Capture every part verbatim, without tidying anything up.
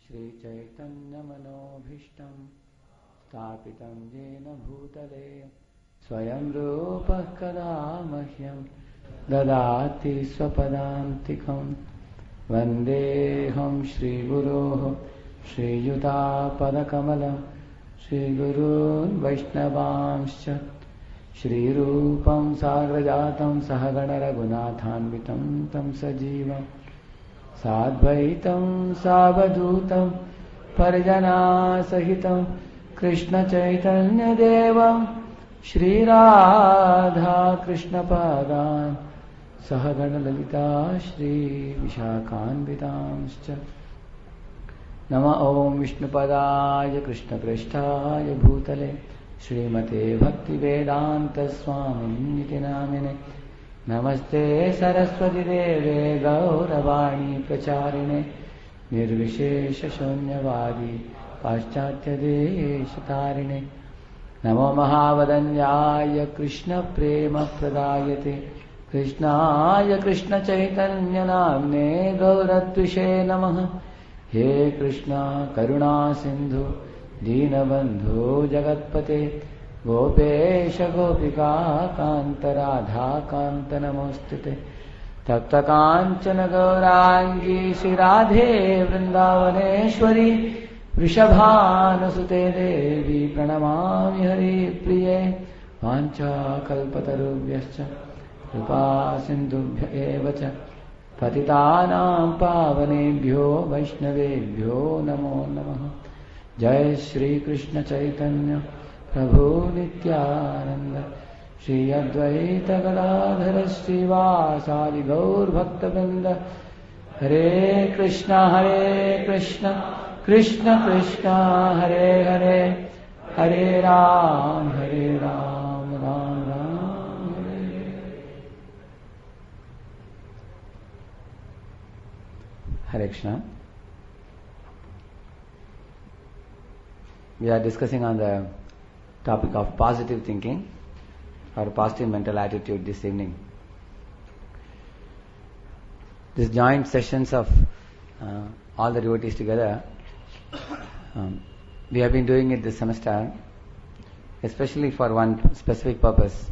श्रीचैतन्यमनोभीष्टं स्थापितं येन भूतले स्वयं रूपः कदा मह्यं ददाति स्वपदान्तिकं वन्देऽहं श्रीगुरोः श्रीयुतापदकमलं श्रीगुरून् वैष्णवांश्च श्रीरूपं साग्रजातं सहगणरघुनाथान्वितं तं सजीवं साद्वैतं सावधूतं परिजनासहितं कृष्णचैतन्यदेवं श्रीराधा कृष्णपादान् सहगणललिता श्रीविशाखान्वितांश्च नमः ॐ विष्णुपदाय कृष्णप्रेष्ठाय भूतले श्रीमते भक्तिवेदान्तस्वामिन्निति नामिने नमस्ते सरस्वती देवे गौरवाणी प्रचारिणे निर्विशेषशून्यवादी पाश्चात्यदेशतारिणे नमो महावदन्याय कृष्णप्रेमप्रदायते कृष्णाय कृष्णचैतन्यनाम्ने गौरद्विषे नमः हे कृष्ण करुणा सिन्धु दीनबन्धो जगत्पते गोपेश गोपिका कान्त राधा कान्त नमोऽस्तुते तप्तकाञ्चन गौराङ्गी श्रीराधे वृन्दावनेश्वरी वृषभानुसुते देवी प्रणमामि हरिप्रिये वाञ्छाकल्पतरुभ्यश्च कृपा सिन्धुभ्य एव च पतितानां पावनेभ्यो वैष्णवेभ्यो नमो नमः। जय श्री कृष्ण चैतन्य प्रभु नित्यानंद श्री अद्वैत गदाधर श्रीवासादि गौर भक्तवृंद हरे कृष्णा हरे कृष्णा कृष्ण कृष्णा हरे हरे हरे राम हरे Ram Ram Ram Hare Hare Krishna. We are discussing on the topic of positive thinking or positive mental attitude this evening. These joint sessions of uh, all the devotees together, um, we have been doing it this semester, especially for one specific purpose.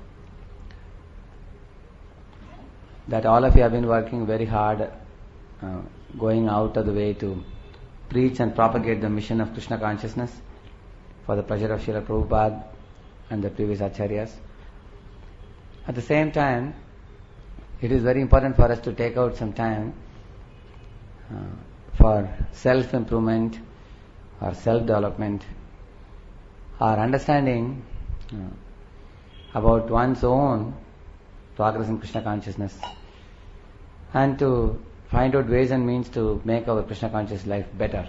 That all of you have been working very hard, uh, going out of the way to preach and propagate the mission of Krishna consciousness for the pleasure of Srila Prabhupada and the previous acharyas. At the same time, it is very important for us to take out some time uh, for self-improvement or self-development or understanding uh, about one's own progress in Krishna consciousness and to find out ways and means to make our Krishna conscious life better.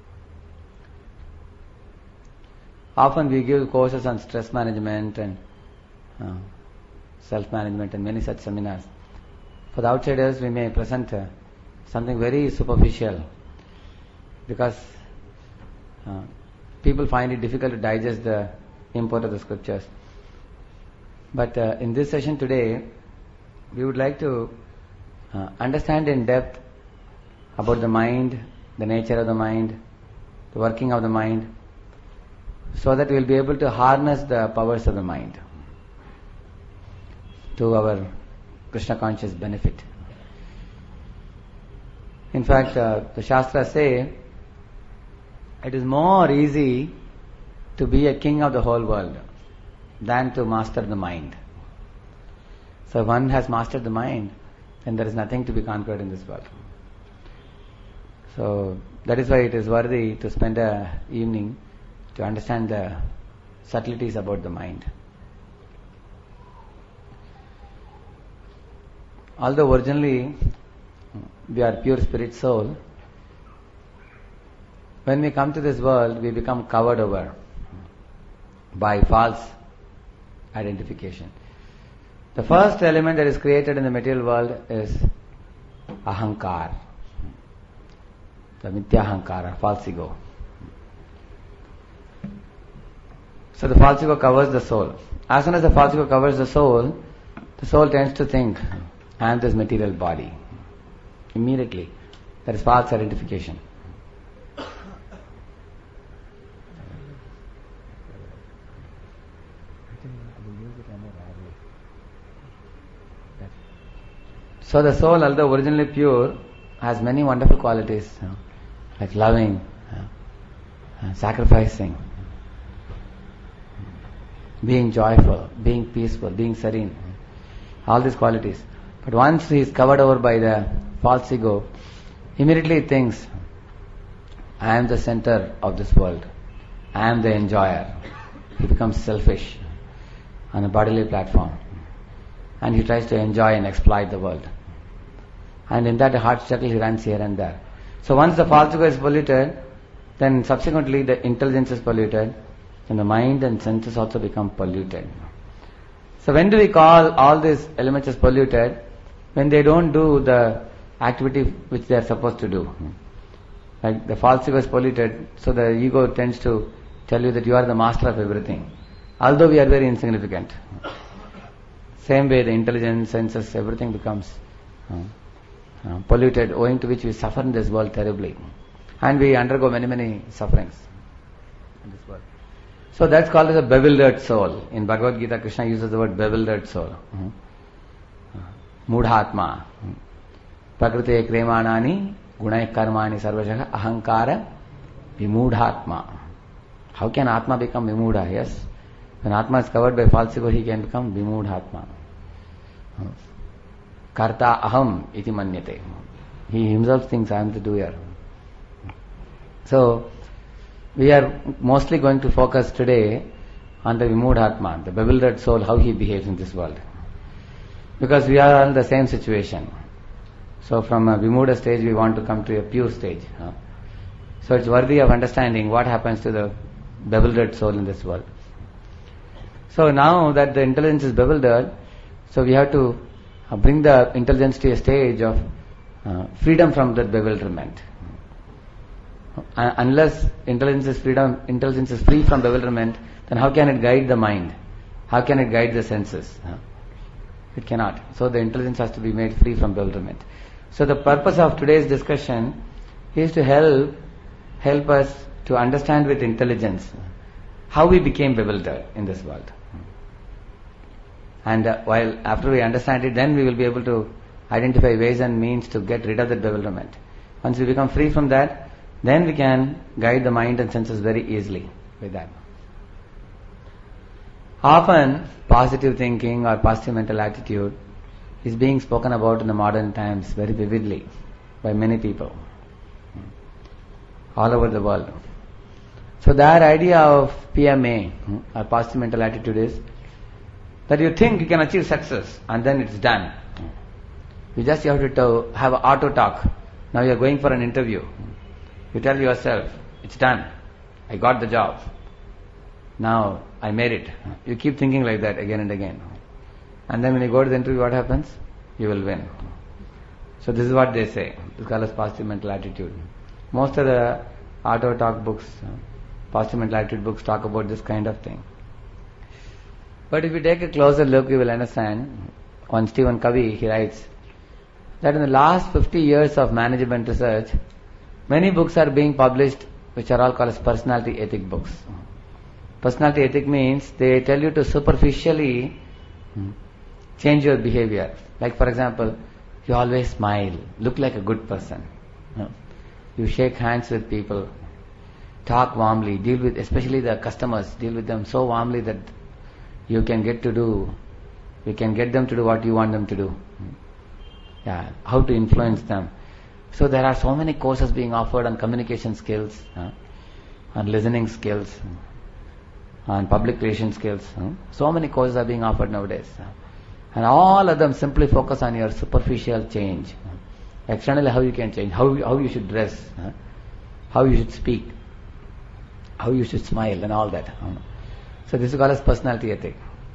Often we give courses on stress management and uh, self-management and many such seminars. For the outsiders, we may present uh, something very superficial because uh, people find it difficult to digest the import of the scriptures. But uh, in this session today, we would like to uh, understand in depth about the mind, the nature of the mind, the working of the mind, so that we will be able to harness the powers of the mind to our Krishna conscious benefit. In fact, uh, the Shastras say it is more easy to be a king of the whole world than to master the mind. So if one has mastered the mind, then there is nothing to be conquered in this world. So that is why it is worthy to spend an evening to understand the subtleties about the mind. Although originally we are pure spirit soul, when we come to this world, we become covered over by false identification. The first element that is created in the material world is ahankar, the mithya ahankara, false ego. So the false ego covers the soul. As soon as the false ego covers the soul, the soul tends to think, I am this material body. Immediately, there is false identification. So the soul, although originally pure, has many wonderful qualities, you know, like loving, uh, sacrificing, being joyful, being peaceful, being serene, all these qualities. But once he is covered over by the false ego, immediately he thinks, I am the center of this world. I am the enjoyer. He becomes selfish on a bodily platform. And he tries to enjoy and exploit the world. And in that hard struggle he runs here and there. So once the false ego is polluted, then subsequently the intelligence is polluted, and the mind and senses also become polluted. So when do we call all these elements as polluted? When they don't do the activity which they are supposed to do. Like the false ego is polluted, so the ego tends to tell you that you are the master of everything, although we are very insignificant. Same way the intelligence, senses, everything becomes uh, uh, polluted, owing to which we suffer in this world terribly. And we undergo many, many sufferings in this world. So that's called as a bewildered soul. In Bhagavad Gita, Krishna uses the word bewildered soul. Uh, Mudhatma. Prakriti kremanani gunai karmani sarvashaha ahankara vimudhatma. How can Atma become vimudha? Yes. When Atma is covered by false ego, he can become vimudhatma. Karta aham iti manyate. He himself thinks I am the doer. So, we are mostly going to focus today on the vimudhatma, the bewildered soul, how he behaves in this world. Because we are all in the same situation. So from a vimuda stage we want to come to a pure stage. Huh? So it's worthy of understanding what happens to the bewildered soul in this world. So now that the intelligence is bewildered, so we have to uh, bring the intelligence to a stage of uh, freedom from that bewilderment. Uh, unless intelligence is freedom, intelligence is free from bewilderment, then how can it guide the mind? How can it guide the senses? Huh? It cannot. So the intelligence has to be made free from bewilderment. So the purpose of today's discussion is to help help us to understand with intelligence how we became bewildered in this world. And uh, while after we understand it, then we will be able to identify ways and means to get rid of that bewilderment. Once we become free from that, then we can guide the mind and senses very easily with that. Often, positive thinking or positive mental attitude is being spoken about in the modern times very vividly by many people all over the world. So their idea of P M A or positive mental attitude is that you think you can achieve success and then it's done. You just have to have an auto talk. Now you are going for an interview. You tell yourself, it's done. I got the job. Now I made it. You keep thinking like that again and again. And then when you go to the interview, what happens? You will win. So this is what they say. This is called as positive mental attitude. Most of the auto talk books, positive mental attitude books talk about this kind of thing. But if you take a closer look, you will understand. On Stephen Covey, he writes that in the last fifty years of management research, many books are being published which are all called as personality ethic books. Personality ethic means they tell you to superficially change your behavior. Like for example, you always smile, look like a good person. You shake hands with people, talk warmly, deal with, especially the customers, deal with them so warmly that you can get to do, you can get them to do what you want them to do. Yeah, how to influence them. So there are so many courses being offered on communication skills, uh, on listening skills, on public relation skills. Uh, so many courses are being offered nowadays. Uh, and all of them simply focus on your superficial change. Uh, externally how you can change, how, how you should dress, uh, how you should speak, how you should smile and all that. Uh, so this is called as personality ethic.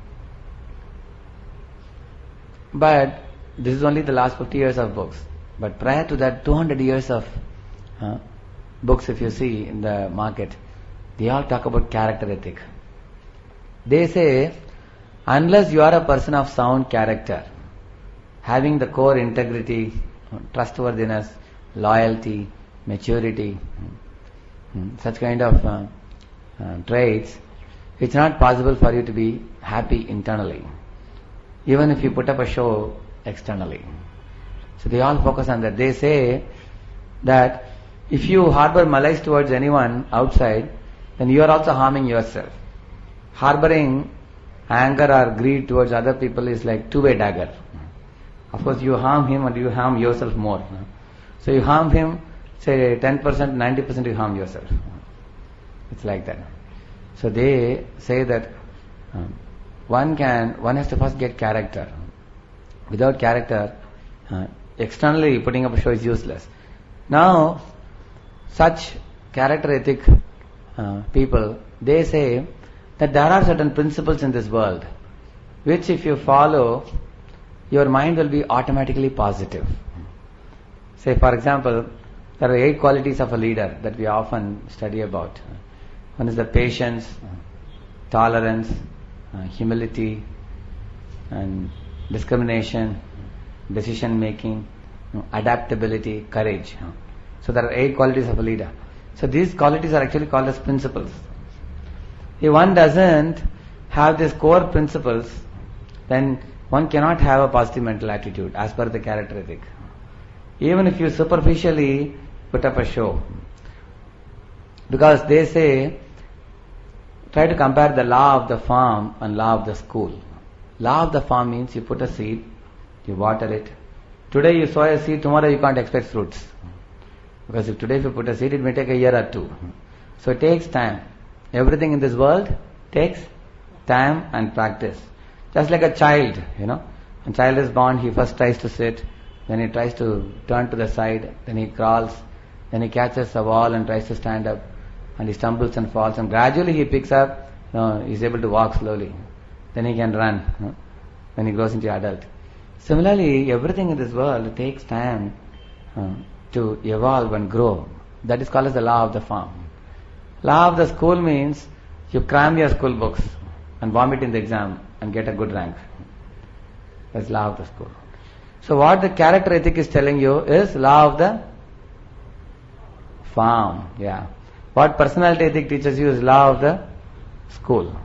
But this is only the last fifty years of books. But prior to that, two hundred years of uh, books, if you see in the market, they all talk about character ethic. They say, unless you are a person of sound character, having the core integrity, trustworthiness, loyalty, maturity, such kind of uh, uh, traits, it's not possible for you to be happy internally, even if you put up a show externally. So they all focus on that. They say that if you harbor malice towards anyone outside, then you are also harming yourself. Harboring anger or greed towards other people is like two-way dagger. Of course, you harm him and you harm yourself more. So you harm him, say ten percent, ninety percent you harm yourself. It's like that. So they say that um, one can, one has to first get character. Without character, uh, externally putting up a show is useless. Now, such character ethic uh, people, they say that there are certain principles in this world which if you follow, your mind will be automatically positive. Say for example, there are eight qualities of a leader that we often study about. One is the patience, tolerance, uh, humility, and discrimination, decision making, adaptability, courage. So there are eight qualities of a leader. So these qualities are actually called as principles. If one doesn't have these core principles, then one cannot have a positive mental attitude as per the character ethic. Even if you superficially put up a show. Because they say, try to compare the law of the farm and law of the school. Law of the farm means you put a seed, you water it. Today you sow a seed, tomorrow you can't expect fruits. Because if today if you put a seed, it may take a year or two. So it takes time. Everything in this world takes time and practice. Just like a child, you know. When a child is born, he first tries to sit, then he tries to turn to the side, then he crawls, then he catches a wall and tries to stand up, and he stumbles and falls, and gradually he picks up, you know, he's able to walk slowly. Then he can run, you know, when he grows into adult. Similarly, everything in this world takes time uh, to evolve and grow. That is called as the law of the farm. Law of the school means you cram your school books and vomit in the exam and get a good rank. That's law of the school. So what the character ethic is telling you is law of the farm. Yeah. What personality ethic teaches you is law of the school.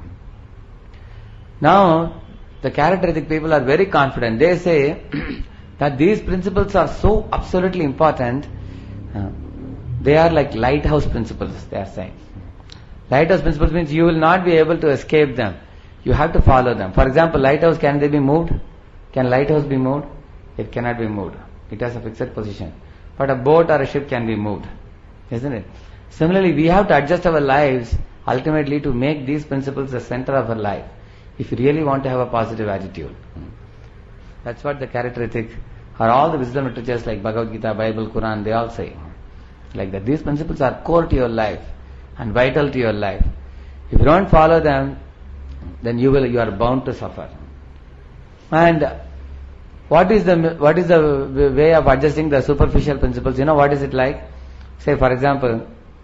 Now, the character ethic people are very confident. They say that these principles are so absolutely important. Uh, they are like lighthouse principles, they are saying. Lighthouse principles means you will not be able to escape them. You have to follow them. For example, lighthouse, can they be moved? Can lighthouse be moved? It cannot be moved. It has a fixed position. But a boat or a ship can be moved. Isn't it? Similarly, we have to adjust our lives ultimately to make these principles the center of our life. If you really want to have a positive attitude. That's what the character ethic or all the wisdom literatures like Bhagavad Gita, Bible, Quran, they all say. Like that. These principles are core to your life and vital to your life. If you don't follow them, then you will you are bound to suffer. And what is the what is the way of adjusting the superficial principles? You know what is it like? Say for example,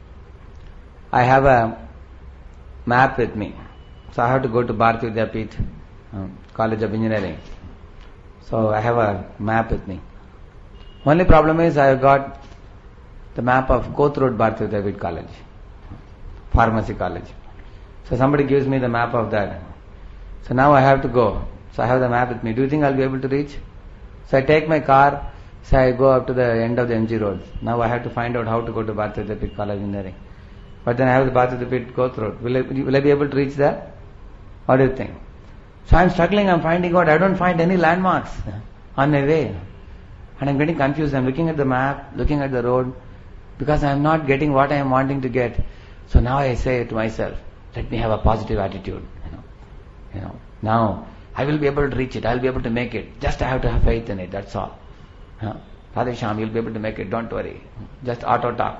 I have a map with me. So I have to go to Bharati Vidyapeeth, um, College of Engineering. So I have a map with me. Only problem is I have got the map of Koth Road Bharati Vidyapeeth College, Pharmacy College. So somebody gives me the map of that. So now I have to go. So I have the map with me. Do you think I'll be able to reach? So I take my car, so I go up to the end of the M G Road. Now I have to find out how to go to Bharati Vidyapeeth College of Engineering. But then I have the Bharati Vidyapeeth Koth Road. Will I, will I be able to reach there? What do you think? So I'm struggling, I'm finding out, I don't find any landmarks on my way. And I'm getting confused. I'm looking at the map, looking at the road, because I'm not getting what I am wanting to get. So now I say to myself, let me have a positive attitude. You know, you know. Now I will be able to reach it, I will be able to make it. Just I have to have faith in it, that's all. Huh? Radhe Shyam, you'll be able to make it, don't worry. Just auto talk.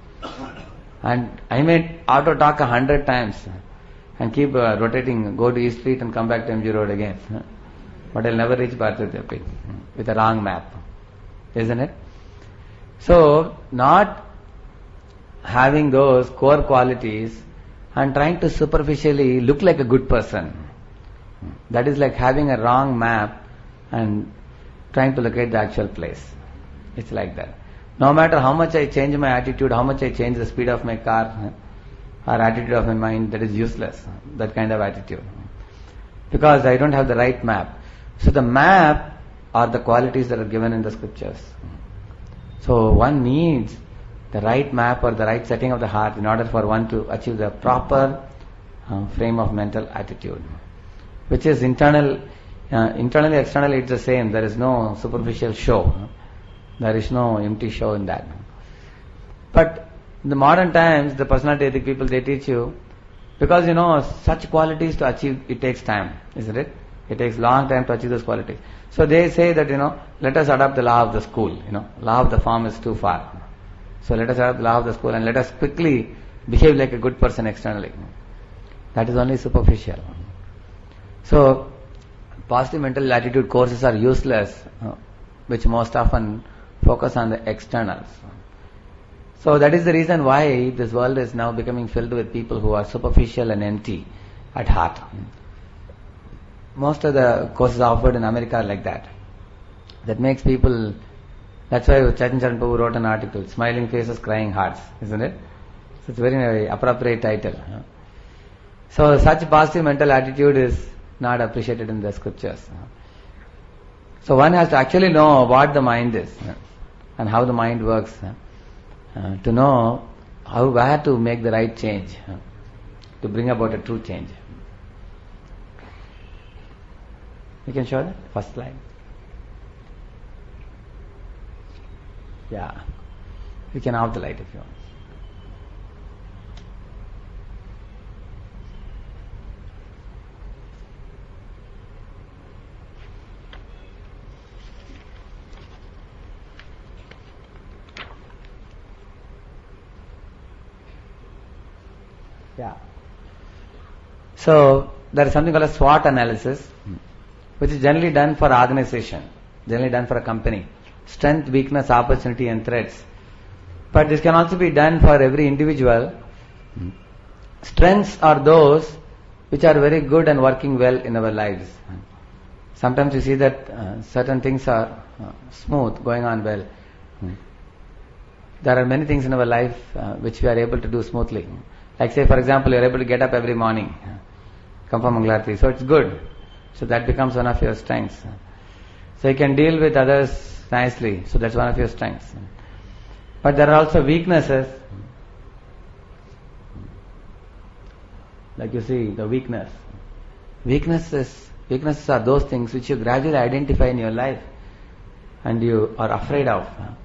And I may auto talk a hundred times and keep uh, rotating, go to East Street and come back to M G Road again. But I'll never reach Bharati Vidyapeeth with a wrong map. Isn't it? So, not having those core qualities and trying to superficially look like a good person. That is like having a wrong map and trying to locate the actual place. It's like that. No matter how much I change my attitude, how much I change the speed of my car, or attitude of my mind, that is useless, that kind of attitude. Because I don't have the right map. So the map are the qualities that are given in the scriptures. So one needs the right map or the right setting of the heart in order for one to achieve the proper uh, frame of mental attitude, which is internal, uh, internally, externally it's the same. There is no superficial show. There is no empty show in that. But in the modern times, the personality ethic people, they teach you, because you know, such qualities to achieve, it takes time, isn't it? It takes long time to achieve those qualities. So they say that, you know, let us adopt the law of the school, you know, law of the farm is too far. So let us adopt the law of the school and let us quickly behave like a good person externally. That is only superficial. So, positive mental attitude courses are useless, uh, which most often focus on the externals. So that is the reason why this world is now becoming filled with people who are superficial and empty at heart. Most of the courses offered in America are like that. That makes people, that's why Chaitanya Charan Prabhu wrote an article, Smiling Faces, Crying Hearts, isn't it? So it's a very, very appropriate title. So such positive mental attitude is not appreciated in the scriptures. So one has to actually know what the mind is and how the mind works, uh, to know how, where to make the right change, uh, to bring about a true change. You can show that first slide. Yeah, you can off the light if you want. Yeah. So there is something called a SWOT analysis, which is generally done for organization, generally done for a company. Strength, weakness, opportunity and threats. But this can also be done for every individual. Strengths are those which are very good and working well in our lives. Sometimes you see that uh, certain things are uh, smooth, going on well. There are many things in our life uh, which we are able to do smoothly. Like say for example, you are able to get up every morning, come for Mangalarti, so it's good. So that becomes one of your strengths. So you can deal with others nicely, so that's one of your strengths. But there are also weaknesses. Like you see, the weakness. Weaknesses, weaknesses are those things which you gradually identify in your life and you are afraid of.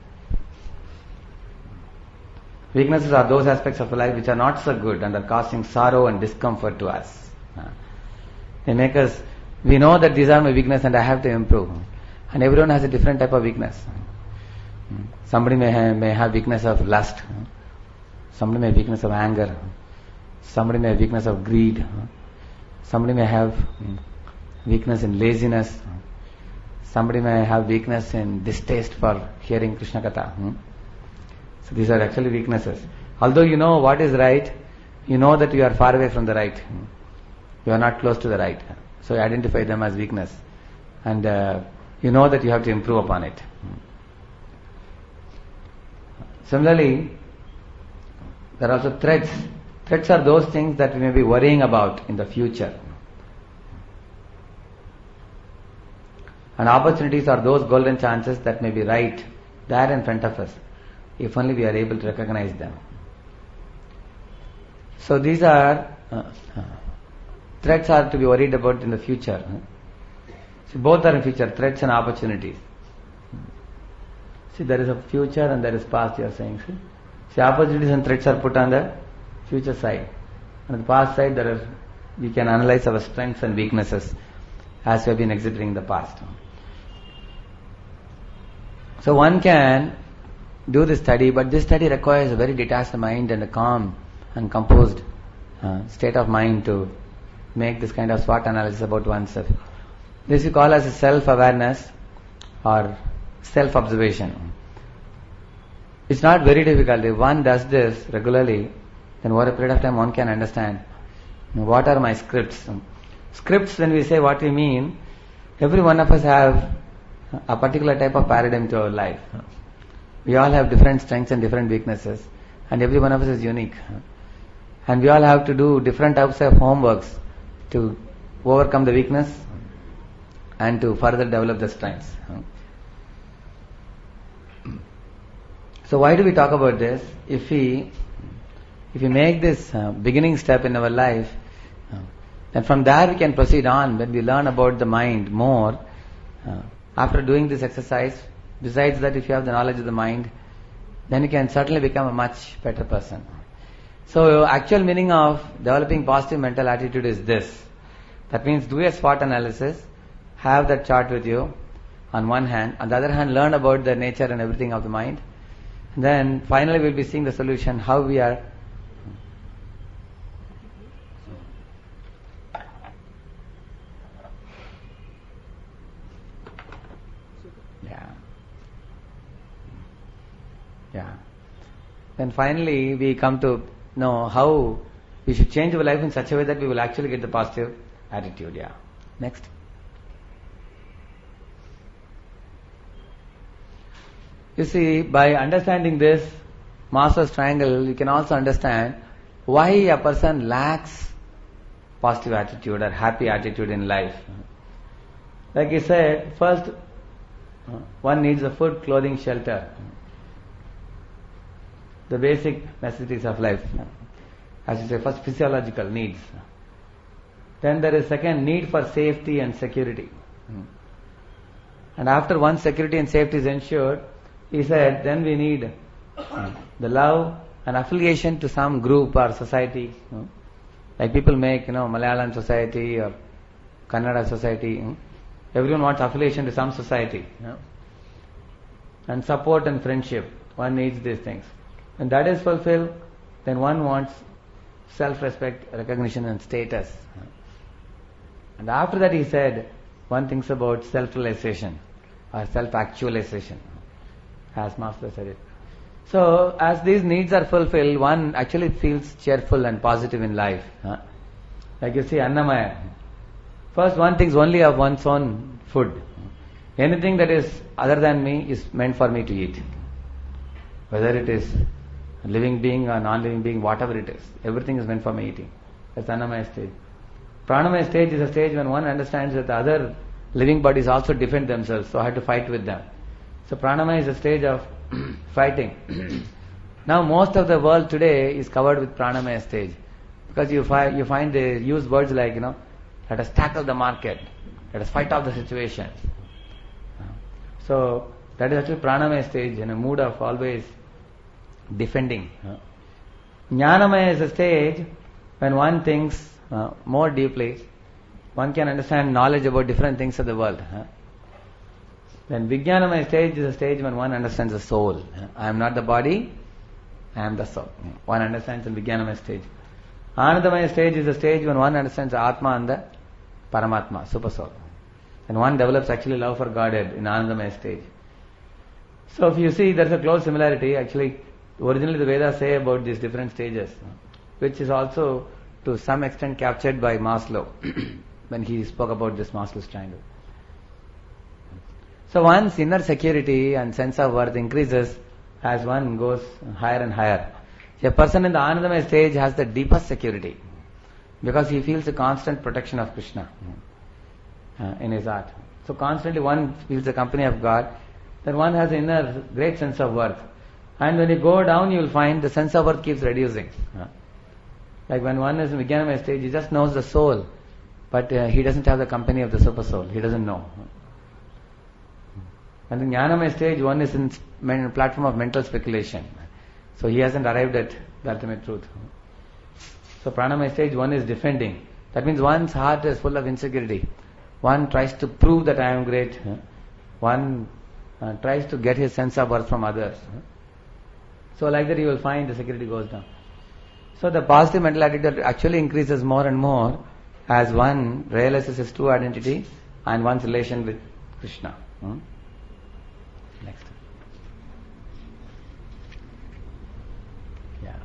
Weaknesses are those aspects of life which are not so good and are causing sorrow and discomfort to us. They make us, we know that these are my weaknesses and I have to improve. And everyone has a different type of weakness. Somebody may have, may have weakness of lust. Somebody may have weakness of anger. Somebody may have weakness of greed. Somebody may have weakness in laziness. Somebody may have weakness in distaste for hearing Krishna Katha. So these are actually weaknesses. Although you know what is right, you know that you are far away from the right. You are not close to the right. So you identify them as weakness. And uh, you know that you have to improve upon it. Similarly, there are also threats. Threats are those things that we may be worrying about in the future. And opportunities are those golden chances that may be right there in front of us, if only we are able to recognize them. So these are uh, uh, threats are to be worried about in the future. See, both are in future, threats and opportunities. See, there is a future and there is past, you are saying. See, see opportunities and threats are put on the future side. On the past side, there are, we can analyze our strengths and weaknesses as we have been exhibiting in the past. So one can do this study, but this study requires a very detached mind and a calm and composed uh, state of mind to make this kind of SWOT analysis about oneself. This we call as a self-awareness or self-observation. It's not very difficult. If one does this regularly, then over a period of time one can understand what are my scripts. Scripts, when we say what we mean, every one of us have a particular type of paradigm to our life. We all have different strengths and different weaknesses, and every one of us is unique. And we all have to do different types of homeworks to overcome the weakness and to further develop the strengths. So why do we talk about this? If we if we make this uh, beginning step in our life, uh, then from there we can proceed on. When we learn about the mind more, uh, after doing this exercise, besides that, if you have the knowledge of the mind, then you can certainly become a much better person. So actual meaning of developing positive mental attitude is this. That means do a SWOT analysis, have that chart with you on one hand, on the other hand learn about the nature and everything of the mind. Then finally we'll be seeing the solution, how we are yeah yeah then finally we come to know how we should change our life in such a way that we will actually get the positive attitude. Yeah. Next. You see, by understanding this Maslow's triangle, you can also understand why a person lacks positive attitude or happy attitude in life. Like he said, first one needs the food, clothing, shelter, the basic necessities of life. As you say, first physiological needs. Then there is second need for safety and security. And after once security and safety is ensured, he said, then we need the love and affiliation to some group or society. Like people make, you know, Malayalam society or Kannada society. Everyone wants affiliation to some society. And support and friendship. One needs these things. When that is fulfilled, then one wants self-respect, recognition and status. And after that he said, one thinks about self-realization or self-actualization, as Maslow said it. So, as these needs are fulfilled, one actually feels cheerful and positive in life. Huh? Like you see, Annamaya. First one thinks only of one's own food. Anything that is other than me is meant for me to eat. Whether it is a living being or non-living being, whatever it is, everything is meant for me eating. That's Annamaya stage. Pranamaya stage is a stage when one understands that the other living bodies also defend themselves, so I have to fight with them. So Pranamaya is a stage of fighting. Now most of the world today is covered with Pranamaya stage, because you find you find they use words like, you know, let us tackle the market, let us fight off the situation. So that is actually Pranamaya stage, in a mood of always defending. Jnanamaya is a stage when one thinks uh, more deeply, one can understand knowledge about different things of the world. Then Vijnanamaya stage is a stage when one understands the soul. I am not the body, I am the soul. One understands in Vijnanamaya stage. Anandamaya stage is a stage when one understands the Atma and the Paramatma, Super Soul. And one develops actually love for Godhead in Anandamaya stage. So if you see, there is a close similarity. Actually, originally the Vedas say about these different stages, which is also to some extent captured by Maslow when he spoke about this Maslow's triangle. So one's inner security and sense of worth increases as one goes higher and higher. A person in the Anandamaya stage has the deepest security because he feels the constant protection of Krishna uh, in his heart. So constantly one feels the company of God, then one has an inner great sense of worth. And when you go down, you will find the sense of worth keeps reducing. Uh, like when one is in Vijnanamaya stage, he just knows the soul, but uh, he doesn't have the company of the super soul. He doesn't know. And in Jnanamaya stage, one is in a platform of mental speculation. So he hasn't arrived at the ultimate truth. So Pranamaya stage, one is defending. That means one's heart is full of insecurity. One tries to prove that I am great. One uh, tries to get his sense of worth from others. So like that you will find the security goes down. So the positive mental attitude actually increases more and more as one realizes his true identity and one's relation with Krishna. Hmm? Next. Yeah.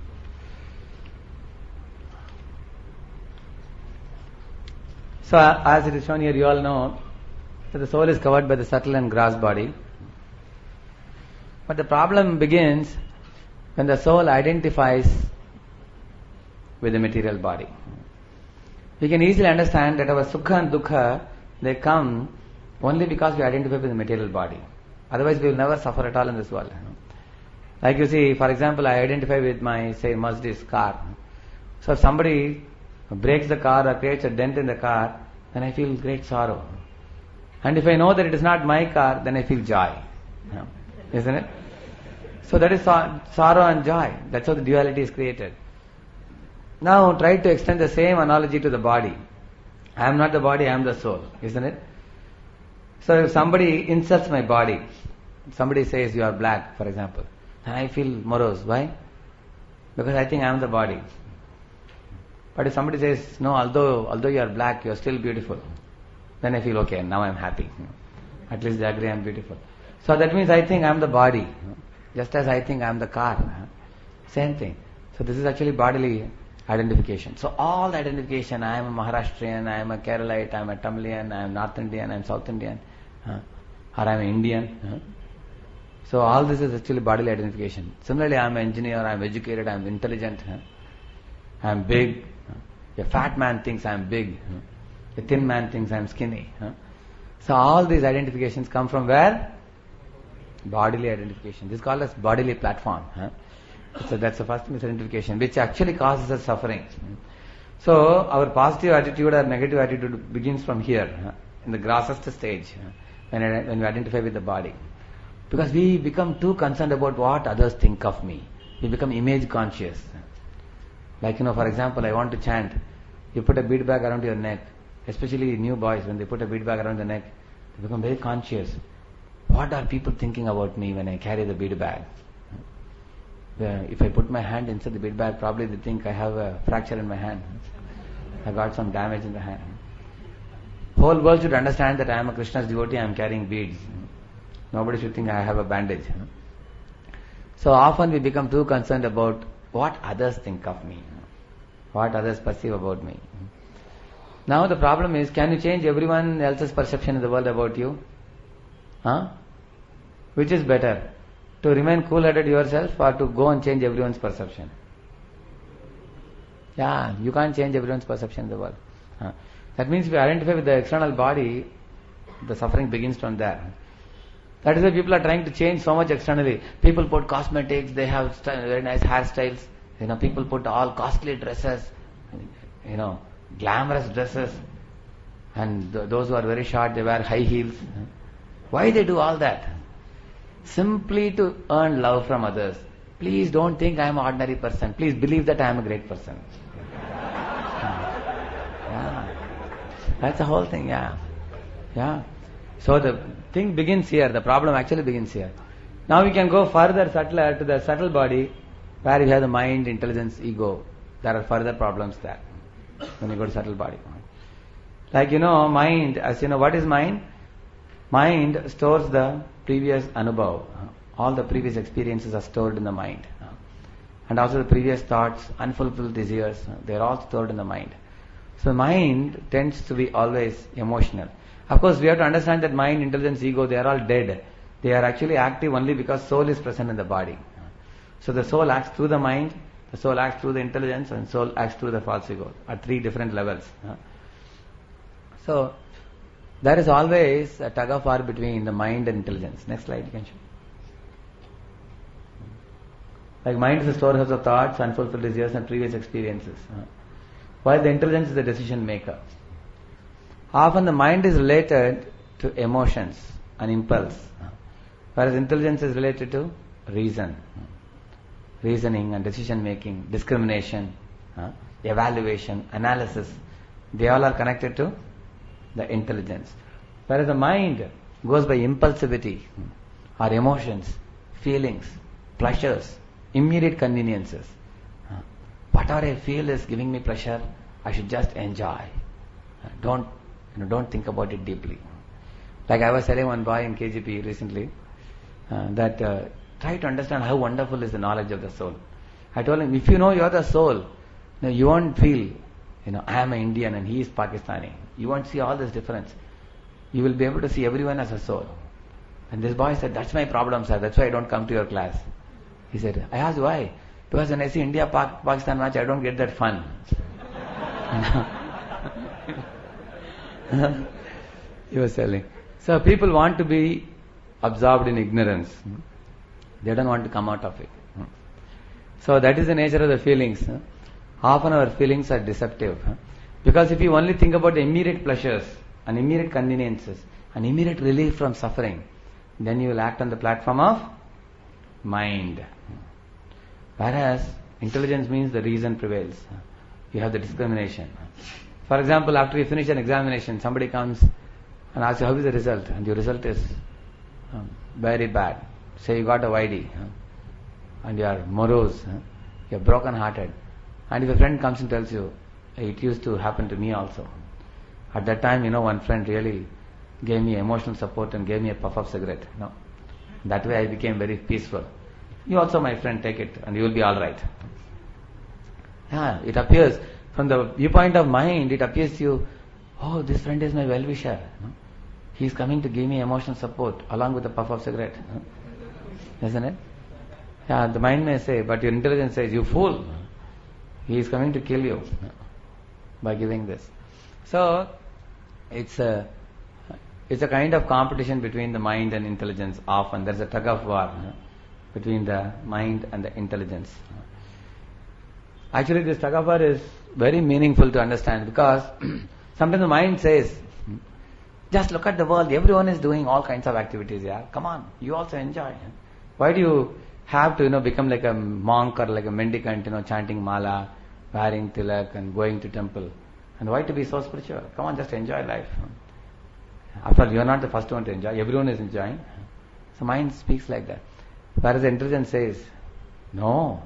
So as it is shown here, you all know that the soul is covered by the subtle and gross body. But the problem begins when the soul identifies with the material body. We can easily understand that our sukha and dukkha they come only because we identify with the material body. Otherwise we will never suffer at all in this world. Like you see, for example, I identify with my, say, Mercedes car. So if somebody breaks the car or creates a dent in the car, then I feel great sorrow. And if I know that it is not my car, then I feel joy. Isn't it? So that is so- sorrow and joy. That's how the duality is created. Now try to extend the same analogy to the body. I am not the body, I am the soul. Isn't it? So if somebody insults my body, somebody says you are black, for example, and I feel morose. Why? Because I think I am the body. But if somebody says, no, although although you are black, you are still beautiful, then I feel, okay, now I am happy. At least they agree I am beautiful. So that means I think I am the body, just as I think I am the car. Same thing. So this is actually bodily identification. So all the identification, I am a Maharashtrian, I am a Keralite, I am a Tamilian, I am North Indian, I am South Indian, uh, or I am Indian. Uh. So all this is actually bodily identification. Similarly, I am an engineer, I am educated, I am intelligent, uh, I am big. Uh. A fat man thinks I am big. Uh. A thin man thinks I am skinny. Uh. So all these identifications come from where? Bodily identification. This is called as bodily platform. Uh. So that's the first misidentification, which actually causes us suffering. So our positive attitude or negative attitude begins from here, in the grossest stage, when when we identify with the body. Because we become too concerned about what others think of me. We become image conscious. Like, you know, for example, I want to chant. You put a bead bag around your neck, especially new boys, when they put a bead bag around the neck, they become very conscious. What are people thinking about me when I carry the bead bag? Uh, if I put my hand inside the bead bag, probably they think I have a fracture in my hand. I got some damage in the hand. Whole world should understand that I am a Krishna's devotee, I am carrying beads. Nobody should think I have a bandage. So often we become too concerned about what others think of me, what others perceive about me. Now the problem is, can you change everyone else's perception in the world about you? Huh? Which is better? To remain cool-headed yourself or to go and change everyone's perception? Yeah, you can't change everyone's perception in the world. Huh. That means if you identify with the external body, the suffering begins from there. That is why people are trying to change so much externally. People put cosmetics, they have st- very nice hairstyles. You know, people put all costly dresses, you know, glamorous dresses. And th- those who are very short, they wear high heels. Why they do all that? Simply to earn love from others. Please don't think I am an ordinary person. Please believe that I am a great person. Yeah. That's the whole thing, yeah. Yeah. So the thing begins here, the problem actually begins here. Now we can go further, subtler, to the subtle body, where you have the mind, intelligence, ego. There are further problems there, when you go to subtle body. Like, you know, mind, as you know, what is mind? Mind stores the previous anubhav. All the previous experiences are stored in the mind. And also the previous thoughts, unfulfilled desires, they are all stored in the mind. So mind tends to be always emotional. Of course, we have to understand that mind, intelligence, ego, they are all dead. They are actually active only because soul is present in the body. So the soul acts through the mind, the soul acts through the intelligence, and soul acts through the false ego at three different levels. So there is always a tug of war between the mind and intelligence. Next slide you can show. Like mind is the storehouse of thoughts, unfulfilled desires and previous experiences. While the intelligence is the decision maker. Often the mind is related to emotions and impulse, whereas intelligence is related to reason, reasoning and decision making, discrimination, evaluation, analysis. They all are connected to the intelligence. Whereas the mind goes by impulsivity or emotions, feelings, pleasures, immediate conveniences. Whatever I feel is giving me pleasure, I should just enjoy. Don't, you know, don't think about it deeply. Like I was telling one boy in K G P recently, uh, that uh, try to understand how wonderful is the knowledge of the soul. I told him, if you know you are the soul, you, know, you won't feel, you know, I am an Indian and he is Pakistani. You won't see all this difference. You will be able to see everyone as a soul. And this boy said, that's my problem, sir. That's why I don't come to your class. He said, I asked why? Because when I see India Pak- Pakistan match, I don't get that fun. He was telling. So people want to be absorbed in ignorance. They don't want to come out of it. So that is the nature of the feelings. Often our feelings are deceptive. Because if you only think about the immediate pleasures and immediate conveniences and immediate relief from suffering, then you will act on the platform of mind. Whereas intelligence means the reason prevails. You have the discrimination. For example, after you finish an examination, somebody comes and asks you, how is the result? And your result is um, very bad. Say you got a Y D. And you are morose, you are broken hearted. And if a friend comes and tells you, it used to happen to me also. At that time, you know, one friend really gave me emotional support and gave me a puff of cigarette. No. That way I became very peaceful. You also, my friend, take it and you will be alright. Yeah, it appears, from the viewpoint of mind, it appears to you, oh, this friend is my well-wisher. No? He is coming to give me emotional support along with a puff of cigarette. No? Isn't it? Yeah, the mind may say, but your intelligence says, you fool. He is coming to kill you by giving this. So, it's a it's a kind of competition between the mind and intelligence often. There's a tug of war between the mind and the intelligence. Actually, this tug of war is very meaningful to understand because sometimes the mind says, just look at the world, everyone is doing all kinds of activities, yeah. Come on, you also enjoy. Why do you have to, you know, become like a monk or like a mendicant, you know, chanting mala, wearing tilak and going to temple? And why to be so spiritual? Come on, just enjoy life. After all, you are not the first one to enjoy. Everyone is enjoying. So mind speaks like that. Whereas the intelligence says, no.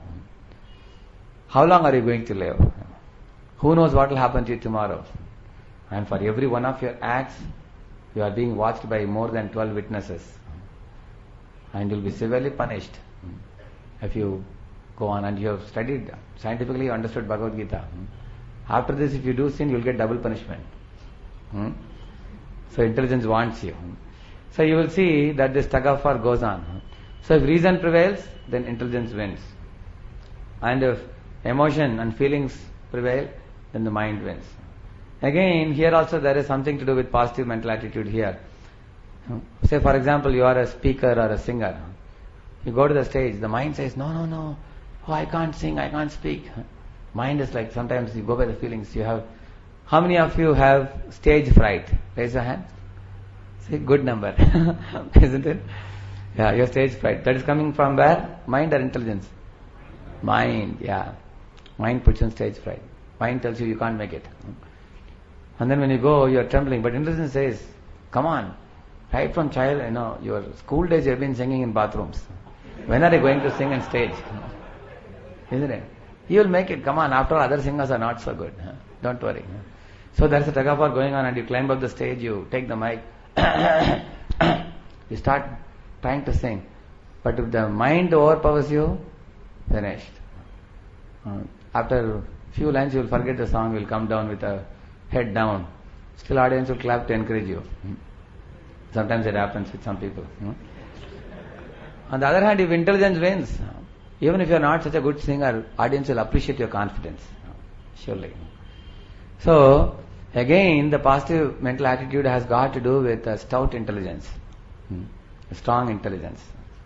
How long are you going to live? Who knows what will happen to you tomorrow? And for every one of your acts, you are being watched by more than twelve witnesses. And you will be severely punished if you go on and you have studied, scientifically understood Bhagavad Gita. After this, if you do sin, you will get double punishment. Hmm? So intelligence wants you. So you will see that this tug of war goes on. So if reason prevails, then intelligence wins. And if emotion and feelings prevail, then the mind wins. Again, here also there is something to do with positive mental attitude here. Say for example, you are a speaker or a singer. You go to the stage, the mind says, no, no, no, oh, I can't sing, I can't speak. Mind is like, sometimes you go by the feelings. You have, how many of you have stage fright? Raise your hand. Say, good number. Isn't it? Yeah, your stage fright. That is coming from where? Mind or intelligence? Mind, yeah. Mind puts in stage fright. Mind tells you you can't make it. And then when you go, you are trembling. But intelligence says, come on. Right from child, you know, your school days you have been singing in bathrooms. When are you going to sing on stage? Isn't it? You will make it. Come on. After all, other singers are not so good. Don't worry. So there is a tug of war going on and you climb up the stage, you take the mic, you start trying to sing. But if the mind overpowers you, finished. Uh, after few lines you will forget the song, you will come down with a head down. Still audience will clap to encourage you. Sometimes it happens with some people. On the other hand, if intelligence wins, even if you are not such a good singer, audience will appreciate your confidence. Surely. So, again, the positive mental attitude has got to do with a stout intelligence, a strong intelligence.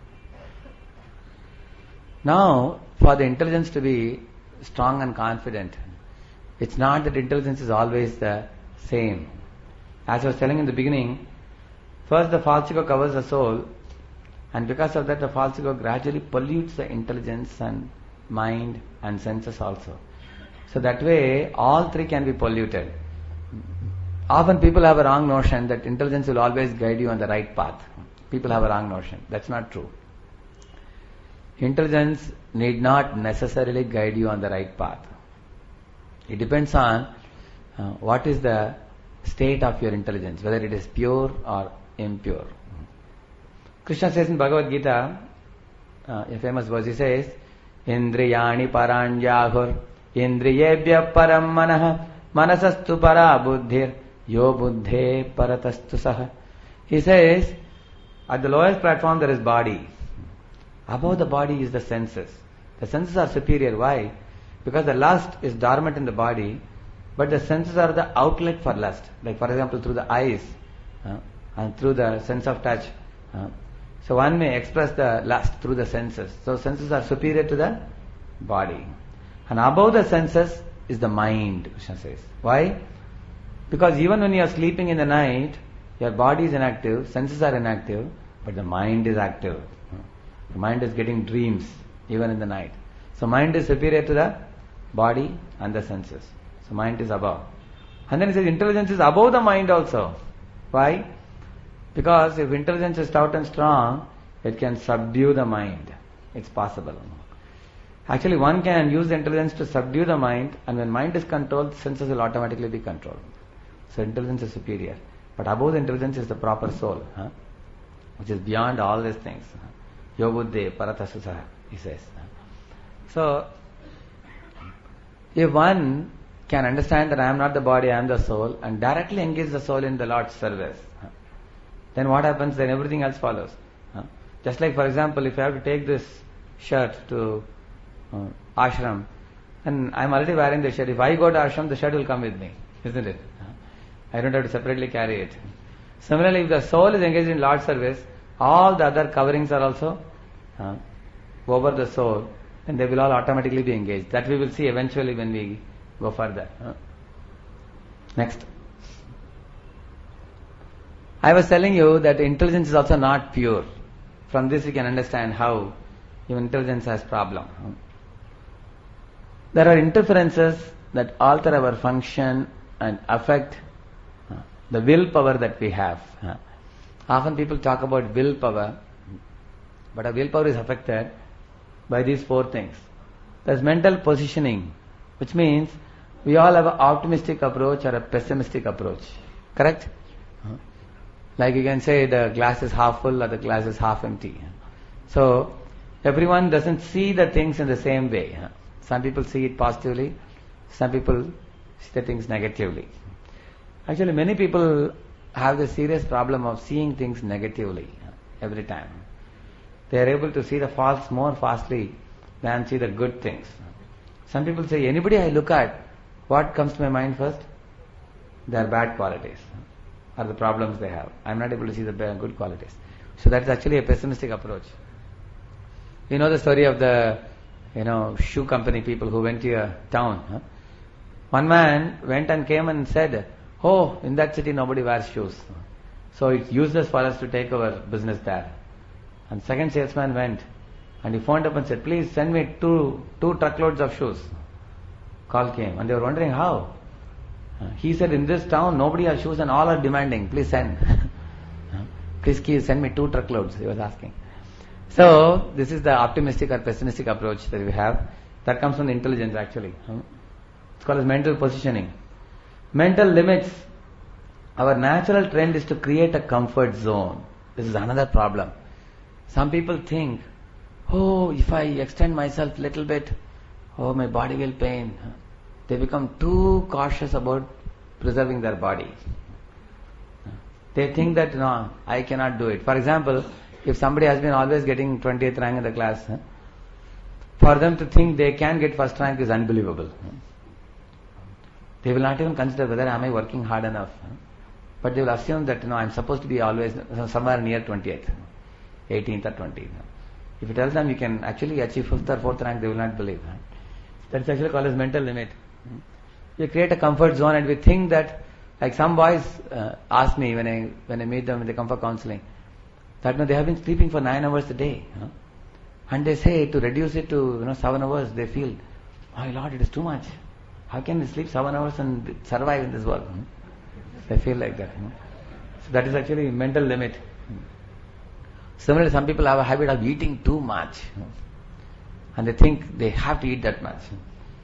Now, for the intelligence to be strong and confident, it's not that intelligence is always the same. As I was telling in the beginning, first the false ego covers the soul, and because of that the false ego gradually pollutes the intelligence and mind and senses also. So that way all three can be polluted. Often people have a wrong notion that intelligence will always guide you on the right path. People have a wrong notion. That's not true. Intelligence need not necessarily guide you on the right path. It depends on uh, what is the state of your intelligence, whether it is pure or impure. Krishna says in Bhagavad Gita, uh, a famous verse, he says, Indriyani paranyahur indriyebhya param manah manasastu para buddhir yo buddhe paratastu saha. He says, at the lowest platform there is body. Above the body is the senses. The senses are superior. Why? Because the lust is dormant in the body, but the senses are the outlet for lust. Like for example, through the eyes, uh, and through the sense of touch. Uh, so one may express the lust through the senses. So senses are superior to the body. And above the senses is the mind, Krishna says. Why? Because even when you are sleeping in the night, your body is inactive, senses are inactive, but the mind is active. The mind is getting dreams even in the night. So mind is superior to the body and the senses. So mind is above. And then he says intelligence is above the mind also. Why? Because if intelligence is stout and strong, it can subdue the mind. It's possible. Actually, one can use the intelligence to subdue the mind, and when mind is controlled, senses will automatically be controlled. So intelligence is superior. But above the intelligence is the proper soul, huh? which is beyond all these things. Yobuddhe paratasusa, he says. So, if one can understand that I am not the body, I am the soul, and directly engage the soul in the Lord's service, then what happens? Then everything else follows. Just like, for example, if I have to take this shirt to uh, ashram, and I am already wearing the shirt, if I go to ashram, the shirt will come with me, isn't it? I don't have to separately carry it. Similarly, if the soul is engaged in Lord's service, all the other coverings are also uh, over the soul, and they will all automatically be engaged. That we will see eventually when we go further. Uh. Next. I was telling you that intelligence is also not pure. From this we can understand how even intelligence has problem. Uh. There are interferences that alter our function and affect uh, the willpower that we have. Uh. Often people talk about willpower, but our willpower is affected by these four things. There's mental positioning, which means we all have an optimistic approach or a pessimistic approach. Correct? Uh, like you can say the glass is half full or the glass is half empty. So, everyone doesn't see the things in the same way. Uh, some people see it positively, some people see the things negatively. Actually, many people have the serious problem of seeing things negatively uh, every time. They are able to see the faults more fastly than see the good things. Some people say, anybody I look at, what comes to my mind first? Their bad qualities or the problems they have. I am not able to see the good qualities. So that is actually a pessimistic approach. You know the story of the, you know, shoe company people who went to a town. Huh? One man went and came and said, oh, in that city nobody wears shoes, so it's useless for us to take our business there. And second salesman went and he phoned up and said, please send me two two truckloads of shoes. Call came and they were wondering how. He said, in this town nobody has shoes and all are demanding, please send. Please send me two truckloads, he was asking. So this is the optimistic or pessimistic approach that we have. That comes from the intelligence actually. It's called as mental positioning. Mental limits. Our natural trend is to create a comfort zone. This is another problem. Some people think, oh, if I extend myself little bit, oh, my body will pain. They become too cautious about preserving their body. They think that, no, I cannot do it. For example, if somebody has been always getting twentieth rank in the class, for them to think they can get first rank is unbelievable. They will not even consider whether am I working hard enough. But they will assume that, you know, I am supposed to be always somewhere near twentieth, eighteenth or twentieth. If you tell them you can actually achieve fifth or fourth rank, they will not believe. That's actually called as mental limit. We create a comfort zone and we think that, like some boys uh, ask me when I when I meet them when they come for counseling, that you know, they have been sleeping for nine hours a day. You know? And they say to reduce it to you know seven hours, they feel, my Lord, it is too much. How can we sleep seven hours and survive in this world? Hmm? They feel like that. Hmm? So that is actually mental limit. Hmm. Similarly, some people have a habit of eating too much. Hmm? And they think they have to eat that much. Hmm?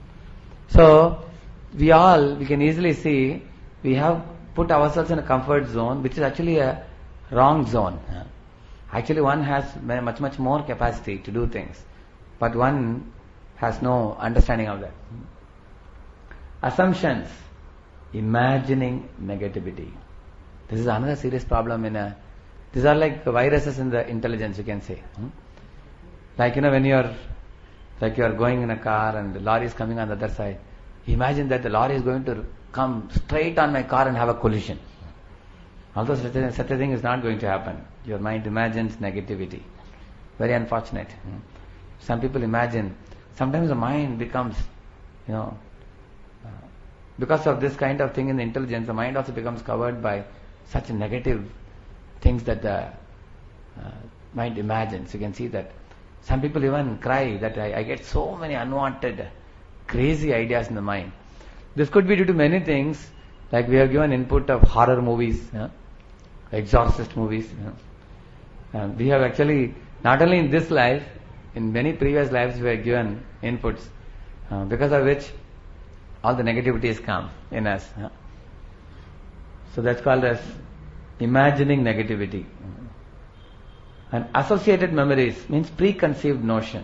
So, we all, we can easily see, we have put ourselves in a comfort zone, which is actually a wrong zone. Hmm? Actually, one has much, much more capacity to do things. But one has no understanding of that. Hmm? Assumptions, imagining negativity. This is another serious problem in a, these are like viruses in the intelligence, you can say. Hmm? Like, you know, when you are, like you are going in a car and the lorry is coming on the other side, imagine that the lorry is going to come straight on my car and have a collision. Although such a, such a thing is not going to happen. Your mind imagines negativity. Very unfortunate. Some people imagine, sometimes the mind becomes, you know, uh, because of this kind of thing in the intelligence, the mind also becomes covered by such negative things that the uh, mind imagines. You can see that. Some people even cry that I, I get so many unwanted, crazy ideas in the mind. This could be due to many things, like we have given input of horror movies, you know, exorcist movies. You know. And we have actually, not only in this life, in many previous lives we have given inputs, uh, because of which all the negativities come in us. You know. So that's called as imagining negativity. And associated memories means preconceived notion.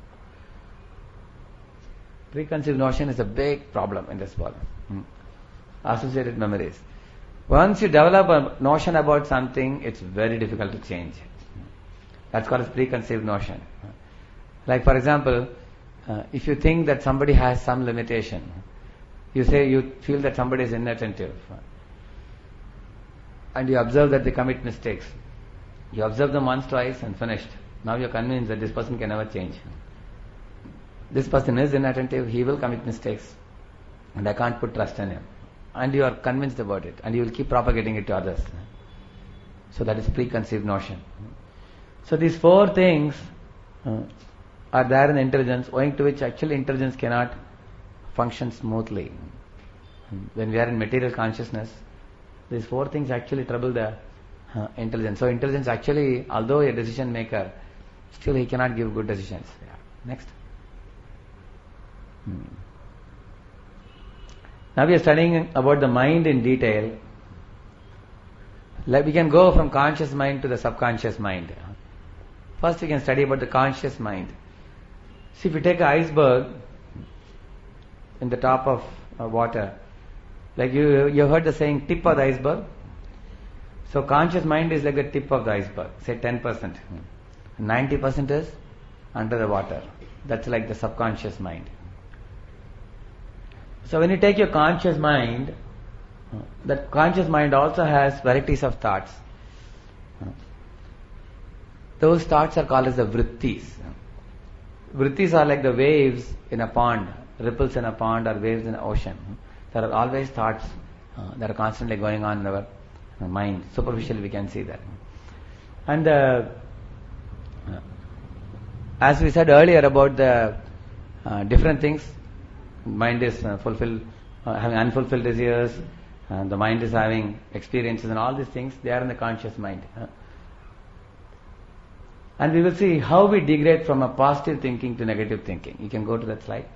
Preconceived notion is a big problem in this world. Hmm. Associated memories. Once you develop a notion about something, it's very difficult to change. That's called as preconceived notion. Like for example, uh, if you think that somebody has some limitation, you say you feel that somebody is inattentive, and you observe that they commit mistakes. You observe them once, twice and finished. Now you are convinced that this person can never change. This person is inattentive, he will commit mistakes and I can't put trust in him. And you are convinced about it and you will keep propagating it to others. So that is preconceived notion. So these four things uh, are there in intelligence, owing to which actually intelligence cannot function smoothly. When we are in material consciousness, these four things actually trouble the Uh, intelligence. So intelligence actually, although a decision maker, still he cannot give good decisions. Yeah. Next. Hmm. Now we are studying about the mind in detail. Like we can go from conscious mind to the subconscious mind. First we can study about the conscious mind. See, if you take an iceberg in the top of uh, water, like you you heard the saying tip of the iceberg. So conscious mind is like the tip of the iceberg, say ten percent. ninety percent is under the water. That's like the subconscious mind. So when you take your conscious mind, that conscious mind also has varieties of thoughts. Those thoughts are called as the vrittis. Vrittis are like the waves in a pond, ripples in a pond or waves in an ocean. There are always thoughts uh, that are constantly going on in our mind. Superficially we can see that. And uh, as we said earlier about the uh, different things, mind is uh, fulfilled, uh, having unfulfilled desires, uh, the mind is having experiences and all these things, they are in the conscious mind. Uh, and we will see how we degrade from a positive thinking to negative thinking. You can go to that slide.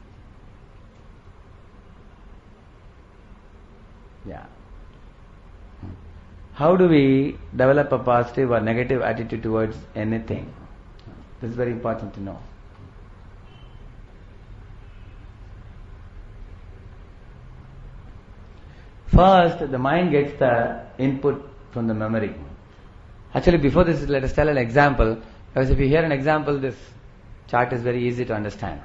Yeah. How do we develop a positive or negative attitude towards anything? This is very important to know. First, the mind gets the input from the memory. Actually, before this, let us tell an example. Because if you hear an example, this chart is very easy to understand.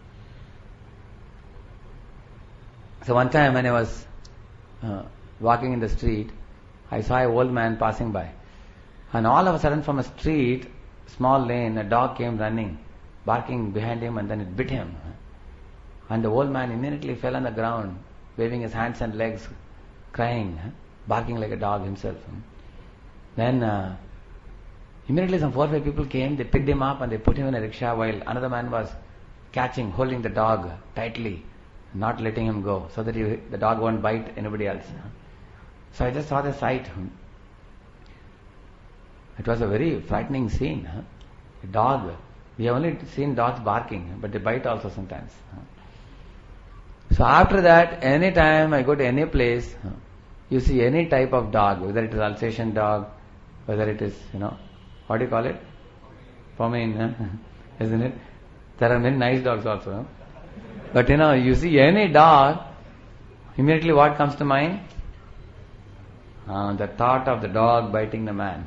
So one time when I was uh, walking in the street, I saw an old man passing by. And all of a sudden from a street, small lane, a dog came running, barking behind him and then it bit him. And the old man immediately fell on the ground, waving his hands and legs, crying, barking like a dog himself. Then uh, immediately some four or five people came, they picked him up and they put him in a rickshaw while another man was catching, holding the dog tightly, not letting him go so that he, the dog won't bite anybody else. So I just saw the sight. It was a very frightening scene. A dog. We have only seen dogs barking, but they bite also sometimes. So after that, any time I go to any place, you see any type of dog, whether it is Alsatian dog, whether it is, you know, what do you call it? Pomerian, isn't it? There are many nice dogs also. Huh? But you know, you see any dog, immediately what comes to mind? Uh, the thought of the dog biting the man.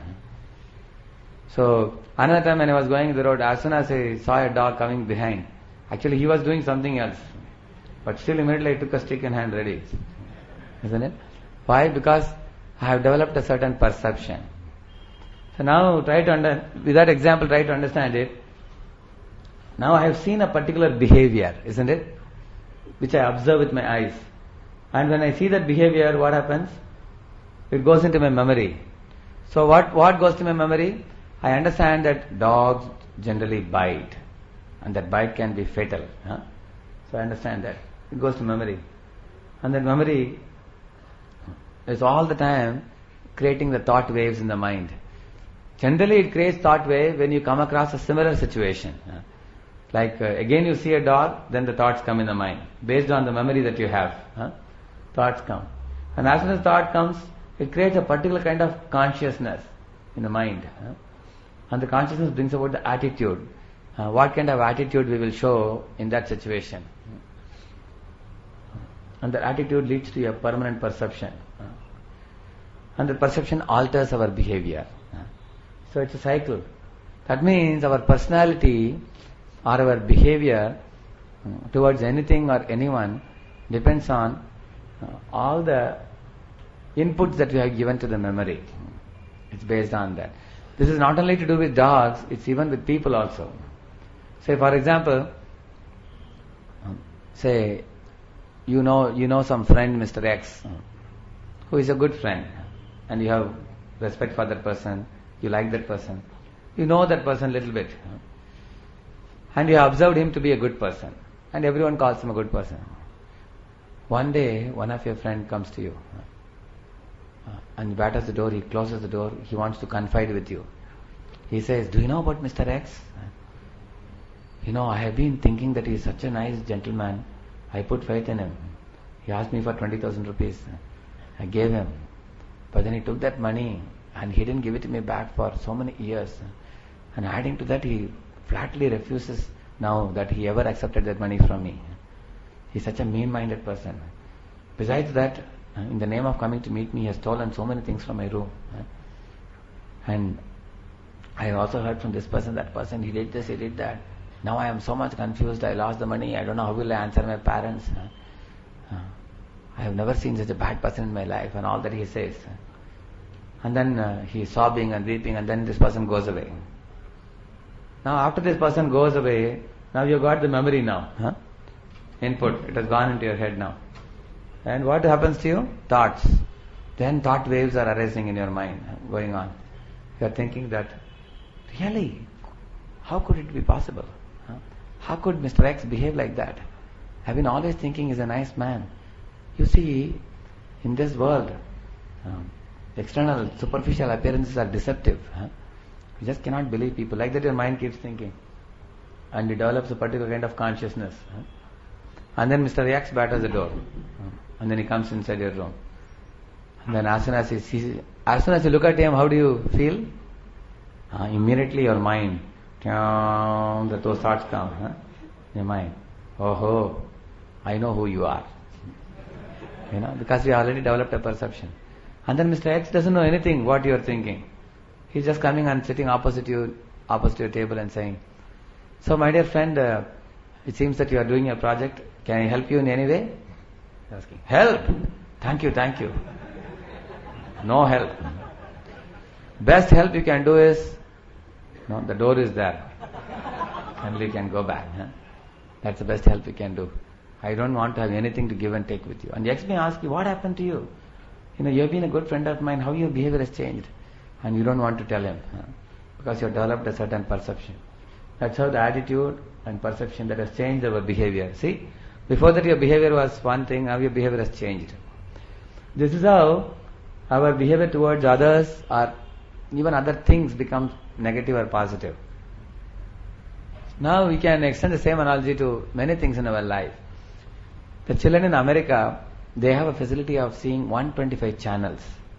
So another time when I was going the road, as soon as I saw a dog coming behind, actually he was doing something else, but still immediately I took a stick in hand ready, isn't it? Why? Because I have developed a certain perception. So now try to under, with that example try to understand it. Now I have seen a particular behavior, isn't it? Which I observe with my eyes. And when I see that behavior, what happens? It goes into my memory. So what, what goes to my memory? I understand that dogs generally bite. And that bite can be fatal. Huh? So I understand that. It goes to memory. And that memory is all the time creating the thought waves in the mind. Generally it creates thought wave when you come across a similar situation. Huh? Like uh, again you see a dog, then the thoughts come in the mind. Based on the memory that you have. Huh? Thoughts come. And as soon as thought comes, it creates a particular kind of consciousness in the mind. Huh? And the consciousness brings about the attitude. Uh, what kind of attitude we will show in that situation. And the attitude leads to a permanent perception. Uh, and the perception alters our behavior. Uh, so it's a cycle. That means our personality or our behavior uh, towards anything or anyone depends on uh, all the inputs that we have given to the memory. It's based on that. This is not only to do with dogs, it's even with people also. Say for example, say you know you know some friend Mister X who is a good friend and you have respect for that person, you like that person, you know that person a little bit and you have observed him to be a good person and everyone calls him a good person. One day one of your friend comes to you and he batters the door, he closes the door, he wants to confide with you. He says, do you know about Mister X? You know, I have been thinking that he is such a nice gentleman. I put faith in him. He asked me for twenty thousand rupees. I gave him. But then he took that money and he didn't give it to me back for so many years. And adding to that, he flatly refuses now that he ever accepted that money from me. He's such a mean-minded person. Besides that, in the name of coming to meet me, he has stolen so many things from my room. And I also heard from this person, that person, he did this, he did that. Now I am so much confused, I lost the money, I don't know how will I answer my parents. I have never seen such a bad person in my life, and all that he says. And then uh, he is sobbing and weeping, and then this person goes away. Now after this person goes away, now you got the memory now. Huh? Input, it has gone into your head now. And what happens to you? Thoughts. Then thought waves are arising in your mind, going on. You are thinking that, really, how could it be possible? Huh? How could Mister X behave like that? I've been always thinking he's a nice man. You see, in this world, um, external, superficial appearances are deceptive. Huh? You just cannot believe people. Like that your mind keeps thinking. And it develops a particular kind of consciousness. Huh? And then Mister X batters the door. Huh? And then he comes inside your room. And then as soon as he sees, as soon as you look at him, how do you feel? Uh, immediately your mind, that those thoughts come. Huh? Your mind, oh ho, I know who you are. You know, because we already developed a perception. And then Mister X doesn't know anything what you are thinking. He's just coming and sitting opposite you, opposite your table and saying, so my dear friend, uh, it seems that you are doing a project. Can I help you in any way? Asking, help? Thank you, thank you. No help. Best help you can do is, no, the door is there. Only you can go back. Huh? That's the best help you can do. I don't want to have anything to give and take with you. And the X may ask you, what happened to you? You know, you have been a good friend of mine, how your behavior has changed? And you don't want to tell him, huh? Because you have developed a certain perception. That's how the attitude and perception that has changed our behavior. See, before that your behavior was one thing, now your behavior has changed. This is how our behavior towards others or even other things becomes negative or positive. Now we can extend the same analogy to many things in our life. The children in America, they have a facility of seeing one hundred twenty-five channels.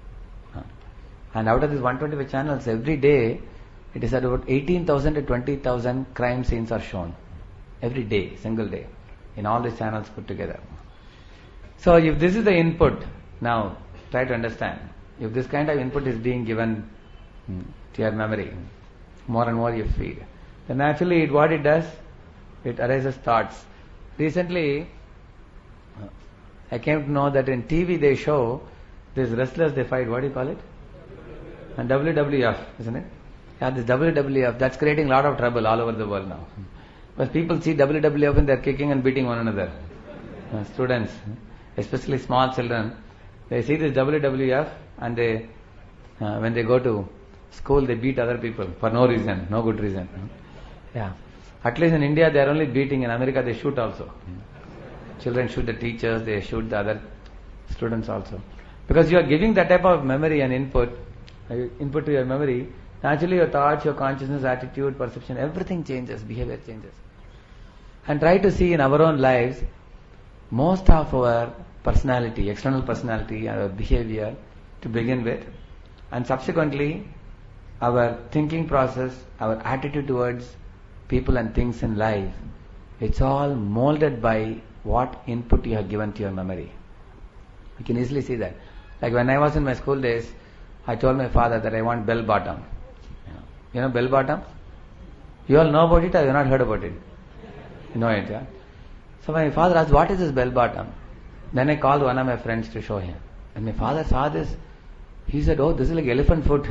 And out of these one hundred twenty-five channels, every day, it is about eighteen thousand to twenty thousand crime scenes are shown. Every day, single day, in all these channels put together. So if this is the input, now try to understand. If this kind of input is being given to your memory, more and more you feed, then naturally it, what it does, it arises thoughts. Recently, I came to know that in T V they show These wrestlers, they fight, what do you call it? And W W F, isn't it? Yeah, this W W F, that's creating a lot of trouble all over the world now. Because people see W W F and they're kicking and beating one another. Uh, students, especially small children, they see this W W F and they, uh, when they go to school, they beat other people for no reason, no good reason. Yeah. At least in India, they are only beating. In America, they shoot also. Children shoot the teachers, they shoot the other students also. Because you are giving that type of memory and input, uh, input to your memory, naturally your thoughts, your consciousness, attitude, perception, everything changes, behavior changes. And try to see in our own lives, most of our personality, external personality, our behavior to begin with, and subsequently our thinking process, our attitude towards people and things in life, it's all molded by what input you have given to your memory. You can easily see that. Like when I was in my school days, I told my father that I want bell bottom. You know, you know bell bottom? You all know about it or you have not heard about it? You know it, yeah? So my father asked, what is this bell bottom? Then I called one of my friends to show him. And my father saw this. He said, oh, this is like elephant foot.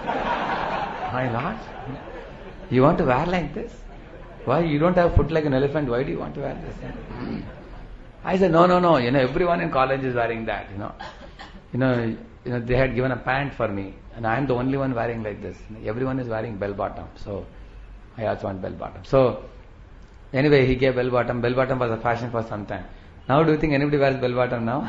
My Lord, you want to wear like this? Why? You don't have foot like an elephant. Why do you want to wear this? I said, no, no, no. You know, everyone in college is wearing that, you know. You know, you know, they had given a pant for me. And I am the only one wearing like this. Everyone is wearing bell bottom. So, I also want bell bottom. So, anyway, he gave bell bottom. Bell bottom was a fashion for some time. Now, do you think anybody wears bell bottom now?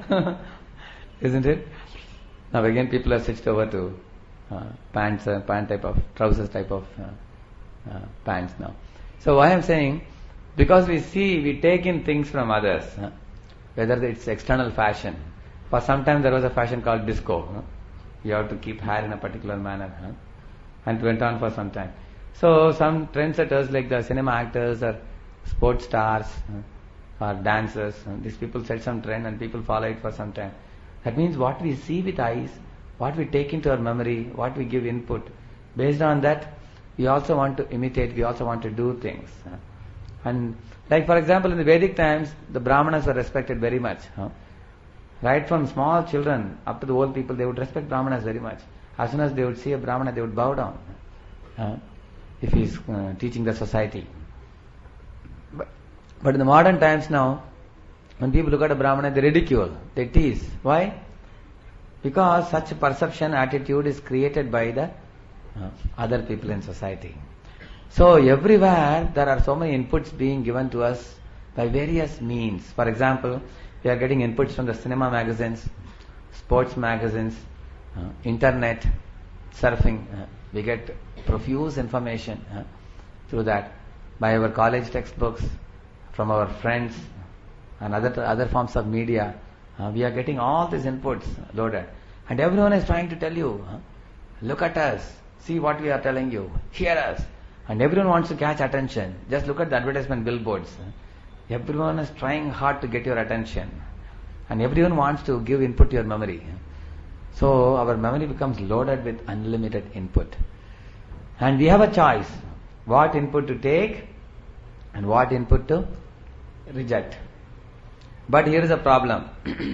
Isn't it? Now again, people have switched over to uh, pants, uh, pant type of, trousers type of uh, uh, pants now. So why I'm saying, because we see, we take in things from others, uh, whether it's external fashion. For some time there was a fashion called disco. Uh, you have to keep hair in a particular manner. Uh, and it went on for some time. So some trendsetters like the cinema actors or sports stars uh, or dancers, uh, these people set some trend and people follow it for some time. That means what we see with eyes, what we take into our memory, what we give input, based on that, we also want to imitate, we also want to do things. Uh, and like for example, in the Vedic times, the Brahmanas were respected very much. Huh? Right from small children up to the old people, they would respect Brahmanas very much. As soon as they would see a Brahmana, they would bow down. Uh, if he is uh, teaching the society. But, but in the modern times now, when people look at a Brahmana, they ridicule, they tease. Why? Because such a perception, attitude is created by the uh, other people in society. So everywhere there are so many inputs being given to us by various means. For example, we are getting inputs from the cinema magazines, sports magazines, uh, internet, surfing. Uh, we get profuse information uh, through that, by our college textbooks, from our friends, and other other forms of media. Uh, we are getting all these inputs loaded. And everyone is trying to tell you, uh, look at us, see what we are telling you, hear us. And everyone wants to catch attention. Just look at the advertisement billboards. Everyone is trying hard to get your attention. And everyone wants to give input to your memory. So our memory becomes loaded with unlimited input. And we have a choice, what input to take and what input to reject. But here is a problem.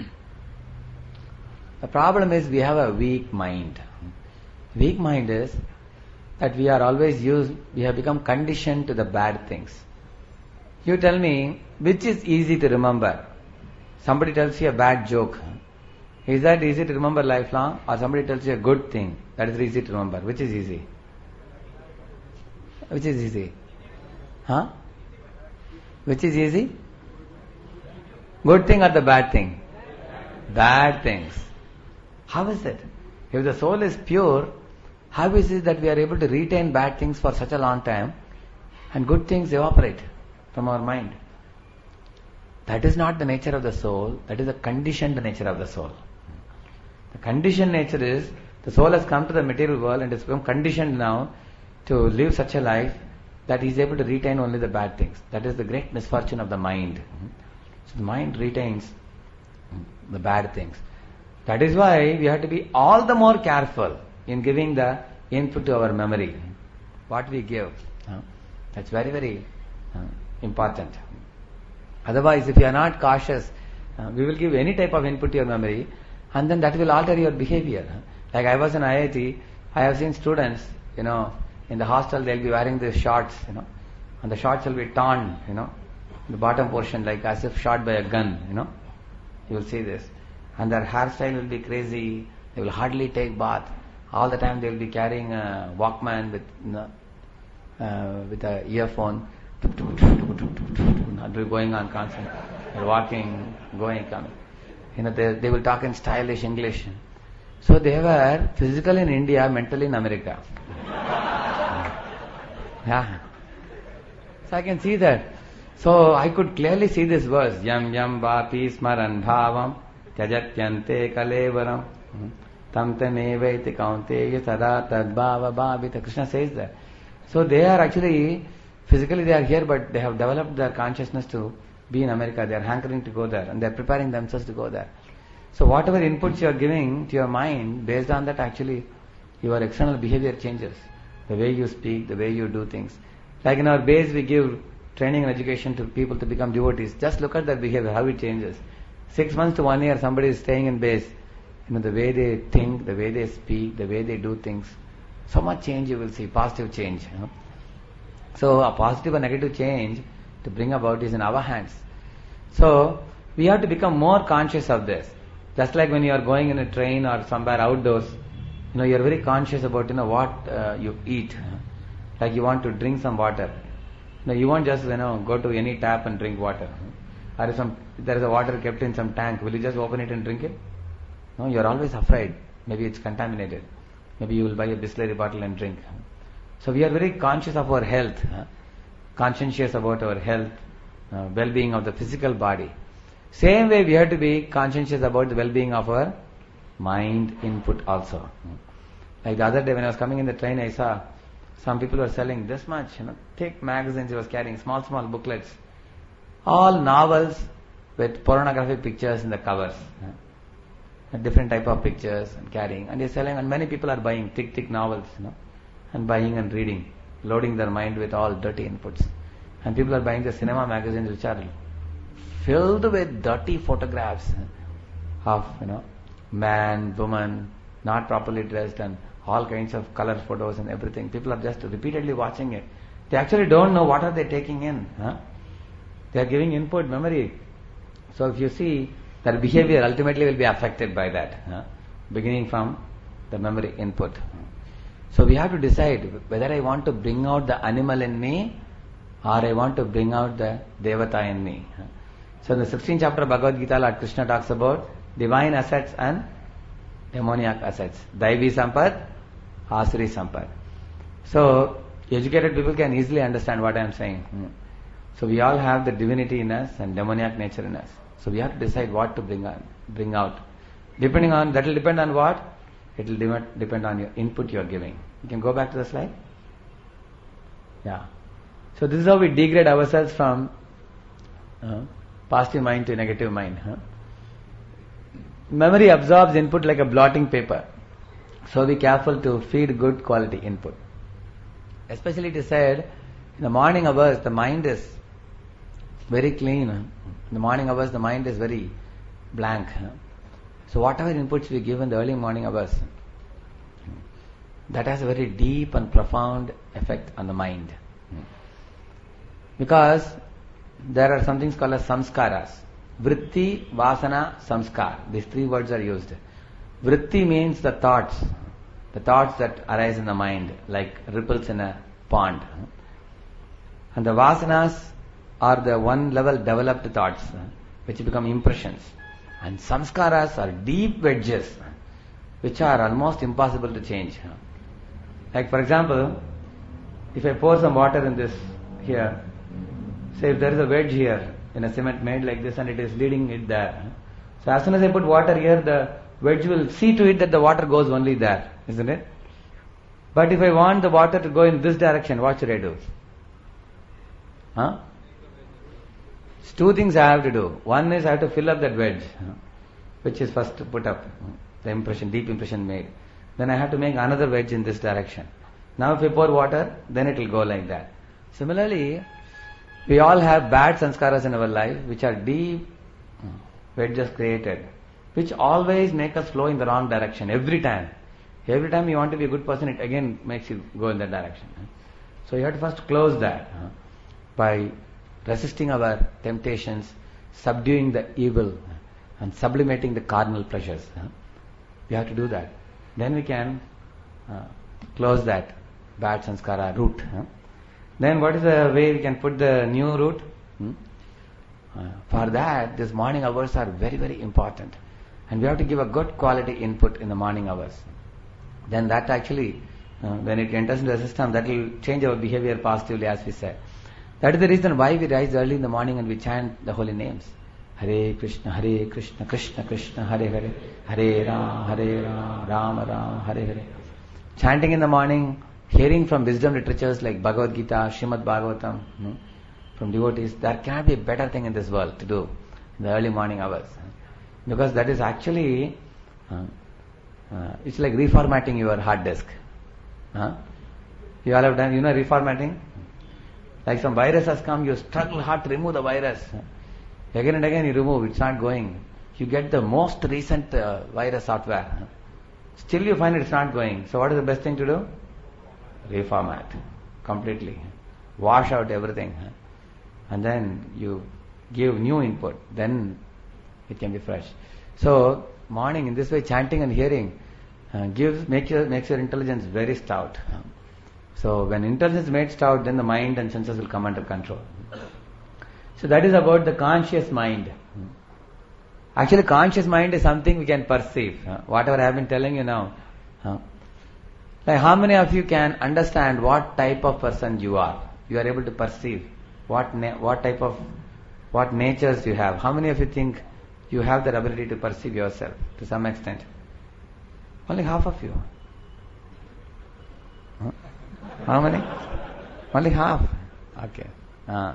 The problem is we have a weak mind. Weak mind is that we are always used, we have become conditioned to the bad things. You tell me, which is easy to remember? Somebody tells you a bad joke. Is that easy to remember lifelong? Or somebody tells you a good thing, that is easy to remember? Which is easy? Which is easy? Huh? Which is easy? Good thing or the bad thing? Bad things. How is it? If the soul is pure, how is it that we are able to retain bad things for such a long time and good things evaporate from our mind? That is not the nature of the soul, that is the conditioned nature of the soul. The conditioned nature is, the soul has come to the material world and has become conditioned now to live such a life that he is able to retain only the bad things. That is the great misfortune of the mind. So the mind retains the bad things. That is why we have to be all the more careful in giving the input to our memory. What we give. That's very, very important. Otherwise, if you are not cautious, we will give any type of input to your memory, and then that will alter your behavior. Like I was in I I T, I have seen students, you know, in the hostel they'll be wearing these shorts, you know, and the shorts will be torn, you know, the bottom portion like as if shot by a gun, you know. You will see this. And their hairstyle will be crazy, they will hardly take bath. All the time they will be carrying a Walkman with, you know, uh, with a earphone, going on constantly. They're walking, going, coming. You know, they, they will talk in stylish English. So they were physically in India, mentally in America. Yeah. So I can see that. So I could clearly see this verse. Yam yam vapi smaran bhavam tyajatyante kalevaram tam tamevaiti kaunteya tada tadbhava bhavita. Krishna says that. So they are actually, physically they are here, but they have developed their consciousness to be in America. They are hankering to go there and they are preparing themselves to go there. So whatever inputs you are giving to your mind, based on that actually your external behavior changes. The way you speak, the way you do things. Like in our base we give training and education to people to become devotees. Just look at their behavior, how it changes. Six months to one year somebody is staying in base. You know, the way they think, the way they speak, the way they do things. So much change you will see, positive change. You know? So a positive and negative change to bring about is in our hands. So we have to become more conscious of this. Just like when you are going in a train or somewhere outdoors, you know, you are very conscious about, you know, what uh, you eat. Like you want to drink some water. No, you won't just, you know, go to any tap and drink water. Or if some, if there is a water kept in some tank, will you just open it and drink it? No, you are always afraid. Maybe it's contaminated. Maybe you will buy a Bisleri bottle and drink. So we are very conscious of our health, conscientious about our health, uh, well-being of the physical body. Same way we have to be conscientious about the well-being of our mind input also. Like the other day when I was coming in the train, I saw some people were selling this much, you know, thick magazines he was carrying, small, small booklets. All novels with pornographic pictures in the covers. A different type of pictures and carrying. And he's selling, and many people are buying thick, thick novels, you know, and buying and reading, loading their mind with all dirty inputs. And people are buying the cinema magazines which are filled with dirty photographs of, you know, man, woman, not properly dressed, and all kinds of color photos and everything. People are just repeatedly watching it. They actually don't know what are they taking in. Huh? They are giving input, memory. So if you see, their behavior ultimately will be affected by that, huh? Beginning from the memory input. So we have to decide whether I want to bring out the animal in me or I want to bring out the Devata in me. Huh? So in the sixteenth chapter of Bhagavad Gita, Lord Krishna talks about divine assets and demoniac assets. Daivi Sampad, Asuri Sampad. So educated people can easily understand what I am saying. Hmm. So we all have the divinity in us and demoniac nature in us. So we have to decide what to bring on, bring out. Depending on, that will depend on what? It will de- depend on your input you are giving. You can go back to the slide. Yeah. So this is how we degrade ourselves from uh, positive mind to negative mind. Huh? Memory absorbs input like a blotting paper. So be careful to feed good quality input. Especially it is said, in the morning hours the mind is very clean. In the morning hours the mind is very blank. So whatever inputs we give in the early morning hours, that has a very deep and profound effect on the mind. Because there are some things called as samskaras. Vritti, vasana, samskar. These three words are used. Vritti means the thoughts. The thoughts that arise in the mind, like ripples in a pond. And the vasanas are the one level developed thoughts, which become impressions. And samskaras are deep wedges, which are almost impossible to change. Like for example, if I pour some water in this here, say if there is a wedge here in a cement made like this and it is leading it there. So as soon as I put water here, the wedge will see to it that the water goes only there, isn't it? But if I want the water to go in this direction, what should I do? Huh? Two things I have to do. One is I have to fill up that wedge, which is first put up, the impression, deep impression made. Then I have to make another wedge in this direction. Now if I pour water, then it will go like that. Similarly, we all have bad sanskaras in our life, which are deep wedges created, which always make us flow in the wrong direction every time. Every time you want to be a good person, it again makes you go in that direction. So you have to first close that by resisting our temptations, subduing the evil, and sublimating the carnal pleasures. We have to do that. Then we can uh, close that bad sanskara root. Then what is the way we can put the new root? Hmm? Uh, for that, these morning hours are very, very important. And we have to give a good quality input in the morning hours. Then that actually, uh, when it enters into the system, that will change our behavior positively, as we said. That is the reason why we rise early in the morning and we chant the holy names. Hare Krishna, Hare Krishna, Krishna Krishna, Hare Hare, Hare Ram, Hare Ram, Ram Ram, Hare Hare. Chanting in the morning, hearing from wisdom literatures like Bhagavad Gita, Srimad Bhagavatam, hmm, from devotees, there cannot be a better thing in this world to do in the early morning hours. Because that is actually, uh, uh, it's like reformatting your hard disk. Huh? You all have done, you know reformatting? Like some virus has come, you struggle hard to remove the virus. Again and again you remove, it's not going. You get the most recent uh, virus software. Still you find it's not going. So what is the best thing to do? Reformat completely. Wash out everything. And then you give new input. Then it can be fresh. So morning in this way, chanting and hearing uh, gives makes your, makes your intelligence very stout. So when intelligence is made stout, then the mind and senses will come under control. So that is about the conscious mind. Actually, conscious mind is something we can perceive. Whatever I have been telling you now. Like how many of you can understand what type of person you are? You are able to perceive what na- what type of what natures you have. How many of you think you have that ability to perceive yourself to some extent? Only half of you. Huh? How many? Only half. Okay. Uh.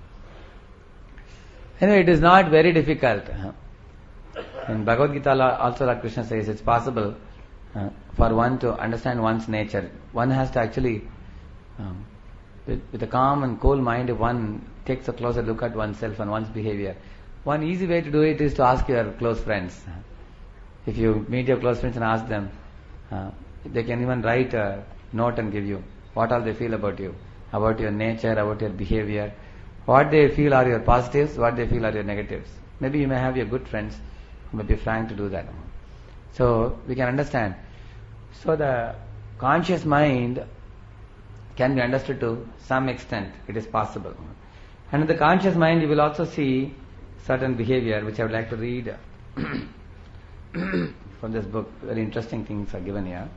Anyway, it is not very difficult. In Bhagavad Gita also Lord Krishna says it's possible uh, for one to understand one's nature. One has to actually, um, with, with a calm and cool mind, if one takes a closer look at oneself and one's behavior. One easy way to do it is to ask your close friends. If you meet your close friends and ask them, uh, they can even write a note and give you what all they feel about you, about your nature, about your behavior. What they feel are your positives, what they feel are your negatives. Maybe you may have your good friends who may be frank to do that. So we can understand. So the conscious mind can be understood to some extent. It is possible. And in the conscious mind you will also see certain behavior which I would like to read from this book. Very interesting things are given here.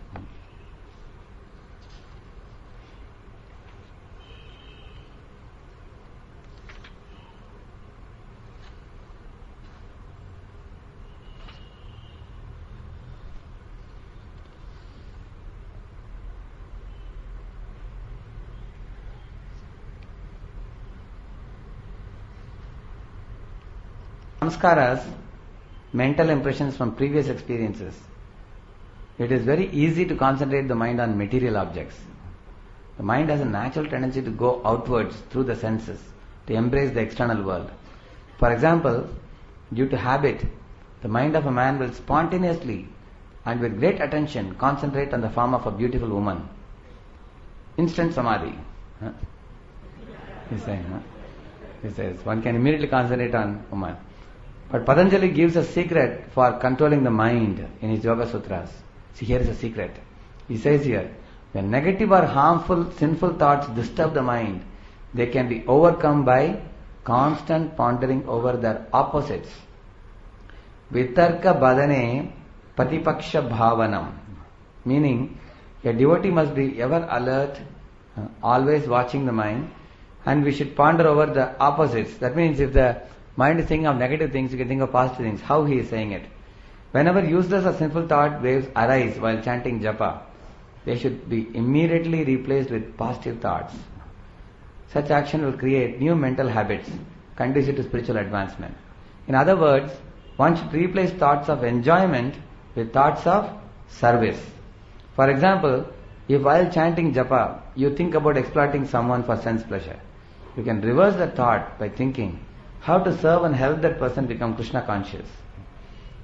Samskaras, mental impressions from previous experiences. It is very easy to concentrate the mind on material objects. The mind has a natural tendency to go outwards through the senses, to embrace the external world. For example, due to habit, the mind of a man will spontaneously and with great attention concentrate on the form of a beautiful woman. Instant samadhi. Huh? He's saying, huh? He says, one can immediately concentrate on woman. But Patanjali gives a secret for controlling the mind in his Yoga Sutras. See, here is a secret. He says here, when negative or harmful, sinful thoughts disturb the mind, they can be overcome by constant pondering over their opposites. Vitarka badane patipaksha bhavanam. Meaning, a devotee must be ever alert, uh, always watching the mind, and we should ponder over the opposites. That means if the mind is thinking of negative things, you can think of positive things. How he is saying it. Whenever useless or sinful thought waves arise while chanting japa, they should be immediately replaced with positive thoughts. Such action will create new mental habits conducive to spiritual advancement. In other words, one should replace thoughts of enjoyment with thoughts of service. For example, if while chanting japa, you think about exploiting someone for sense pleasure, you can reverse the thought by thinking how to serve and help that person become Krishna conscious.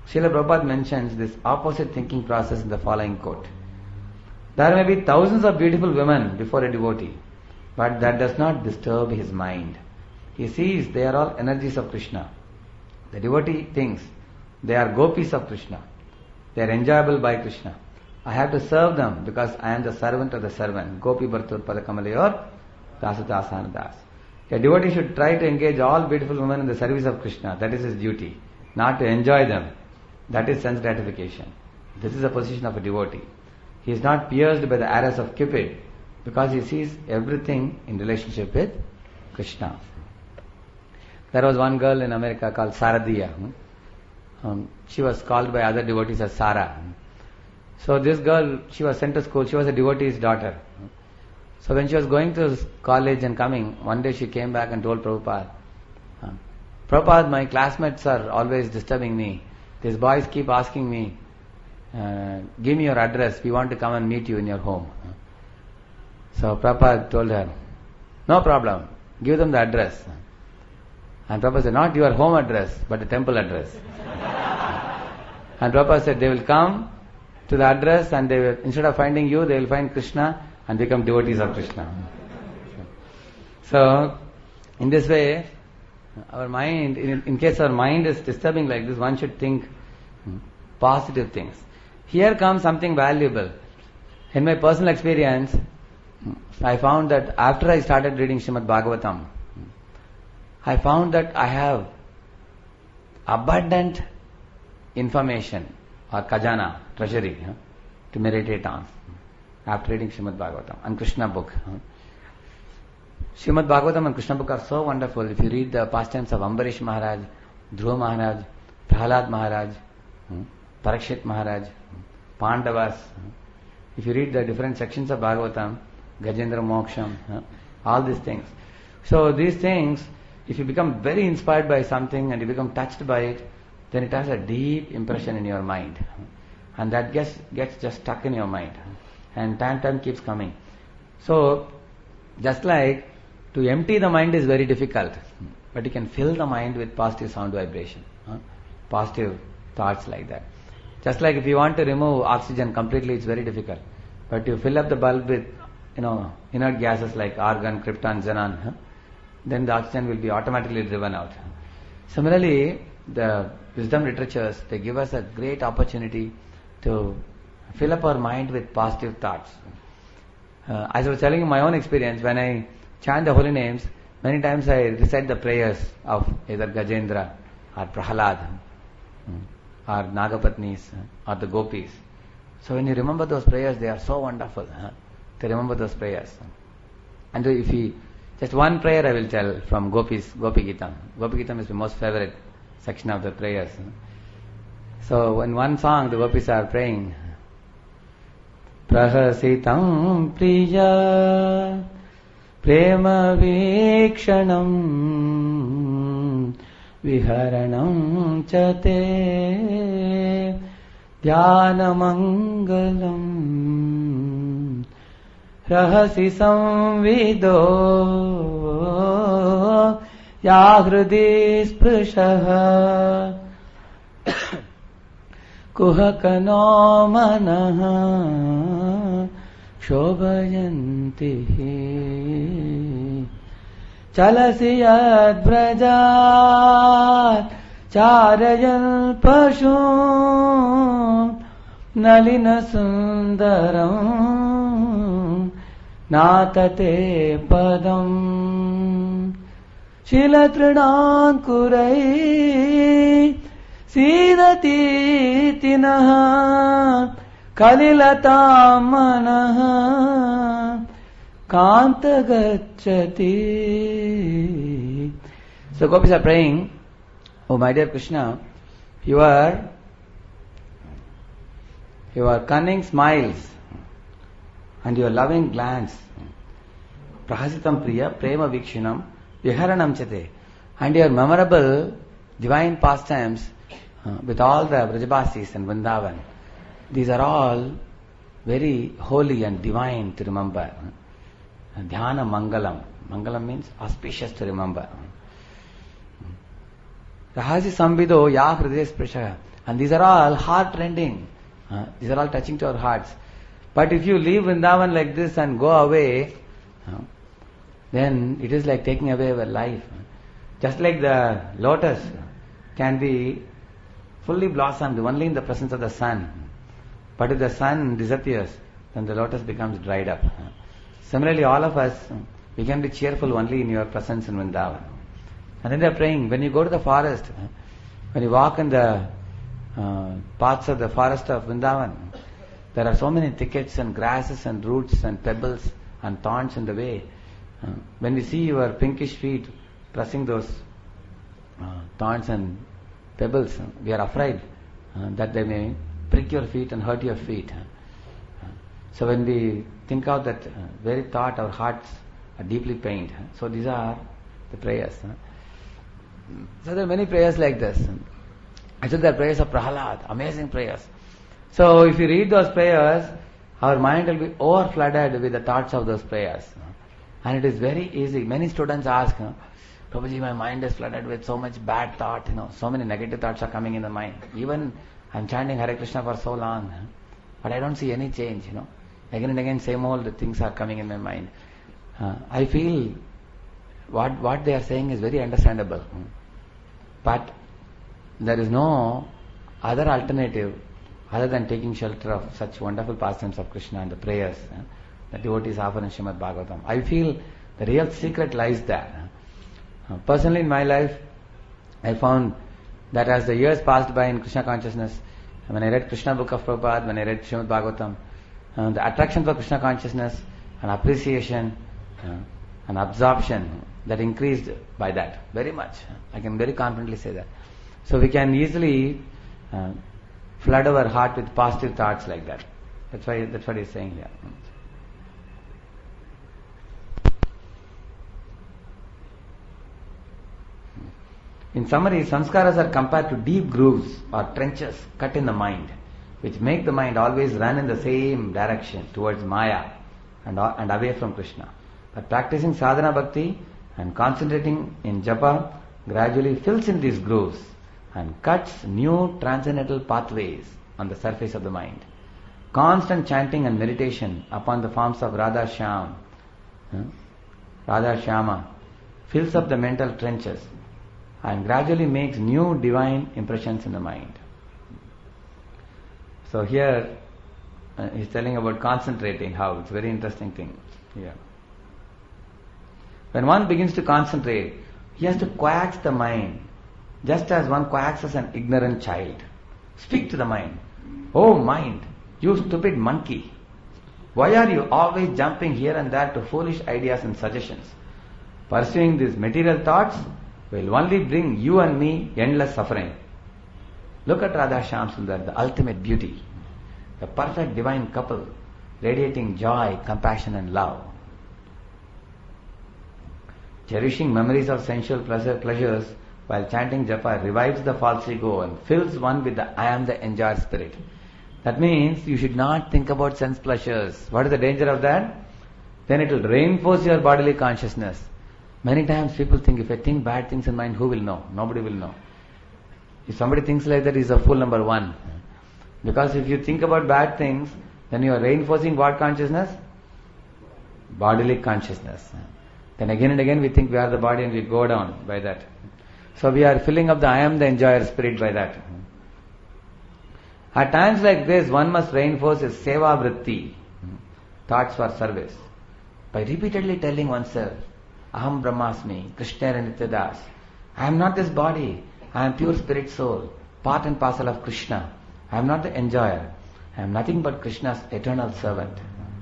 Srila Prabhupada mentions this opposite thinking process in the following quote. There may be thousands of beautiful women before a devotee, but that does not disturb his mind. He sees they are all energies of Krishna. The devotee thinks they are gopis of Krishna. They are enjoyable by Krishna. I have to serve them because I am the servant of the servant. Gopi Bhartur Padakamalayur Dasadasan Das. A devotee should try to engage all beautiful women in the service of Krishna. That is his duty. Not to enjoy them. That is sense gratification. This is the position of a devotee. He is not pierced by the arrows of Cupid because he sees everything in relationship with Krishna. There was one girl in America called Saradiya. Um, she was called by other devotees as Sara. So this girl, she was sent to school. She was a devotee's daughter. So when she was going to college and coming, one day she came back and told Prabhupada, uh, Prabhupada, my classmates are always disturbing me. These boys keep asking me, uh, give me your address. We want to come and meet you in your home. So Prabhupada told her, no problem. Give them the address. And Prabhupada said, not your home address, but the temple address. And Prabhupada said, they will come to the address and they will, instead of finding you, they will find Krishna and become devotees of Krishna. So, in this way, our mind, in, in case our mind is disturbing like this, one should think positive things. Here comes something valuable. In my personal experience, I found that after I started reading Srimad Bhagavatam, I found that I have abundant information or kajana, treasury, huh, to meditate on after reading Srimad Bhagavatam and Krishna book. Huh. Srimad Bhagavatam and Krishna book are so wonderful. If you read the pastimes of Ambarish Maharaj, Dhruva Maharaj, Prahlad Maharaj, hmm, Parikshit Maharaj, Pandavas, hmm, if you read the different sections of Bhagavatam, Gajendra Moksham, huh, all these things. So these things, if you become very inspired by something and you become touched by it, then it has a deep impression in your mind. And that gets, gets just stuck in your mind. And time time keeps coming. So, just like to empty the mind is very difficult, but you can fill the mind with positive sound vibration, huh? Positive thoughts like that. Just like if you want to remove oxygen completely, it's very difficult. But you fill up the bulb with, you know, inert gases like argon, krypton, xenon, huh? Then the oxygen will be automatically driven out. Similarly, the wisdom literatures, they give us a great opportunity to fill up our mind with positive thoughts. Uh, as I was telling you my own experience, when I chant the holy names, many times I recite the prayers of either Gajendra or Prahlad or Nagapatnis or the Gopis. So when you remember those prayers, they are so wonderful. Huh? To remember those prayers. And if you, just one prayer I will tell from Gopis, Gopi Gitam. Gopi Gitam is the most favorite section of the prayers. So in one song the Gopis are praying, Prahasitam Priya Prema Vikshanam Viharanam Chate Dhyanamangalam Rahasi Samvido Yahrudi Sprushaha Kuhakano Manaha Shobhayanti Chalasi Yad Brajat Charayan Pashum Nalina Sundaram Natate Padam Shilatradan Kurai Sidati Tinaha Kalilata Manaha Kanta Gacchati. So Gopis are praying, oh my dear Krishna, your, your cunning smiles and your loving glance, Prahasitam Priya, Prema Vikshinam, Viharanam Chate, and your memorable divine pastimes uh, with all the Vrajabasis and Vrindavan, these are all very holy and divine to remember. Dhyana Mangalam. Mangalam means auspicious to remember. Rahasi Samvido Ya Hridaya Sprishaya. And these are all heart-rending. Uh, these are all touching to our hearts. But if you leave Vrindavan like this and go away, uh, then it is like taking away our life. Just like the lotus can be fully blossomed only in the presence of the sun. But if the sun disappears, then the lotus becomes dried up. Similarly, all of us, we can be cheerful only in your presence in Vrindavan. And then they are praying, when you go to the forest, when you walk in the uh, paths of the forest of Vrindavan, there are so many thickets and grasses and roots and pebbles and thorns in the way. Uh, when we see your pinkish feet pressing those uh, thorns and pebbles, we are afraid uh, that they may prick your feet and hurt your feet. Uh, so when we think of that uh, very thought, our hearts are deeply pained. So these are the prayers. Uh. So there are many prayers like this. Actually, there are prayers of Prahalad, amazing prayers. So if you read those prayers, our mind will be over-flooded with the thoughts of those prayers. And it is very easy. Many students ask, Prabhuji, my mind is flooded with so much bad thought, you know, so many negative thoughts are coming in the mind. Even I'm chanting Hare Krishna for so long, but I don't see any change, you know. Again and again, same old things are coming in my mind. Uh, I feel what what they are saying is very understandable. But there is no other alternative other than taking shelter of such wonderful pastimes of Krishna and the prayers uh, that devotees offer in Srimad Bhagavatam. I feel the real secret lies there. Uh, personally in my life, I found that as the years passed by in Krishna consciousness, when I read Krishna book of Prabhupada, when I read Srimad Bhagavatam, uh, the attraction for Krishna consciousness and appreciation uh, and absorption that increased by that very much. I can very confidently say that. So we can easily uh, flood our heart with positive thoughts like that. That's why that's what he's saying here. In summary, samskaras are compared to deep grooves or trenches cut in the mind, which make the mind always run in the same direction towards Maya and, and away from Krishna. But practicing sadhana bhakti and concentrating in japa gradually fills in these grooves and cuts new transcendental pathways on the surface of the mind. Constant chanting and meditation upon the forms of Radha Shyam, Radha Shyama, fills up the mental trenches and gradually makes new divine impressions in the mind. So here uh, he's telling about concentrating, how it's a very interesting thing here. When one begins to concentrate, he has to coax the mind, just as one coaxes an ignorant child. Speak to the mind. Oh mind, you stupid monkey, why are you always jumping here and there to foolish ideas and suggestions? Pursuing these material thoughts will only bring you and me endless suffering. Look at Radha Shyam Sundar, the ultimate beauty, the perfect divine couple, radiating joy, compassion and love. Cherishing memories of sensual pleasure, pleasures while chanting japa revives the false ego and fills one with the I am the enjoyer spirit. That means you should not think about sense pleasures. What is the danger of that? Then it will reinforce your bodily consciousness. Many times people think, if I think bad things in mind, who will know? Nobody will know. If somebody thinks like that, he is a fool number one. Because if you think about bad things, then you are reinforcing what consciousness? Bodily consciousness. Then again and again we think we are the body and we go down by that. So we are filling up the I am the enjoyer spirit by that. At times like this, one must reinforce his seva vritti, thoughts for service, by repeatedly telling oneself, Aham Brahmasmi, Krishna Nityadas. I am not this body. I am pure spirit soul, part and parcel of Krishna. I am not the enjoyer. I am nothing but Krishna's eternal servant.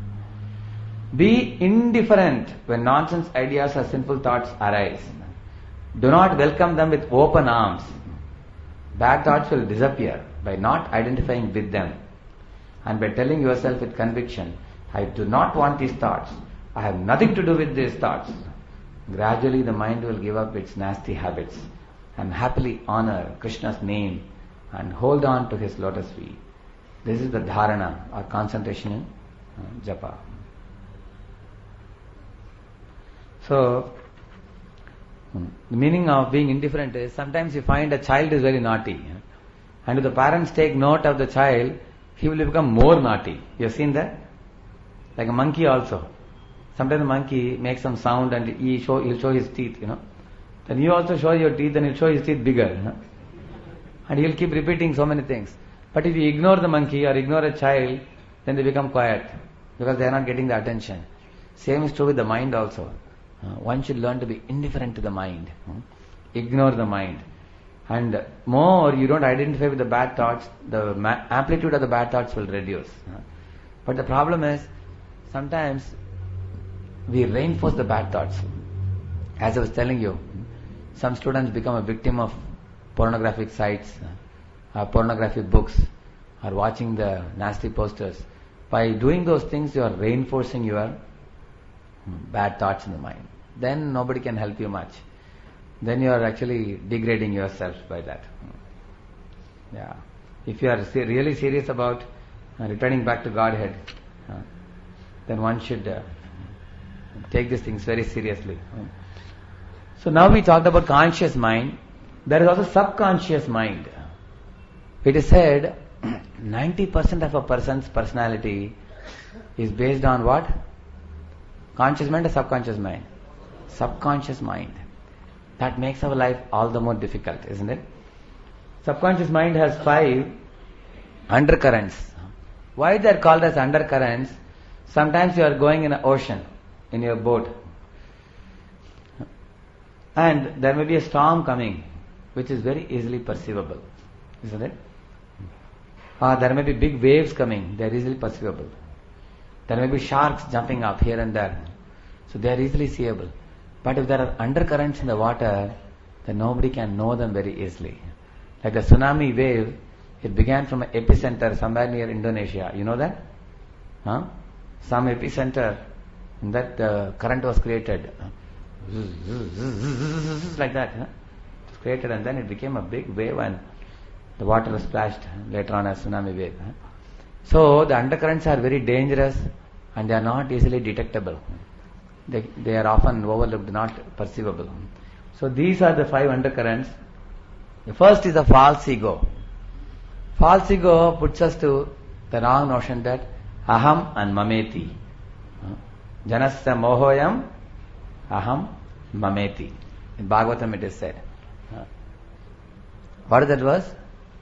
Be indifferent when nonsense ideas or sinful thoughts arise. Do not welcome them with open arms. Bad thoughts will disappear by not identifying with them and by telling yourself with conviction, I do not want these thoughts. I have nothing to do with these thoughts. Gradually the mind will give up its nasty habits and happily honor Krishna's name and hold on to his lotus feet. This is the dharana or concentration in uh, japa. Hmm. The meaning of being indifferent is sometimes you find a child is very naughty. And if the parents take note of the child, he will become more naughty. You have seen that? Like a monkey also. Sometimes the monkey makes some sound and he show, he'll show his teeth, you know. Then you also show your teeth and he'll show his teeth bigger, you know. And he'll keep repeating so many things. But if you ignore the monkey or ignore a child, then they become quiet because they are not getting the attention. Same is true with the mind also. Uh, one should learn to be indifferent to the mind. Hmm? Ignore the mind. And more you don't identify with the bad thoughts, the ma- amplitude of the bad thoughts will reduce. Uh, but the problem is, sometimes we reinforce the bad thoughts. As I was telling you, some students become a victim of pornographic sites, uh, pornographic books, or watching the nasty posters. By doing those things, you are reinforcing your bad thoughts in the mind. Then nobody can help you much. Then you are actually degrading yourself by that. Yeah. If you are se- really serious about uh, returning back to Godhead, uh, then one should uh, take these things very seriously. So now we talked about conscious mind. There is also subconscious mind. It is said ninety percent of a person's personality is based on what? Conscious mind or subconscious mind? Subconscious mind. That makes our life all the more difficult, isn't it? Subconscious mind has five undercurrents. Why they are called as undercurrents? Sometimes you are going in an ocean, in your boat, and there may be a storm coming, which is very easily perceivable, isn't it? Uh, there may be big waves coming, they are easily perceivable. There may be sharks jumping up here and there, so they are easily seeable. But if there are undercurrents in the water, then nobody can know them very easily. Like the tsunami wave, it began from an epicenter somewhere near Indonesia. You know that? Huh? Some epicenter, that uh, current was created. Like that. Huh? It was created and then it became a big wave and the water was splashed later on as tsunami wave. Huh? So the undercurrents are very dangerous and they are not easily detectable. They, they are often overlooked, not perceivable. So these are the five undercurrents. The first is the false ego. False ego puts us to the wrong notion that aham and mameti. Janasya mohoyam aham mameti. In Bhagavatam it is said. What is that verse?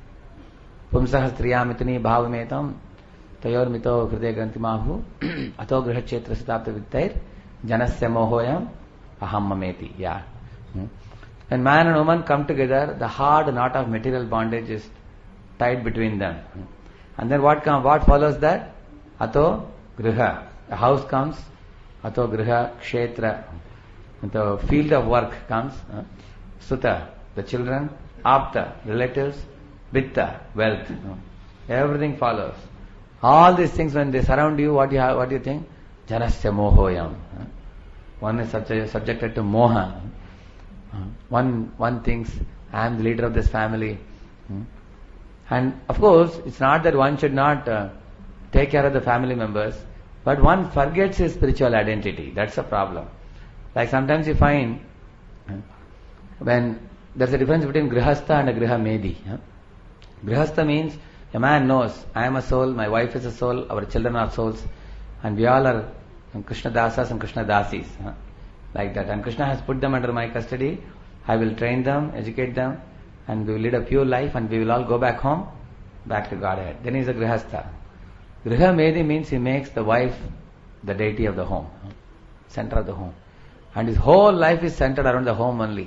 Pumsah striya mituni bhavametam tayor mito hriday grantimahu ato griha chetra sitapta vittair janasya mohoyam aham mameti. Yeah. Hmm. When man and woman come together, the hard knot of material bondage is tied between them. Hmm. And then what comes? What follows that? Ato griha. The house comes. Ato griha kshetra. The field of work comes. Uh, Sutta, the children. Apta, relatives. Vitta, wealth. Uh, everything follows. All these things, when they surround you, what do you have, what do you think? Janasya mohoyam. Uh, one is subject, subjected to moha. Uh, one one thinks, I am the leader of this family. Hmm. And of course, it's not that one should not uh, take care of the family members, but one forgets his spiritual identity. That's a problem. Like sometimes you find uh, when there's a difference between grihastha and a griha medi. Huh? Grihastha means a man knows, I am a soul, my wife is a soul, our children are souls, and we all are Krishna dasas and Krishna dasis. Huh? Like that. And Krishna has put them under my custody. I will train them, educate them, and we will lead a pure life and we will all go back home, back to Godhead. Then he is a grihastha. Griha medi means he makes the wife the deity of the home, center of the home. And his whole life is centered around the home only.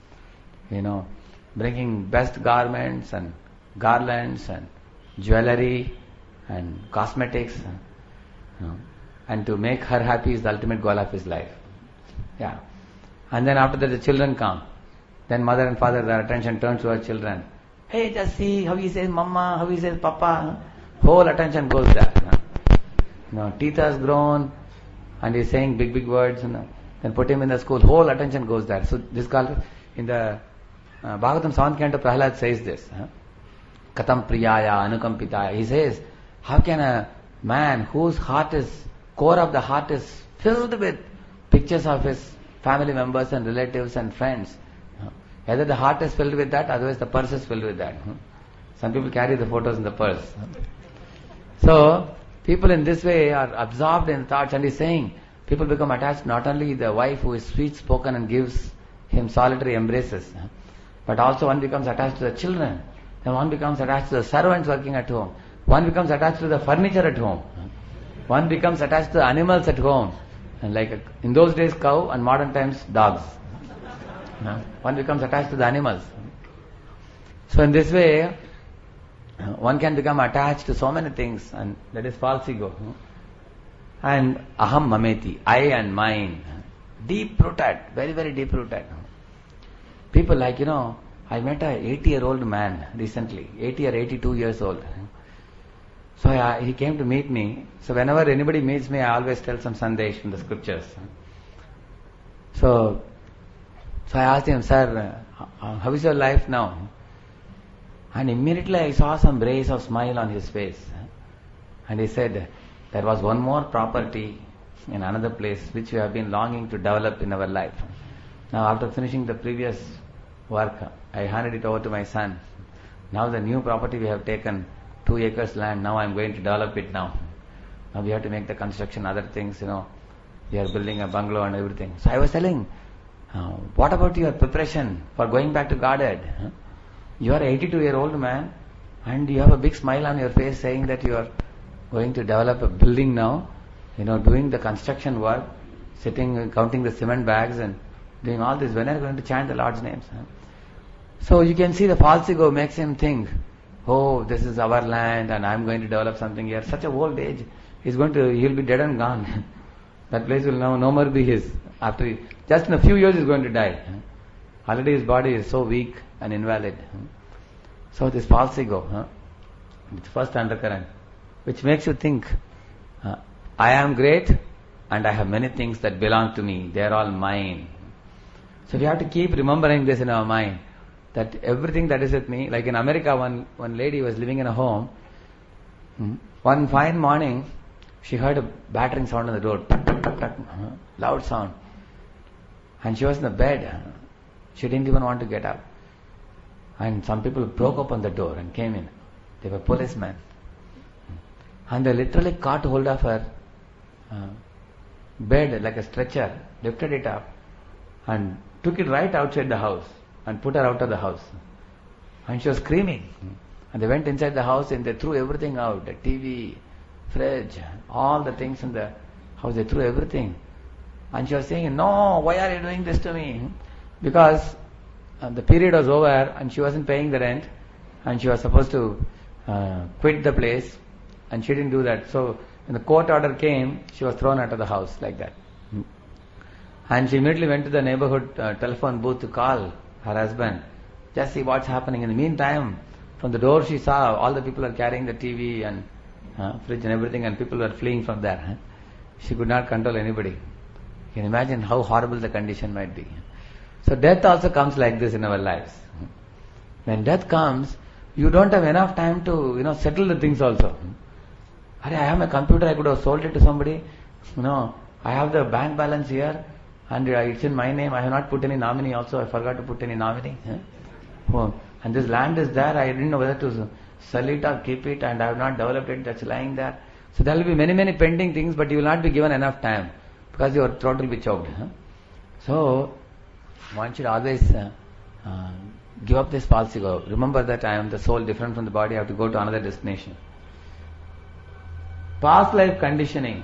You know, bringing best garments and garlands and jewelry and cosmetics. You know, and to make her happy is the ultimate goal of his life. Yeah. And then after that the children come. Then mother and father, their attention turns towards children. Hey, just see how he says mama, how he says papa. Whole attention goes there. You know, teeth has grown and he's saying big, big words. You know. Then put him in the school. Whole attention goes there. So this called in the uh, Bhagavatam seventh canto, Prahlad says this. Huh? Katam priyaya anukampitaya. He says, how can a man whose heart is, core of the heart is filled with pictures of his family members and relatives and friends. Either the heart is filled with that, otherwise the purse is filled with that. Some people carry the photos in the purse. So, people in this way are absorbed in thoughts, and he's saying, people become attached not only the wife who is sweet spoken and gives him solitary embraces, but also one becomes attached to the children, then one becomes attached to the servants working at home, one becomes attached to the furniture at home, one becomes attached to the animals at home, and like in those days cow, and modern times dogs. One becomes attached to the animals. So in this way, one can become attached to so many things, and that is false ego. And aham mameti, I and mine, deep rooted, very very deep rooted. People like, you know, I met a eighty year old man recently, eighty or eighty-two years old. So uh, he came to meet me. So whenever anybody meets me, I always tell some sandesh from the scriptures. So, so I asked him, sir, uh, how is your life now? And immediately I saw some rays of smile on his face. And he said, there was one more property in another place which we have been longing to develop in our life. Now after finishing the previous work, I handed it over to my son. Now the new property we have taken, two acres land, now I am going to develop it now. Now we have to make the construction, other things, you know. We are building a bungalow and everything. So I was telling, uh, what about your preparation for going back to Godhead? Huh? You are an eighty-two year old man and you have a big smile on your face saying that you are going to develop a building now, you know, doing the construction work, sitting, counting the cement bags and doing all this. When are you going to chant the Lord's names? Huh? So you can see the false ego makes him think, oh, this is our land and I am going to develop something here. Such a old age, he's going to, he'll be dead and gone. That place will now no more be his. After he, just in a few years he's going to die. Already his body is so weak and invalid. So this false ego, huh? It's first undercurrent, which makes you think, uh, I am great and I have many things that belong to me. They are all mine. So we have to keep remembering this in our mind, that everything that is with me, like in America, one, one lady was living in a home. Hmm? One fine morning, she heard a battering sound on the door, tuck, tuck, tuck, tuck, huh? Loud sound. And she was in the bed. She didn't even want to get up. And some people broke open the door and came in. They were policemen. And they literally caught hold of her uh, bed like a stretcher, lifted it up and took it right outside the house and put her out of the house. And she was screaming. And they went inside the house and they threw everything out, the T V, fridge, all the things in the house, they threw everything. And she was saying, no, why are you doing this to me? Because uh, the period was over and she wasn't paying the rent and she was supposed to uh, quit the place and she didn't do that. So when the court order came, she was thrown out of the house like that. And she immediately went to the neighborhood uh, telephone booth to call her husband, just see what's happening. In the meantime, from the door she saw all the people are carrying the T V and uh, fridge and everything, and people were fleeing from there. Huh? She could not control anybody. You can imagine how horrible the condition might be. So death also comes like this in our lives. When death comes, you don't have enough time to, you know, settle the things also. I have my computer, I could have sold it to somebody. You know, I have the bank balance here and it's in my name. I have not put any nominee also. I forgot to put any nominee. Oh, and this land is there. I didn't know whether to sell it or keep it, and I have not developed it. That's lying there. So there will be many, many pending things, but you will not be given enough time because your throat will be choked. Huh? So one should always uh, uh, give up this false ego. Remember that I am the soul different from the body. I have to go to another destination. Past life conditioning.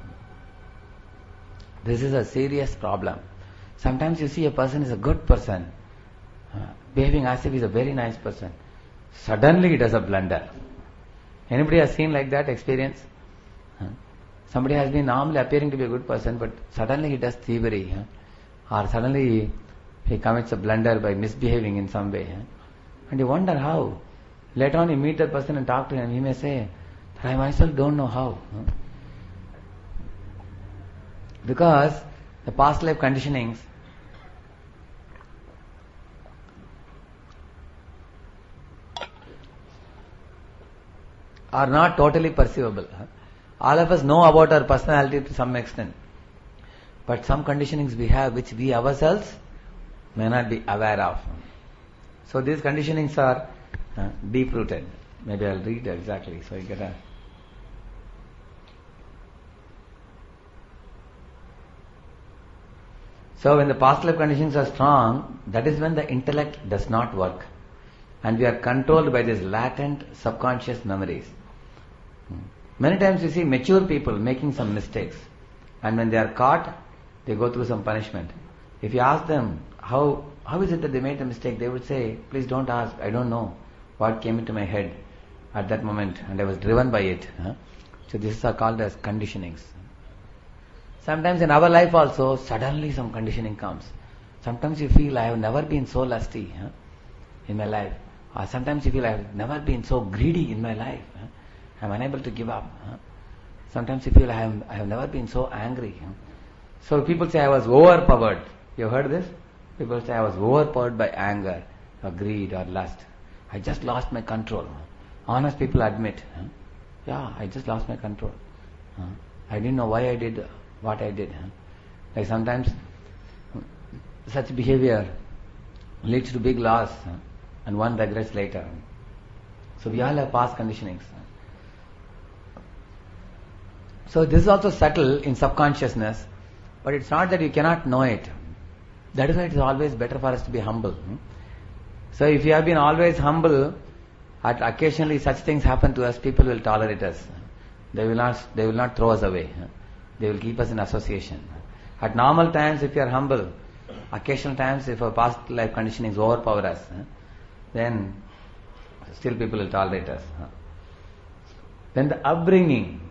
This is a serious problem. Sometimes you see a person is a good person, uh, behaving as if he is a very nice person. Suddenly he does a blunder. Anybody has seen like that experience? Huh? Somebody has been normally appearing to be a good person, but suddenly he does thievery, huh? Or suddenly he commits a blunder by misbehaving in some way. Huh? And you wonder how. Later on you meet that person and talk to him, he may say, I myself don't know how. Huh? Because the past life conditionings are not totally perceivable. All of us know about our personality to some extent. But some conditionings we have which we ourselves may not be aware of. So these conditionings are uh, deep-rooted. Maybe I'll read exactly so you get a... So when the past life conditions are strong, that is when the intellect does not work. And we are controlled by these latent subconscious memories. Many times you see mature people making some mistakes. And when they are caught, they go through some punishment. If you ask them, how how is it that they made a mistake? They would say, please don't ask, I don't know what came into my head at that moment and I was driven by it. Huh? So these are called as conditionings. Sometimes in our life also, suddenly some conditioning comes. Sometimes you feel, I have never been so lusty huh, in my life. Or sometimes you feel, I have never been so greedy in my life. Huh? I am unable to give up. Huh? Sometimes you feel, I have, I have never been so angry. Huh? So people say, I was overpowered. You heard this? People say, I was overpowered by anger, or greed, or lust. I just lost my control. Honest people admit, huh? yeah, I just lost my control. Huh? I didn't know why I did what I did. Huh? Like sometimes such behavior leads to big loss, huh? and one regrets later. So we all have past conditionings. So this is also subtle in subconsciousness, but it's not that you cannot know it. That is why it is always better for us to be humble. Hmm? So if you have been always humble, at occasionally such things happen to us, people will tolerate us. They will not, they will not throw us away. They will keep us in association. At normal times, if you are humble, occasional times, if our past life conditionings overpower us, then still people will tolerate us. Then the upbringing.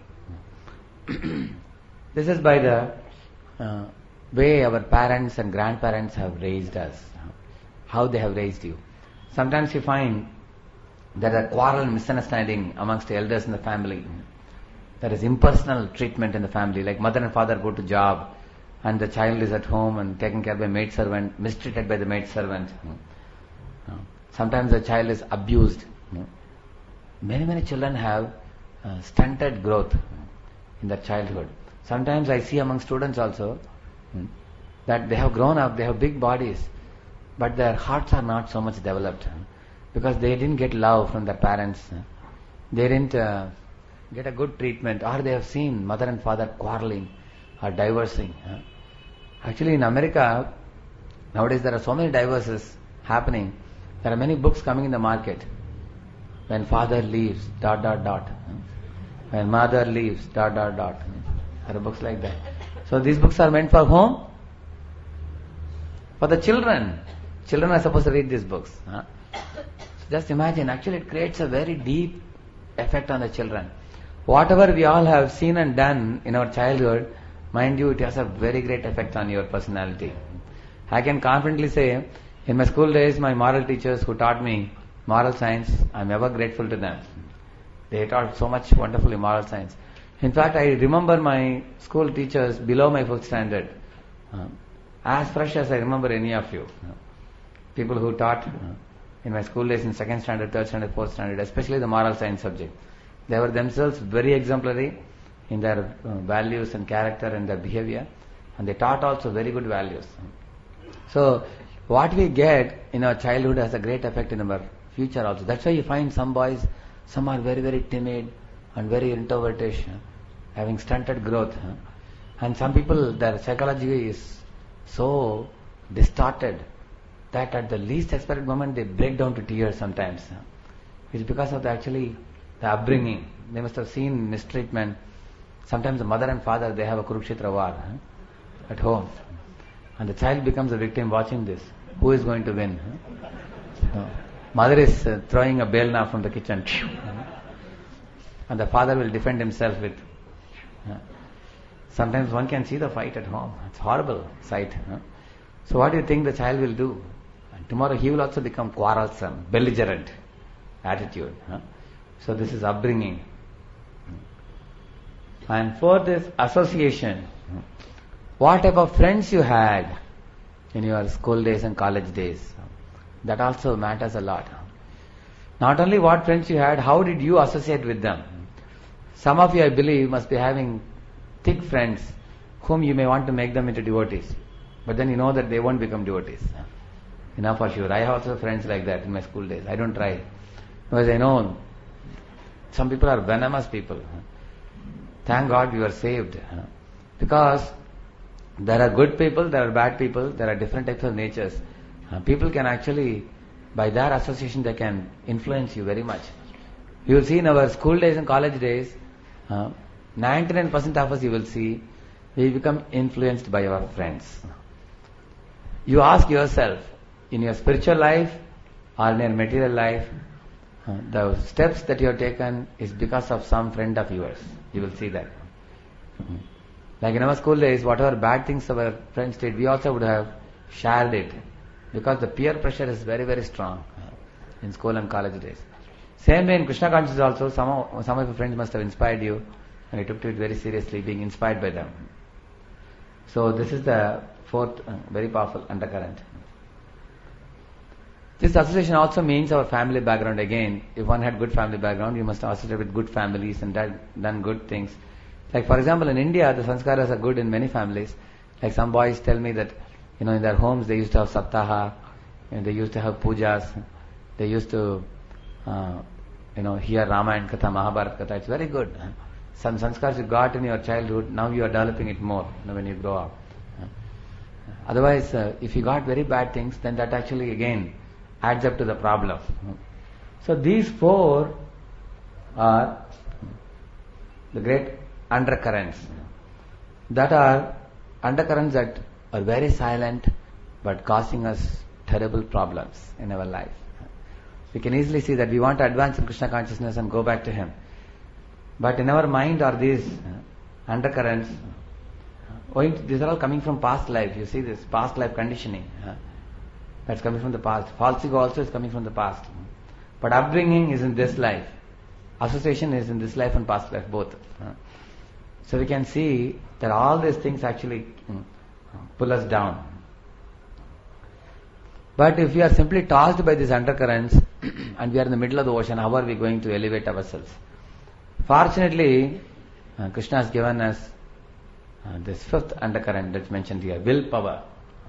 This is by the uh, way our parents and grandparents have raised us, how they have raised you. Sometimes you find there are quarrel and misunderstanding amongst the elders in the family. There is impersonal treatment in the family, like mother and father go to job and the child is at home and taken care by maid servant, mistreated by the maid servant. Sometimes the child is abused. Many, many children have uh, stunted growth in their childhood. Sometimes I see among students also that they have grown up, they have big bodies, but their hearts are not so much developed because they didn't get love from their parents. They didn't uh, get a good treatment, or they have seen mother and father quarreling or divorcing. Actually in America, nowadays there are so many divorces happening. There are many books coming in the market. When father leaves, dot, dot, dot. When mother leaves, dot, dot, dot. There are books like that. So these books are meant for whom? For the children. Children are supposed to read these books. Huh? Just imagine, actually it creates a very deep effect on the children. Whatever we all have seen and done in our childhood, mind you, it has a very great effect on your personality. I can confidently say, in my school days, my moral teachers who taught me moral science, I am ever grateful to them. They taught so much wonderfully moral science. In fact, I remember my school teachers below my fifth standard, uh, as fresh as I remember any of you. Uh, people who taught uh, in my school days in second standard, third standard, fourth standard, especially the moral science subject. They were themselves very exemplary in their uh, values and character and their behavior, and they taught also very good values. So, what we get in our childhood has a great effect in our future also. That's why you find some boys, some are very, very timid and very introvertish, having stunted growth. And some people, their psychology is so distorted that at the least expected moment they break down to tears sometimes. It's because of the actually the upbringing. They must have seen mistreatment. Sometimes the mother and father, they have a Kurukshetra war at home. And the child becomes a victim watching this. Who is going to win? So, mother is uh, throwing a belna from the kitchen. And the father will defend himself with... Uh, sometimes one can see the fight at home. It's a horrible sight. Uh. So what do you think the child will do? And tomorrow he will also become quarrelsome, belligerent attitude. Uh. So this is upbringing. And fourth is association. What type of friends you had in your school days and college days. That also matters a lot. Not only what friends you had, how did you associate with them? Some of you, I believe, must be having thick friends whom you may want to make them into devotees. But then you know that they won't become devotees. You know for sure. I have also friends like that in my school days. I don't try. Because I know some people are venomous people. Thank God we were saved. Because there are good people, there are bad people, there are different types of natures. People can actually, by their association, they can influence you very much. You will see in our school days and college days, uh, ninety-nine percent of us you will see, we become influenced by our friends. You ask yourself, in your spiritual life or in your material life, uh, the steps that you have taken is because of some friend of yours. You will see that. Mm-hmm. Like in our school days, whatever bad things our friends did, we also would have shared it. Because the peer pressure is very, very strong in school and college days. Same way in Krishna consciousness also, some of, some of your friends must have inspired you and you took to it very seriously, being inspired by them. So this is the fourth uh, very powerful undercurrent. This association also means our family background again. If one had good family background, you must associate with good families and done, done good things. Like for example, in India, the sanskaras are good in many families. Like some boys tell me that, you know, in their homes they used to have saptaha, and they used to have pujas, they used to, uh, you know, hear Ramayana Katha, Mahabharata Katha. It's very good. Some sanskars you got in your childhood, now you are developing it more, you know, when you grow up. Otherwise, uh, if you got very bad things, then that actually again adds up to the problem. So these four are the great undercurrents. That are undercurrents that are very silent but causing us terrible problems in our life. We can easily see that we want to advance in Krishna consciousness and go back to Him. But in our mind are these undercurrents. These are all coming from past life. You see this past life conditioning. That's coming from the past. False ego also is coming from the past. But upbringing is in this life. Association is in this life and past life, both. So we can see that all these things actually pull us down. But if we are simply tossed by these undercurrents and we are in the middle of the ocean, how are we going to elevate ourselves? Fortunately, uh, Krishna has given us uh, this fifth undercurrent that's mentioned here, willpower.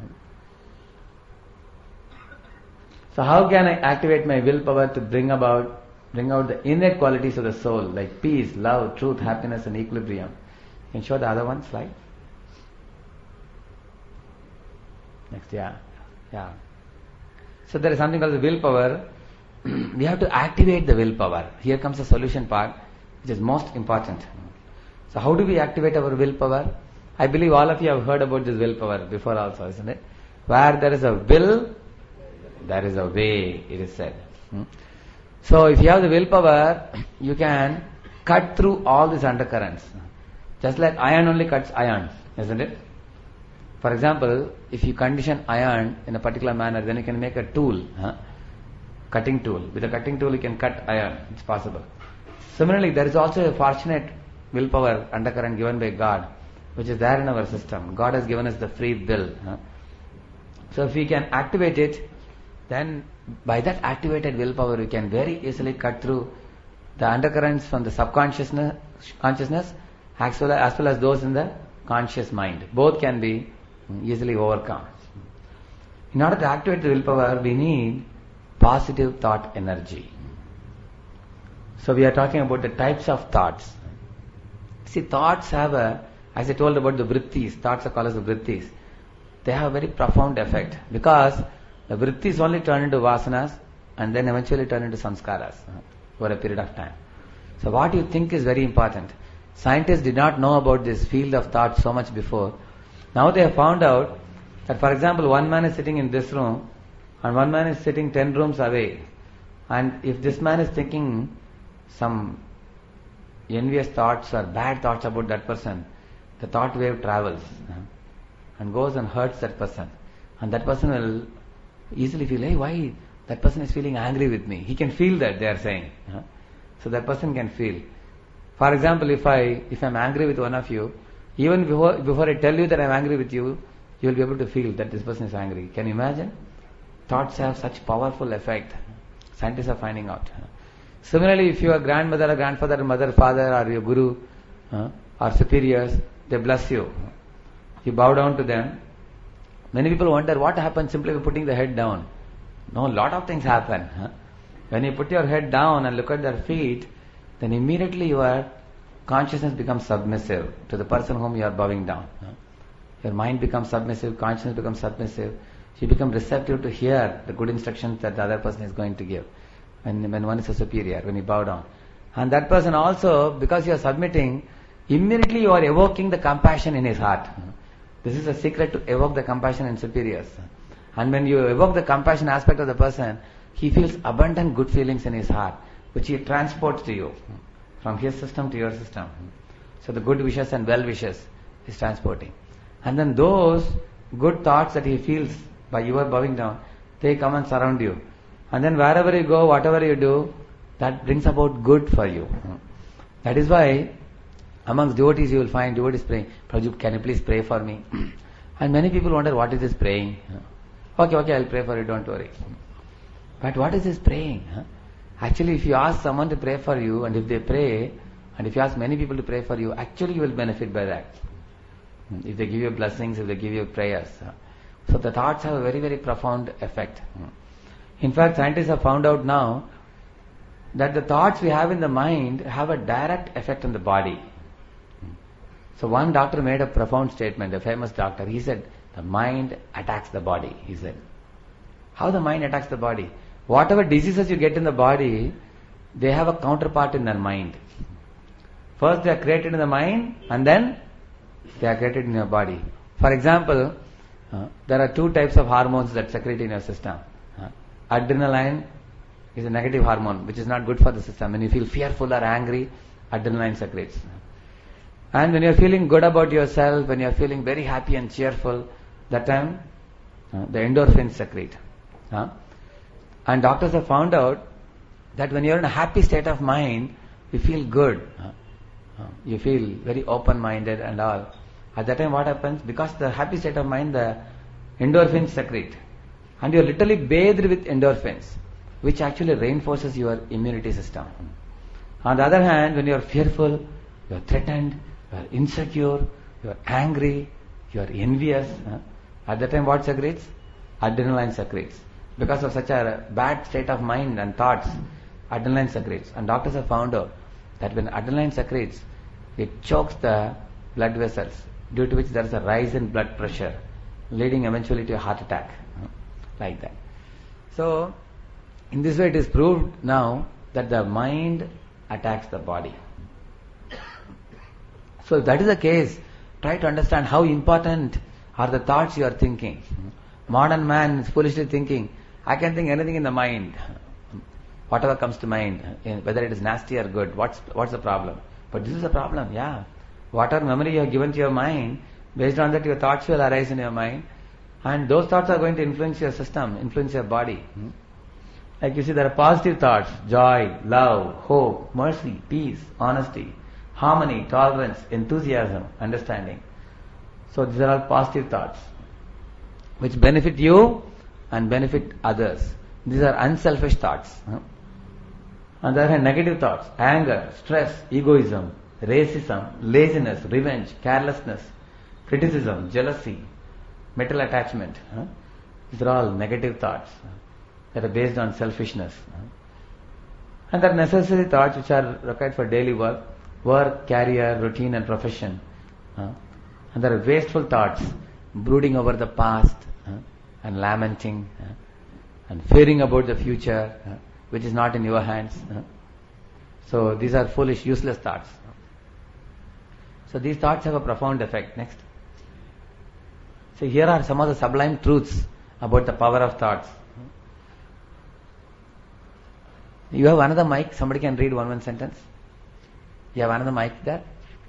So how can I activate my willpower to bring about, bring out the innate qualities of the soul, like peace, love, truth, happiness and equilibrium? Can you show the other one slide? Next, yeah. Yeah. So there is something called the willpower. We have to activate the willpower. Here comes the solution part, which is most important. So how do we activate our willpower? I believe all of you have heard about this willpower before also, isn't it? Where there is a will, there is a way, it is said. Hmm? So if you have the willpower, you can cut through all these undercurrents. Just like iron only cuts iron, isn't it? For example, if you condition iron in a particular manner, then you can make a tool, huh? Cutting tool. With a cutting tool you can cut iron, it's possible. Similarly, there is also a fortunate willpower undercurrent given by God, which is there in our system. God has given us the free will. Huh? So if we can activate it, then by that activated willpower we can very easily cut through the undercurrents from the subconsciousness consciousness as well as, as well as those in the conscious mind. Both can be easily overcome. In order to activate the willpower, we need positive thought energy. So we are talking about the types of thoughts. See, thoughts have a, as I told about the vrittis, thoughts are called as the vrittis. They have a very profound effect because the vrittis only turn into vasanas and then eventually turn into samskaras over a period of time. So what you think is very important. Scientists did not know about this field of thought so much before. Now they have found out that, for example, one man is sitting in this room and one man is sitting ten rooms away. And if this man is thinking some envious thoughts or bad thoughts about that person, the thought wave travels and goes and hurts that person. And that person will easily feel, hey, why that person is feeling angry with me? He can feel that, they are saying. So that person can feel. For example, if I if I am angry with one of you, even before before I tell you that I am angry with you, you will be able to feel that this person is angry. Can you imagine? Thoughts have such powerful effect. Scientists are finding out. Similarly, if your grandmother or grandfather, mother, father, or your guru uh, or superiors, they bless you. You bow down to them. Many people wonder what happens simply by putting the head down. No, a lot of things happen. Huh? When you put your head down and look at their feet, then immediately your consciousness becomes submissive to the person whom you are bowing down. Huh? Your mind becomes submissive, consciousness becomes submissive. You become receptive to hear the good instructions that the other person is going to give. When, when one is a superior, when you bow down. And that person also, because you are submitting, immediately you are evoking the compassion in his heart. This is a secret to evoke the compassion in superiors. And when you evoke the compassion aspect of the person, he feels abundant good feelings in his heart, which he transports to you, from his system to your system. So the good wishes and well wishes is transporting. And then those good thoughts that he feels by your bowing down, they come and surround you. And then wherever you go, whatever you do, that brings about good for you. That is why amongst devotees you will find devotees praying, Prabhuji, can you please pray for me? And many people wonder, what is this praying? Okay, okay, I'll pray for you, don't worry. But what is this praying? Actually, if you ask someone to pray for you, and if they pray, and if you ask many people to pray for you, actually you will benefit by that. If they give you blessings, if they give you prayers. So the thoughts have a very, very profound effect. In fact, scientists have found out now that the thoughts we have in the mind have a direct effect on the body. So one doctor made a profound statement, a famous doctor. He said, the mind attacks the body, he said. How the mind attacks the body? Whatever diseases you get in the body, they have a counterpart in their mind. First they are created in the mind, and then they are created in your body. For example, uh, there are two types of hormones that secrete in your system. Uh, adrenaline is a negative hormone, which is not good for the system. When you feel fearful or angry, adrenaline secretes. And when you are feeling good about yourself, when you are feeling very happy and cheerful, that time uh, the endorphins secrete. Uh, and doctors have found out that when you are in a happy state of mind, you feel good. Uh, uh, you feel very open-minded and all. At that time what happens? Because the happy state of mind, the endorphins secrete. And you are literally bathed with endorphins, which actually reinforces your immunity system. On the other hand, when you are fearful, you are threatened, you are insecure, you are angry, you are envious, huh? At that time what secretes? Adrenaline secretes. Because of such a bad state of mind and thoughts, adrenaline secretes. And doctors have found out that when adrenaline secretes, it chokes the blood vessels, due to which there is a rise in blood pressure, leading eventually to a heart attack. Huh? Like that. So, in this way it is proved now that the mind attacks the body. So if that is the case, try to understand how important are the thoughts you are thinking. Modern man is foolishly thinking, I can think anything in the mind. Whatever comes to mind, whether it is nasty or good, what's what's the problem? But this is a problem, yeah. Whatever memory you have given to your mind, based on that your thoughts will arise in your mind, and those thoughts are going to influence your system, influence your body. Like you see, there are positive thoughts: joy, love, hope, mercy, peace, honesty, harmony, tolerance, enthusiasm, understanding. So these are all positive thoughts, which benefit you and benefit others. These are unselfish thoughts. On the other hand, negative thoughts: anger, stress, egoism, racism, laziness, revenge, carelessness, criticism, jealousy, material attachment. These are all negative thoughts that are based on selfishness. And there are necessary thoughts which are required for daily work, work, career, routine and profession. And there are wasteful thoughts, brooding over the past and lamenting and fearing about the future, which is not in your hands. So these are foolish, useless thoughts. So these thoughts have a profound effect. Next. So here are some of the sublime truths about the power of thoughts. You have another mic, somebody can read one one sentence. You have another mic there?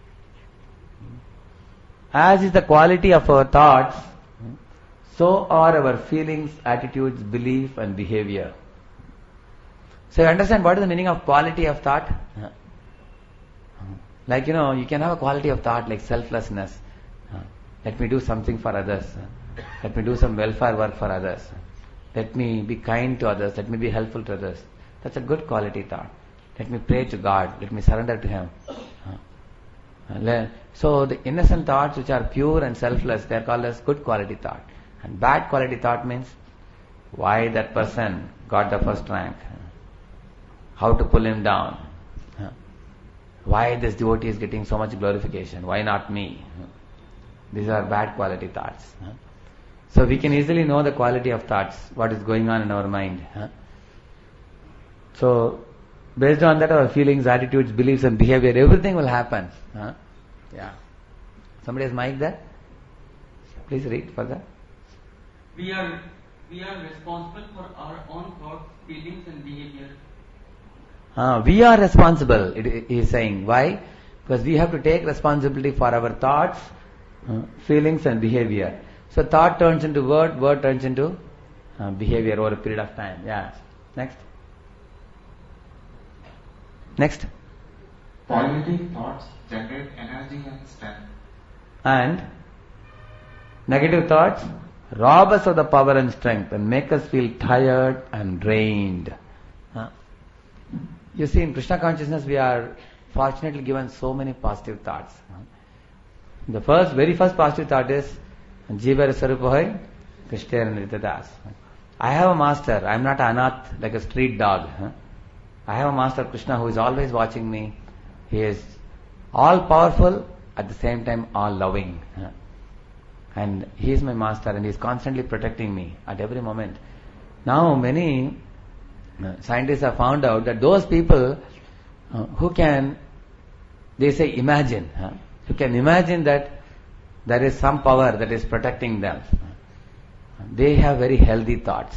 As is the quality of our thoughts, so are our feelings, attitudes, belief and behavior. So you understand what is the meaning of quality of thought? Like, you know, you can have a quality of thought like selflessness. Let me do something for others. Let me do some welfare work for others. Let me be kind to others. Let me be helpful to others. That's a good quality thought. Let me pray to God. Let me surrender to Him. So the innocent thoughts which are pure and selfless, they are called as good quality thought. And bad quality thought means why that person got the first rank, how to pull him down, why this devotee is getting so much glorification, why not me. These are bad quality thoughts. So we can easily know the quality of thoughts, what is going on in our mind. So based on that, our feelings, attitudes, beliefs and behavior, everything will happen. Yeah. Somebody has mic there? Please read further. We are we are responsible for our own thoughts, feelings and behavior. Uh, we are responsible, it, he is saying. Why? Because we have to take responsibility for our thoughts, uh, feelings and behavior. So thought turns into word, word turns into uh, behavior over a period of time. Yeah. Next. Next. Positive thoughts generate energy and strength. And negative thoughts rob us of the power and strength and make us feel tired and drained. Huh? You see, in Krishna consciousness we are fortunately given so many positive thoughts. The first, very first positive thought is Jiva Sarupohai Krishna Nrityadas. I have a master, I am not anath like a street dog. I have a master Krishna who is always watching me. He is all powerful, at the same time all loving. And he is my master and he is constantly protecting me at every moment. Now many scientists have found out that those people uh, who can, they say imagine, huh? who can imagine that there is some power that is protecting them, they have very healthy thoughts.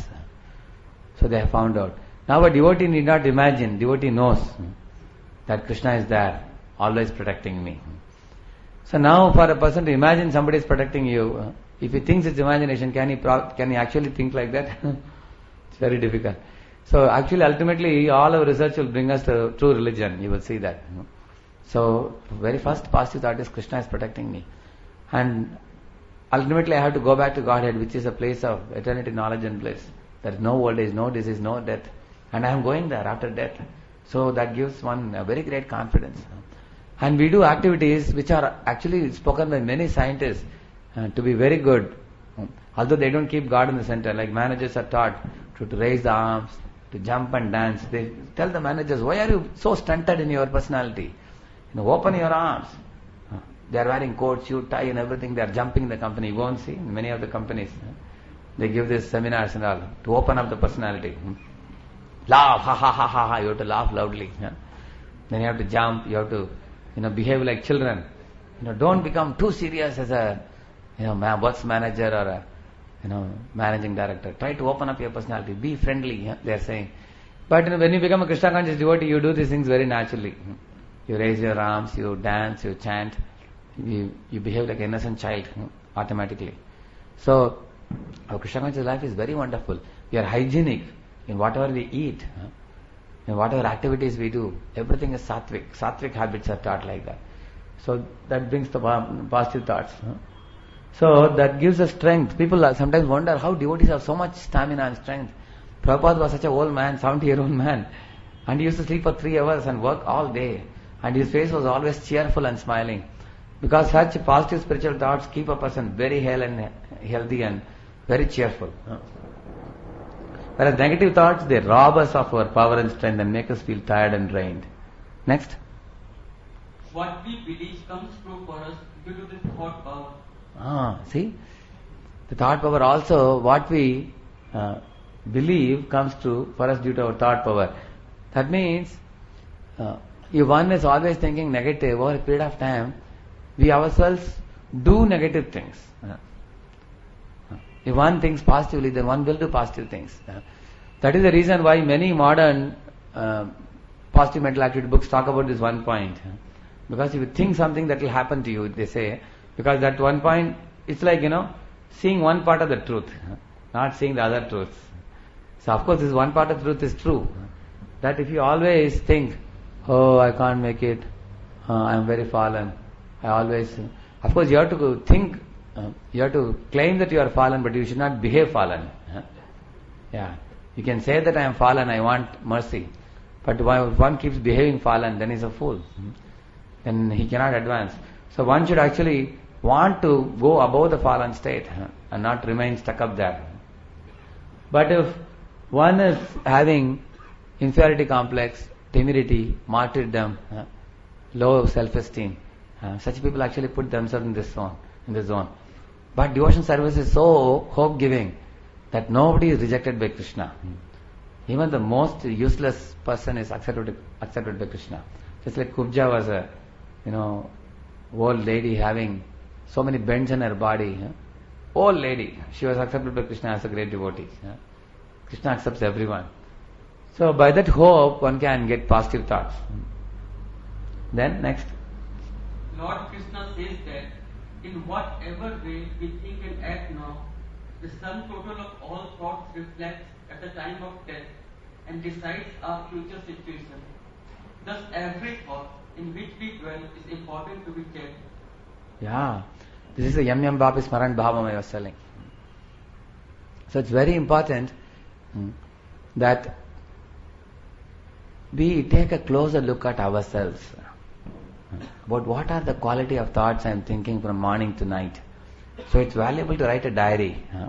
So they have found out. Now a devotee need not imagine, devotee knows that Krishna is there, always protecting me. So now for a person to imagine somebody is protecting you, uh, if he thinks it's imagination, can he pro- can he actually think like that? It's very difficult. So actually ultimately all our research will bring us to true religion, you will see that. So very first positive thought is Krishna is protecting me. And ultimately I have to go back to Godhead, which is a place of eternity, knowledge and bliss. There is no old age, no disease, no death. And I am going there after death. So that gives one a very great confidence. And we do activities which are actually spoken by many scientists uh, to be very good. Although they don't keep God in the center, like managers are taught to, to raise the arms, to jump and dance. They tell the managers, why are you so stunted in your personality? You know, open your arms. Uh, they are wearing coat, suit, tie and everything. They are jumping the company. You go and see in many of the companies. Uh, they give these seminars and all to open up the personality. Hmm. Laugh, ha ha ha ha ha. You have to laugh loudly. Yeah. Then you have to jump. You have to, you know, behave like children. You know, don't become too serious as a, you know, ma- works manager or a, you know, managing director. Try to open up your personality. Be friendly. Yeah, they are saying. But you know, when you become a Krishna conscious devotee, you do these things very naturally. You raise your arms, you dance, you chant, you you behave like an innocent child automatically. So our Krishna conscious life is very wonderful. We are hygienic in whatever we eat, in whatever activities we do. Everything is sattvic. Sattvic habits are taught like that. So that brings the positive thoughts. So that gives us strength. People sometimes wonder how devotees have so much stamina and strength. Prabhupada was such an old man, seventy year old man, and he used to sleep for three hours and work all day. And his face was always cheerful and smiling. Because such positive spiritual thoughts keep a person very hale and healthy and very cheerful. Whereas negative thoughts, they rob us of our power and strength and make us feel tired and drained. Next. What we believe comes true for us due to the thought power. Ah, see? The thought power also, what we uh, believe comes true for us due to our thought power. That means, uh, if one is always thinking negative over a period of time, we ourselves do negative things. Uh, If one thinks positively, then one will do positive things. That is the reason why many modern uh, positive mental attitude books talk about this one point. Because if you think something, that will happen to you, they say. Because that one point, it's like, you know, seeing one part of the truth, not seeing the other truths. So of course this one part of truth is true. That if you always think, oh, I can't make it, uh, I am very fallen, I always... Of course you have to think, Uh, you have to claim that you are fallen, but you should not behave fallen. Huh? Yeah, you can say that I am fallen, I want mercy, but if one keeps behaving fallen, then he's a fool. Hmm? then he cannot advance. So one should actually want to go above the fallen state and not remain stuck up there. But if one is having inferiority complex, timidity, martyrdom, low self-esteem, such people actually put themselves in this zone, in this zone. But devotion service is so hope-giving that nobody is rejected by Krishna. Even the most useless person is accepted accepted by Krishna. Just like Kubja was a, you know, old lady having so many bends in her body. Huh? Old lady, she was accepted by Krishna as a great devotee. Huh? Krishna accepts everyone. So by that hope, one can get positive thoughts. Then next. Lord Krishna says that in whatever way we think and act now, the sum total of all thoughts reflects at the time of death and decides our future situation. Thus every thought in which we dwell is important to be checked. Yeah, this is the Yam Yam Bhapi Smaran Bhavam I was telling. So it's very important hmm, that we take a closer look at ourselves. But what are the quality of thoughts I am thinking from morning to night? So it's valuable to write a diary huh,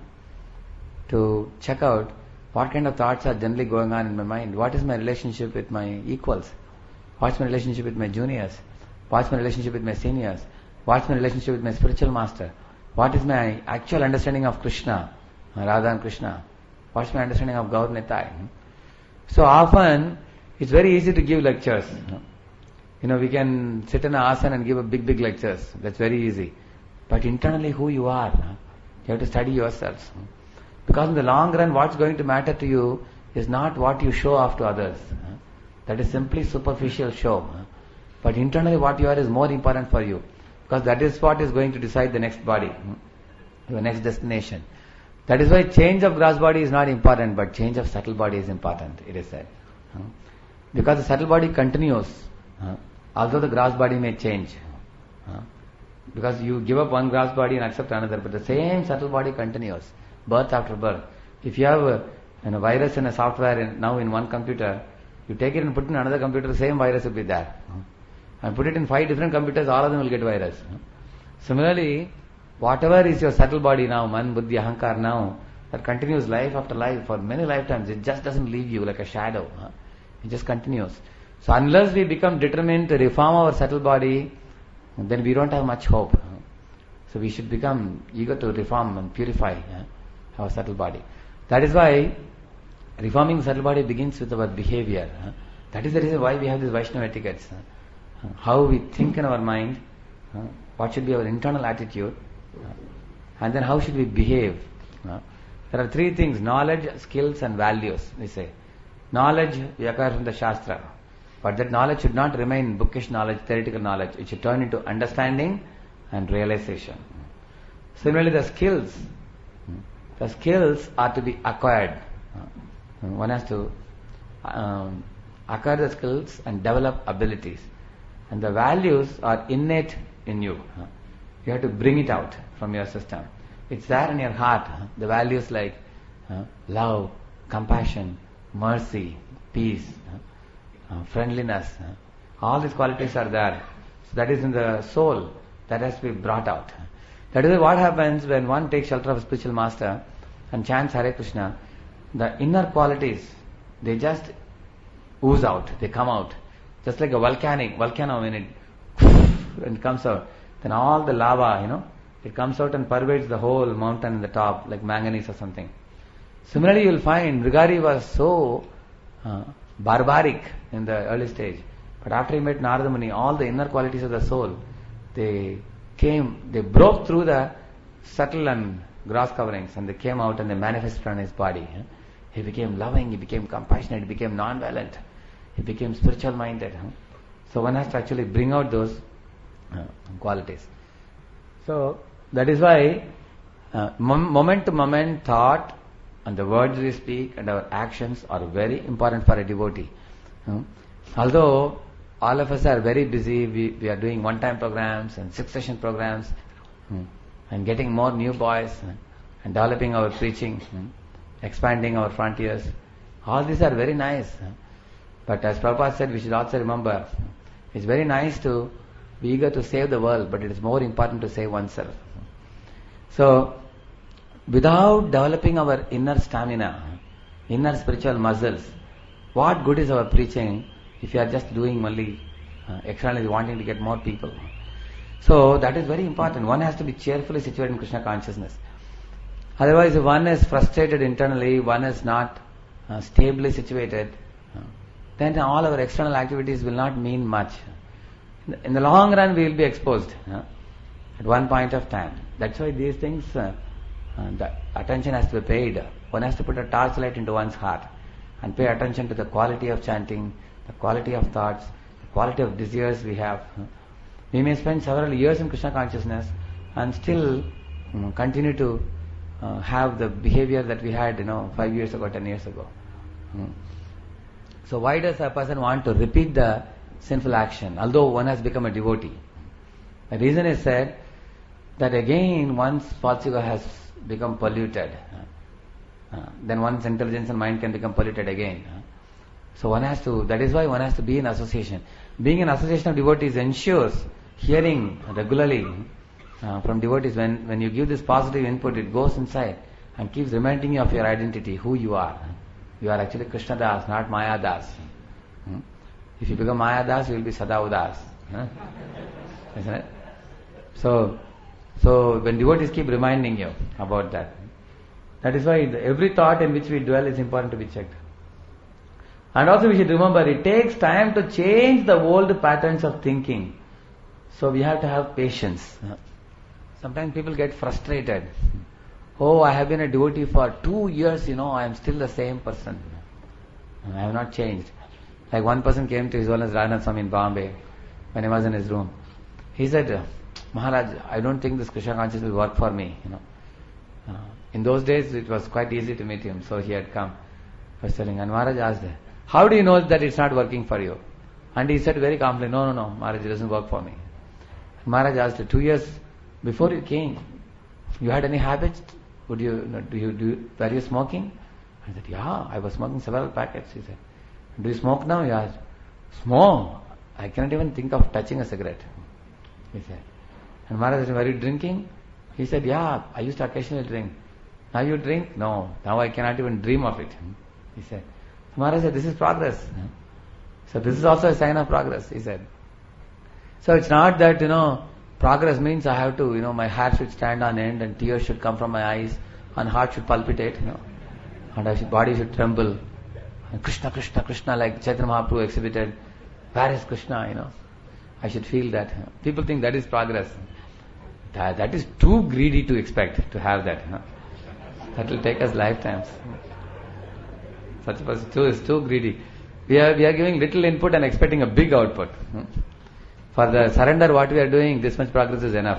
to check out what kind of thoughts are generally going on in my mind. What is my relationship with my equals? What's my relationship with my juniors? What's my relationship with my seniors? What's my relationship with my spiritual master? What is my actual understanding of Krishna, Radha and Krishna? What's my understanding of Gaur Nitai? So often it's very easy to give lectures. You know, we can sit in an asana and give a big, big lectures. That's very easy. But internally who you are, you have to study yourselves. Because in the long run, what's going to matter to you is not what you show off to others. That is simply superficial show. But internally what you are is more important for you. Because that is what is going to decide the next body, your next destination. That is why change of gross body is not important, but change of subtle body is important, it is said. Because the subtle body continues, although the gross body may change. Because you give up one gross body and accept another, but the same subtle body continues, birth after birth. If you have a, you know, virus in a software in, now in one computer, you take it and put it in another computer, the same virus will be there. And put it in five different computers, all of them will get virus. Similarly, whatever is your subtle body now, man, buddhi, ahankar now, that continues life after life for many lifetimes. It just doesn't leave you like a shadow. It just continues. So unless we become determined to reform our subtle body, then we don't have much hope. So we should become eager to reform and purify our subtle body. That is why reforming subtle body begins with our behavior. That is the reason why we have these Vaishnava etiquettes. How we think in our mind, what should be our internal attitude, and then how should we behave. There are three things: knowledge, skills and values, we say. Knowledge we acquire from the Shastra, but that knowledge should not remain bookish knowledge, theoretical knowledge. It should turn into understanding and realization. Similarly, the skills, the skills are to be acquired. One has to um, acquire the skills and develop abilities. And the values are innate in you. You have to bring it out from your system. It's there in your heart. The values like uh, love, compassion, mercy, peace, uh, friendliness. Uh, all these qualities are there. So that is in the soul. That has to be brought out. That is what happens when one takes shelter of a spiritual master and chants Hare Krishna. The inner qualities, they just ooze out. They come out. Just like a volcanic, volcano when it, when it comes out, then all the lava, you know, it comes out and pervades the whole mountain in the top, like manganese or something. Similarly, you will find Mrigari was so uh, barbaric in the early stage, but after he met Narada Muni, all the inner qualities of the soul, they came, they broke through the subtle and gross coverings, and they came out and they manifested on his body. He became loving, he became compassionate, he became non-violent. He became spiritual minded. Huh? So one has to actually bring out those uh, qualities. So that is why uh, mom- moment to moment thought and the words we speak and our actions are very important for a devotee. Huh? Although all of us are very busy, we, we are doing one-time programs and six-session programs hmm, and getting more new boys uh, and developing our preaching, hmm, expanding our frontiers. All these are very nice. Huh? But as Prabhupada said, we should also remember, it's very nice to be eager to save the world, but it is more important to save oneself. So, without developing our inner stamina, inner spiritual muscles, what good is our preaching if you are just doing only uh, externally wanting to get more people? So, that is very important. One has to be cheerfully situated in Krishna consciousness. Otherwise, if one is frustrated internally, one is not uh, stably situated, uh, then all our external activities will not mean much. In the long run, we will be exposed uh, at one point of time. That's why these things, uh, uh, the attention has to be paid. One has to put a torchlight into one's heart and pay attention to the quality of chanting, the quality of thoughts, the quality of desires we have. We may spend several years in Krishna consciousness and still um, continue to uh, have the behavior that we had, you know, five years ago, ten years ago. Hmm. So why does a person want to repeat the sinful action, although one has become a devotee? The reason is said that again one's false ego has become polluted. Uh, then one's intelligence and mind can become polluted again. Uh, so one has to, that is why one has to be in association. Being in association of devotees ensures hearing regularly uh, from devotees. When, when you give this positive input, it goes inside and keeps reminding you of your identity, who you are. You are actually Krishna Das, not Maya Das. Hmm? If you become Maya Das, you will be Sada Das. Huh? Isn't it? So, so when devotees keep reminding you about that, that is why the, every thought in which we dwell is important to be checked. And also we should remember, it takes time to change the old patterns of thinking. So we have to have patience. Sometimes people get frustrated. Oh, I have been a devotee for two years, you know, I am still the same person. I have not changed. Like one person came to His Holiness Radhanath Swami in Bombay when he was in his room. He said, Maharaj, I don't think this Krishna consciousness will work for me, you know. Uh, in those days it was quite easy to meet him, so he had come. I was telling, and Maharaj asked, how do you know that it's not working for you? And he said very calmly, no, no, no, Maharaj, it doesn't work for me. And Maharaj asked, two years before you came, you had any habits? Would you, do you, do you, were you smoking? I said, yeah, I was smoking several packets. He said, do you smoke now? He asked, smoke? I cannot even think of touching a cigarette. He said. And Maharaj said, were you drinking? He said, yeah, I used to occasionally drink. Now you drink? No, now I cannot even dream of it. He said. So Maharaj said, this is progress. So this is also a sign of progress, he said. So it's not that, you know, progress means I have to, you know, my hair should stand on end and tears should come from my eyes and heart should palpitate, you know, and my body should tremble. And Krishna, Krishna, Krishna, like Chaitanya Mahaprabhu exhibited. Where is Krishna, you know? I should feel that. People think that is progress. That, that is too greedy to expect to have that. You know? That will take us lifetimes. Such a person too is too greedy. We are, we are giving little input and expecting a big output. For the surrender what we are doing, this much progress is enough.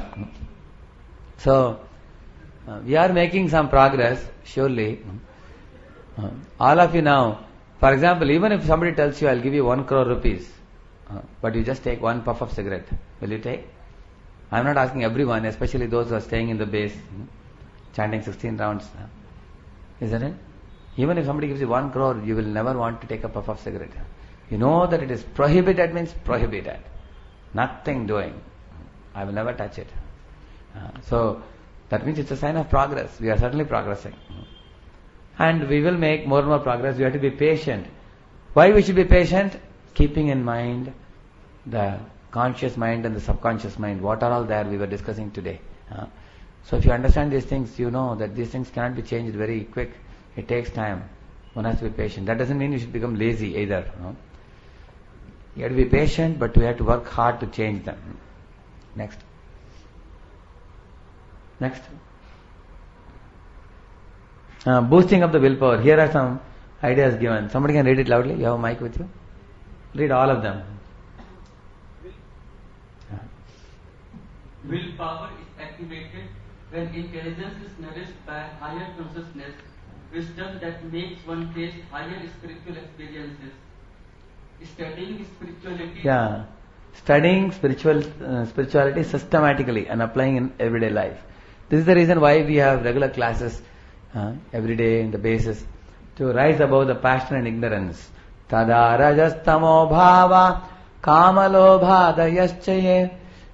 So, uh, we are making some progress, surely. Uh, all of you now, for example, even if somebody tells you, I'll give you one crore rupees, uh, but you just take one puff of cigarette, will you take? I'm not asking everyone, especially those who are staying in the base, chanting sixteen rounds. Isn't it? Even if somebody gives you one crore, you will never want to take a puff of cigarette. You know that it is prohibited means prohibited. Nothing doing. I will never touch it. Uh, so, that means it's a sign of progress. We are certainly progressing. And we will make more and more progress. We have to be patient. Why we should be patient? Keeping in mind the conscious mind and the subconscious mind. What are all there we were discussing today. Uh, so if you understand these things, you know that these things cannot be changed very quick. It takes time. One has to be patient. That doesn't mean you should become lazy either. No? You have to be patient, but we have to work hard to change them. Next. Next. Uh, boosting of the willpower. Here are some ideas given. Somebody can read it loudly. You have a mic with you? Read all of them. Willpower is activated when intelligence is nourished by higher consciousness, wisdom that makes one taste higher spiritual experiences. Studying spirituality. Yeah, studying spiritual uh, spirituality systematically and applying in everyday life. This is the reason why we have regular classes uh, every day in the basis to rise above the passion and ignorance. Tada rajastamo bhava kamalobha dayaschaye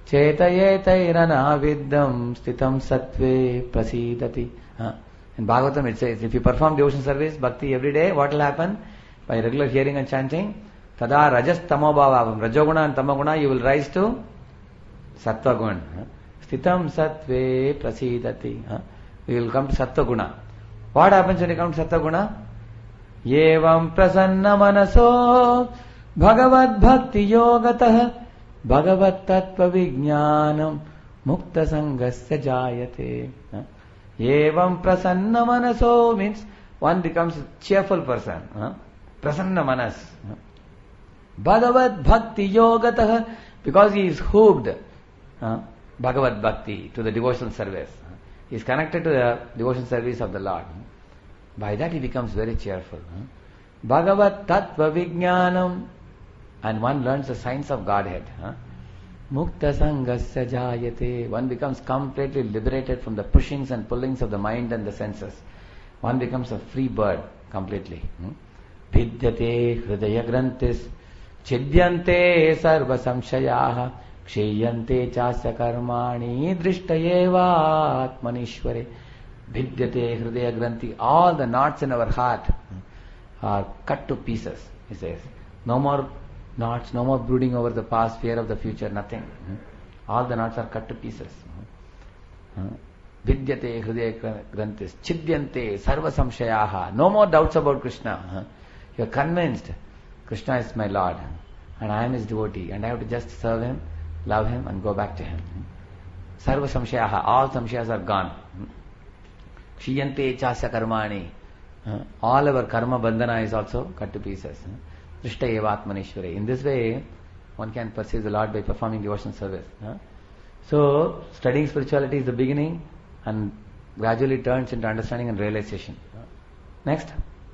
Chetayetairana viddam stitam sattve prasidati. Uh, in Bhagavatam it says, if you perform devotion service, bhakti every day, what will happen? By regular hearing and chanting, tada rajas tamo bhava, rajoguna and tamoguna, you will rise to sattva guna. Uh, stitam sattve prasidati. Uh, we will come to sattva guna. What happens when you come to sattva guna? Yevam prasanna manaso bhagavad bhakti yogatah Bhagavat Tattva Vijnanam Mukta Sangasya Jayate. Evam Prasanna Manaso means one becomes a cheerful person. Prasanna Manas. Bhagavat Bhakti Yogatah, because he is hooked. Bhagavat Bhakti, to the devotional service. He is connected to the devotional service of the Lord. By that he becomes very cheerful. Bhagavat Tattva Vijnanam. And one learns the science of Godhead. Huh? Mukta sangasya jayate. One becomes completely liberated from the pushings and pullings of the mind and the senses. One becomes a free bird completely. Vidyate hridaya grantis chidyante sarva samshayaha kshiyante chasya karmani drishtayeva atmanishware. Vidyate hridaya granti. All the knots in our heart are cut to pieces, he says. No more knots, no more brooding over the past, fear of the future, nothing. All the knots are cut to pieces. Vidyate hridaya grantis chidyante sarva samshayaha. No more doubts about Krishna. You are convinced Krishna is my Lord and I am his devotee and I have to just serve him, love him and go back to him. Sarva samshayaha. All samshayas are gone. Kshiyante chasya karmani. All our karma bandhana is also cut to pieces. Drishtayeva atmanishware. In this way, one can perceive the Lord by performing devotional service. So, studying spirituality is the beginning and gradually turns into understanding and realization. Next.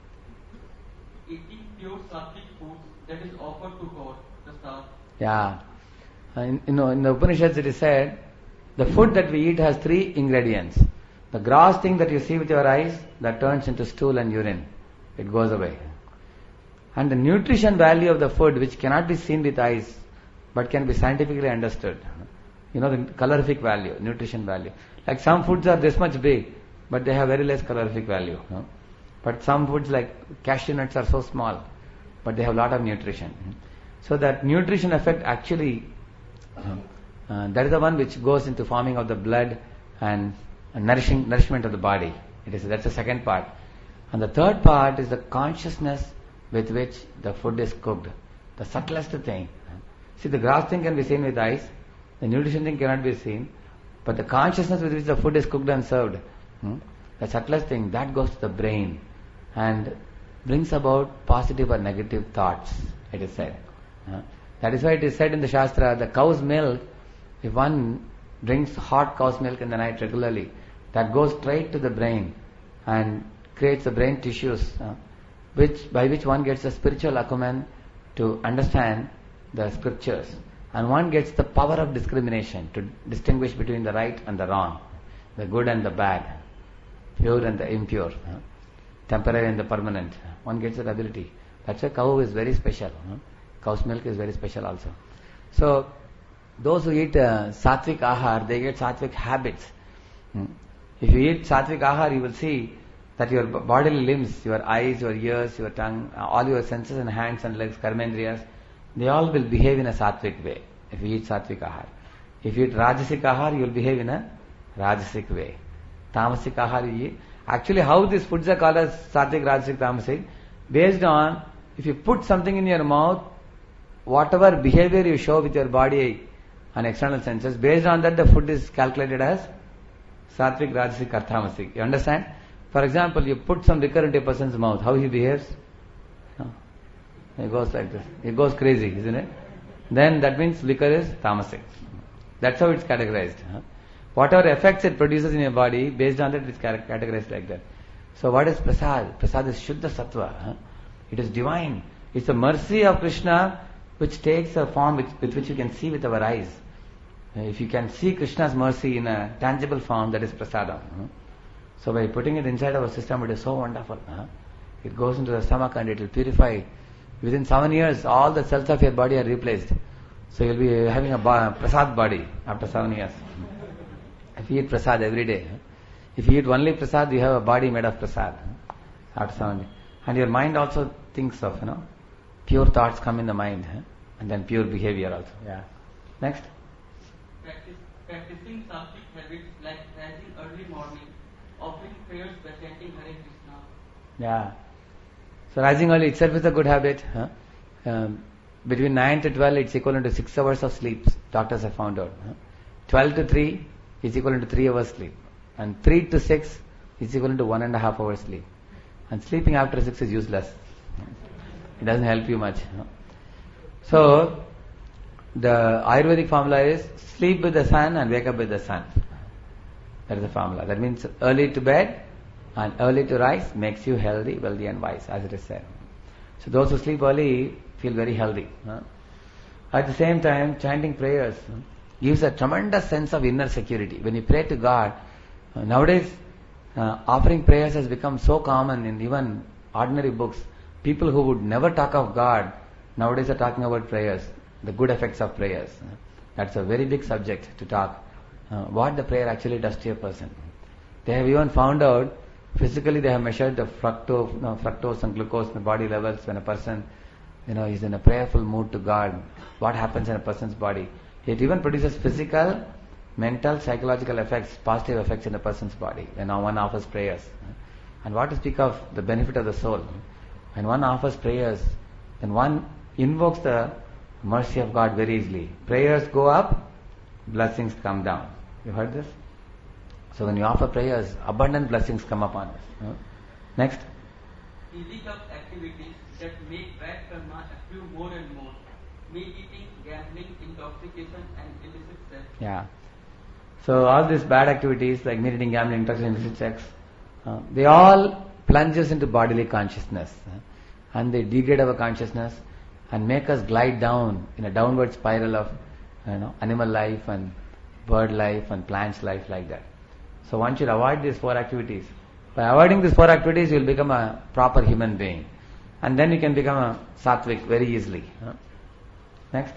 Eating pure sattvic foods that is offered to God, the star. Yeah. In, you know, in the Upanishads it is said, the food that we eat has three ingredients. The gross thing that you see with your eyes, that turns into stool and urine. It goes away. And the nutrition value of the food, which cannot be seen with eyes, but can be scientifically understood. You know, the calorific value, nutrition value. Like some foods are this much big, but they have very less calorific value. No? But some foods like cashew nuts are so small, but they have a lot of nutrition. So that nutrition effect actually, uh, that is the one which goes into forming of the blood and, and nourishing nourishment of the body. It is that's the second part. And the third part is the consciousness with which the food is cooked. The subtlest thing. See, the gross thing can be seen with eyes, the nutrition thing cannot be seen, but the consciousness with which the food is cooked and served, hmm, the subtlest thing, that goes to the brain and brings about positive or negative thoughts, it is said. Uh, that is why it is said in the Shastra, the cow's milk, if one drinks hot cow's milk in the night regularly, that goes straight to the brain and creates the brain tissues, uh, which by which one gets a spiritual acumen to understand the scriptures, and one gets the power of discrimination to distinguish between the right and the wrong, the good and the bad, pure and the impure, uh, temporary and the permanent. One gets that ability. That's why cow is very special. Uh, cow's milk is very special also. So those who eat uh, sattvic ahar, they get sattvic habits. Hmm. If you eat sattvic ahar, you will see that your bodily limbs, your eyes, your ears, your tongue, all your senses and hands and legs, karmendriyas, they all will behave in a sattvic way if you eat sattvic ahar. If you eat rajasic ahar, you will behave in a rajasic way. Tamasic ahar you eat. Actually, how these foods are called as sattvic, rajasic, tamasic, based on if you put something in your mouth, whatever behavior you show with your body and external senses, based on that the food is calculated as sattvic, rajasic or tamasic. You understand? For example, you put some liquor into a person's mouth, how he behaves? No. He goes like this. He goes crazy, isn't it? Then that means liquor is tamasic. That's how it's categorized. Huh? Whatever effects it produces in your body, based on that it's categorized like that. So what is prasad? Prasad is Shuddha Sattva. Huh? It is divine. It's the mercy of Krishna which takes a form which, with which you can see with our eyes. If you can see Krishna's mercy in a tangible form, that is prasadam. Huh? So by putting it inside our system, it is so wonderful. Huh? It goes into the stomach and it will purify. Within seven years, all the cells of your body are replaced. So you'll be having a ba- prasad body after seven years. If you eat prasad every day, if you eat only prasad, you have a body made of prasad after seven days. And your mind also thinks of, you know, pure thoughts come in the mind, and then pure behavior also. Yeah. Next. Practice, practicing sattvic habits like rising early morning, offering prayers by chanting Hare Krishna. Yeah. So rising early itself is a good habit. Huh? Um, between nine to twelve, it's equivalent to six hours of sleep. Doctors have found out. Huh? twelve to three is equivalent to three hours sleep. And three to six is equivalent to one and a half hours sleep. And sleeping after six is useless. It doesn't help you much. Huh? So, the Ayurvedic formula is sleep with the sun and wake up with the sun. That is the formula. That means early to bed and early to rise makes you healthy, wealthy and wise, as it is said. So those who sleep early feel very healthy. Huh? At the same time, chanting prayers huh, gives a tremendous sense of inner security. When you pray to God, uh, nowadays uh, offering prayers has become so common in even ordinary books. People who would never talk of God nowadays are talking about prayers, the good effects of prayers. That's a very big subject to talk. Uh, what the prayer actually does to a person. They have even found out, physically they have measured the fructose, you know, fructose and glucose in the body levels when a person, you know, is in a prayerful mood to God. What happens in a person's body? It even produces physical, mental, psychological effects, positive effects in a person's body when one offers prayers. And what to speak of the benefit of the soul? When one offers prayers, then one invokes the mercy of God very easily. Prayers go up, blessings come down. You heard this? So when you offer prayers, abundant blessings come upon us. Huh? Next. Easing up activities that make bad karma accrue more and more. Meat eating, gambling, intoxication and illicit sex. Yeah. So all these bad activities like meat eating, gambling, intoxication, illicit sex, uh, they all plunge us into bodily consciousness. Uh, and they degrade our consciousness and make us glide down in a downward spiral of, you know, animal life and bird life and plants life like that. So one should avoid these four activities. By avoiding these four activities, you will become a proper human being. And then you can become a sattvic very easily. Huh? Next.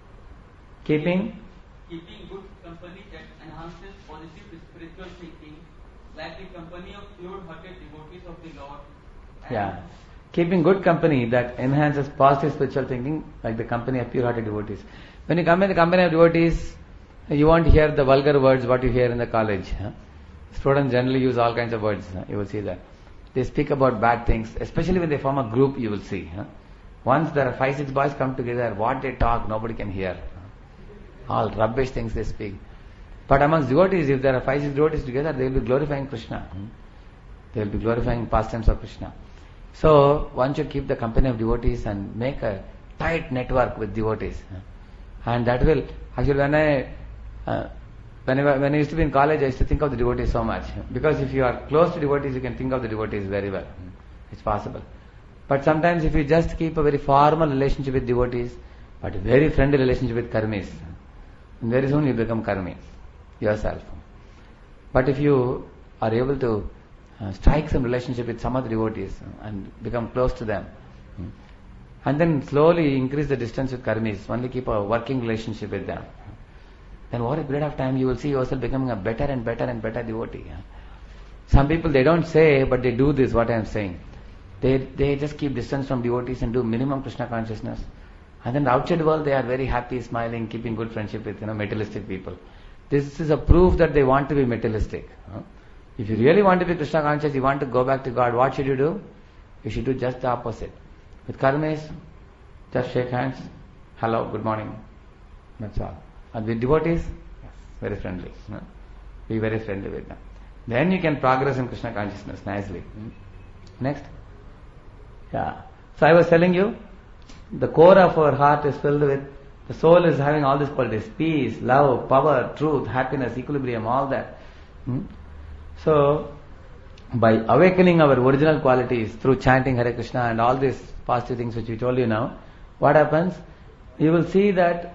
Keeping Keeping good company that enhances positive spiritual thinking, like the company of pure-hearted devotees of the Lord. Yeah. Keeping good company that enhances positive spiritual thinking, like the company of pure-hearted devotees. When you come in the company of devotees, you won't hear the vulgar words what you hear in the college. Huh? Students generally use all kinds of words. Huh? You will see that. They speak about bad things, especially when they form a group, you will see. Huh? Once there are five, six boys come together, what they talk, nobody can hear. Huh? All rubbish things they speak. But amongst devotees, if there are five, six devotees together, they will be glorifying Krishna. Hmm? They will be glorifying pastimes of Krishna. So, one should keep the company of devotees and make a tight network with devotees. And that will, actually when I, uh, when I, when I used to be in college, I used to think of the devotees so much. Because if you are close to devotees, you can think of the devotees very well. It's possible. But sometimes if you just keep a very formal relationship with devotees, but a very friendly relationship with karmis, very soon you become karmi yourself. But if you are able to Uh, strike some relationship with some other devotees and become close to them. Hmm. And then slowly increase the distance with karmis, only keep a working relationship with them. Then over a period of time you will see yourself becoming a better and better and better devotee. Some people, they don't say, but they do this, what I am saying. They they just keep distance from devotees and do minimum Krishna consciousness. And then the outside world they are very happy, smiling, keeping good friendship with, you know, materialistic people. This is a proof that they want to be materialistic. Huh? If you really want to be Krishna conscious, you want to go back to God, what should you do? You should do just the opposite. With karmis, just shake hands, hello, good morning, that's all. And with devotees, yes, very friendly. No? Be very friendly with them. Then you can progress in Krishna consciousness nicely. Hmm? Next. Yeah. So I was telling you, the core of our heart is filled with, the soul is having all these qualities, peace, love, power, truth, happiness, equilibrium, all that. Hmm? So, by awakening our original qualities through chanting Hare Krishna and all these positive things which we told you now, what happens? You will see that,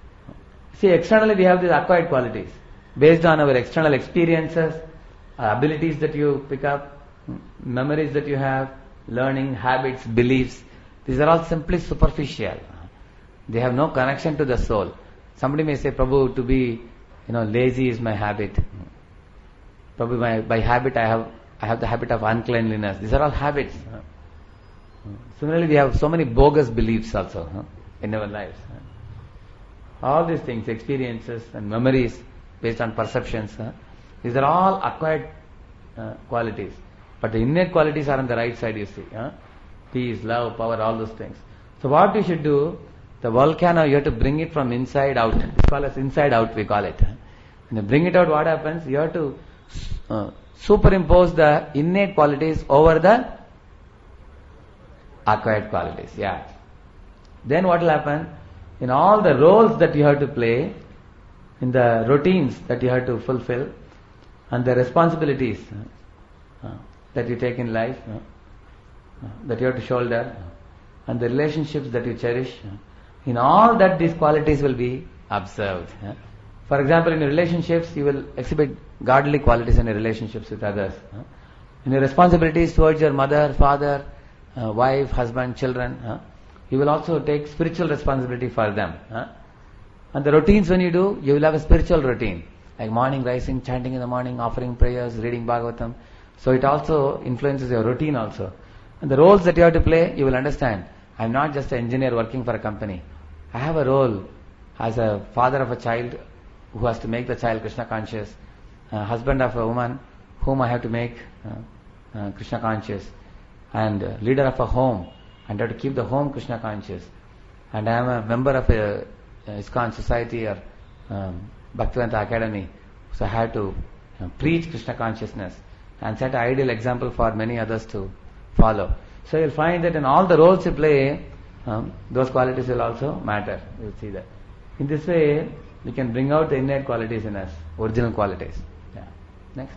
see, externally we have these acquired qualities. Based on our external experiences, abilities that you pick up, memories that you have, learning, habits, beliefs, these are all simply superficial. They have no connection to the soul. Somebody may say, Prabhu, to be, you know, lazy is my habit. Prabhu, my, by habit I have, I have the habit of uncleanliness. These are all habits. Similarly, we have so many bogus beliefs also huh, in our lives. All these things, experiences and memories based on perceptions, huh, these are all acquired uh, qualities. But the innate qualities are on the right side, you see. Huh? Peace, love, power, all those things. So what you should do, the volcano, you have to bring it from inside out. It's called as inside out, we call it. When you bring it out, what happens? You have to uh, superimpose the innate qualities over the acquired qualities. Yeah. Then what will happen? In all the roles that you have to play, in the routines that you have to fulfill, and the responsibilities uh, uh, that you take in life, uh, uh, that you have to shoulder, uh, and the relationships that you cherish, uh, in all that these qualities will be observed. Uh. For example, in your relationships, you will exhibit godly qualities in your relationships with others. Uh. In your responsibilities towards your mother, father, uh, wife, husband, children, uh, you will also take spiritual responsibility for them. Uh. And the routines when you do, you will have a spiritual routine. Like morning rising, chanting in the morning, offering prayers, reading Bhagavatam. So it also influences your routine also. And the roles that you have to play, you will understand. I am not just an engineer working for a company. I have a role as a father of a child who has to make the child Krishna conscious, a husband of a woman whom I have to make uh, uh, Krishna conscious, and uh, leader of a home, and I have to keep the home Krishna conscious. And I am a member of a, a ISKCON society or um, Bhaktivedanta Academy, so I have to you know, preach Krishna consciousness and set an ideal example for many others to follow. So you'll find that in all the roles you play, um, those qualities will also matter. You'll see that. In this way, we can bring out the innate qualities in us, original qualities. Yeah. Next.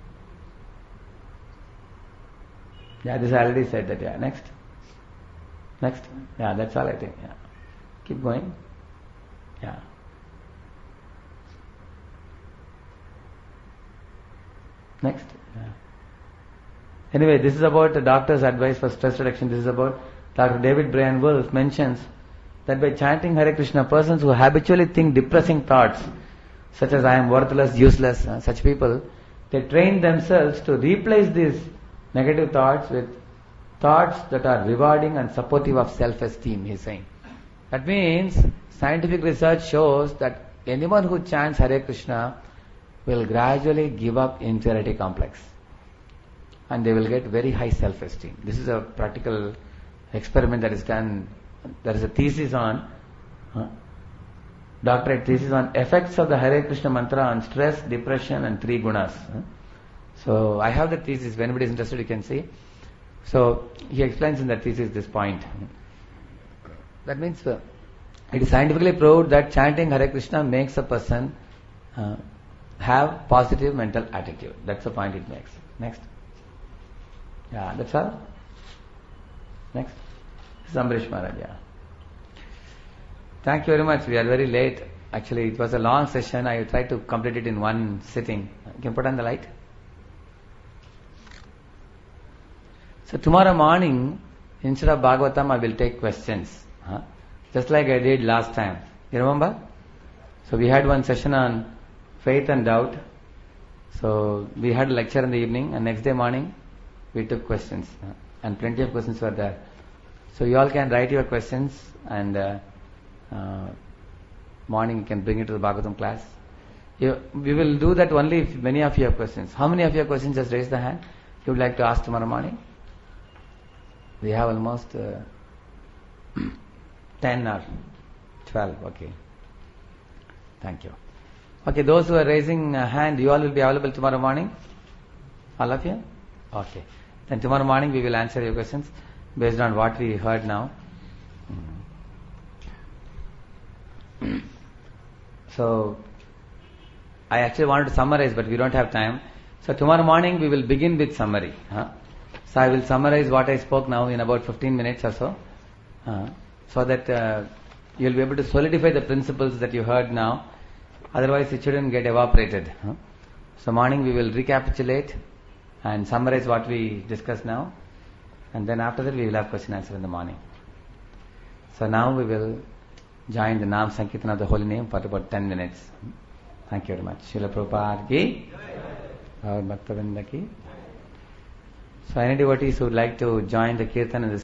Yeah, this I already said that. Yeah. Next. Next. Yeah, that's all I think. Yeah. Keep going. Yeah. Next. Yeah. Anyway, this is about the doctor's advice for stress reduction. This is about Doctor David Brian Wolf mentions that by chanting Hare Krishna, persons who habitually think depressing thoughts, such as I am worthless, useless, uh, such people, they train themselves to replace these negative thoughts with thoughts that are rewarding and supportive of self-esteem, he is saying. That means, scientific research shows that anyone who chants Hare Krishna will gradually give up inferiority complex. And they will get very high self-esteem. This is a practical experiment that is done. There is a thesis on, uh, doctorate thesis on effects of the Hare Krishna mantra on stress, depression and three gunas. Uh. So I have the thesis. If anybody is interested, you can see. So he explains in that thesis this point. That means uh, it is scientifically proved that chanting Hare Krishna makes a person uh, have positive mental attitude. That's the point it makes. Next. Yeah, that's all. Next. Ambarish Maharaj. Yeah. Thank you very much. We are very late. Actually, it was a long session. I tried to complete it in one sitting. You can put on the light. So tomorrow morning, instead of Bhagavatam, I will take questions. Huh? Just like I did last time. You remember? So we had one session on faith and doubt. So we had a lecture in the evening, and next day morning we took questions. Huh? And plenty of questions were there. So you all can write your questions, and uh, uh, morning you can bring it to the Bhagavatam class. You, we will do that only if many of you have questions. How many of you have questions? Just raise the hand. You would like to ask tomorrow morning? We have almost uh, ten or twelve. Okay. Thank you. Okay, those who are raising a hand, you all will be available tomorrow morning? All of you? Okay. Then tomorrow morning we will answer your questions based on what we heard now. So, I actually wanted to summarize, but we don't have time. So tomorrow morning we will begin with summary. Huh? So I will summarize what I spoke now in about fifteen minutes or so, uh, so that uh, you will be able to solidify the principles that you heard now. Otherwise it shouldn't get evaporated. Huh? So morning we will recapitulate and summarize what we discussed now, and then after that we will have question answer in the morning. So now we will join the Nam Sankirtan of the holy name for about ten minutes. Thank you very much. Srila Prabhupada ki, our Bhakta Vrinda ki. So any devotees who would like to join the Kirtan in the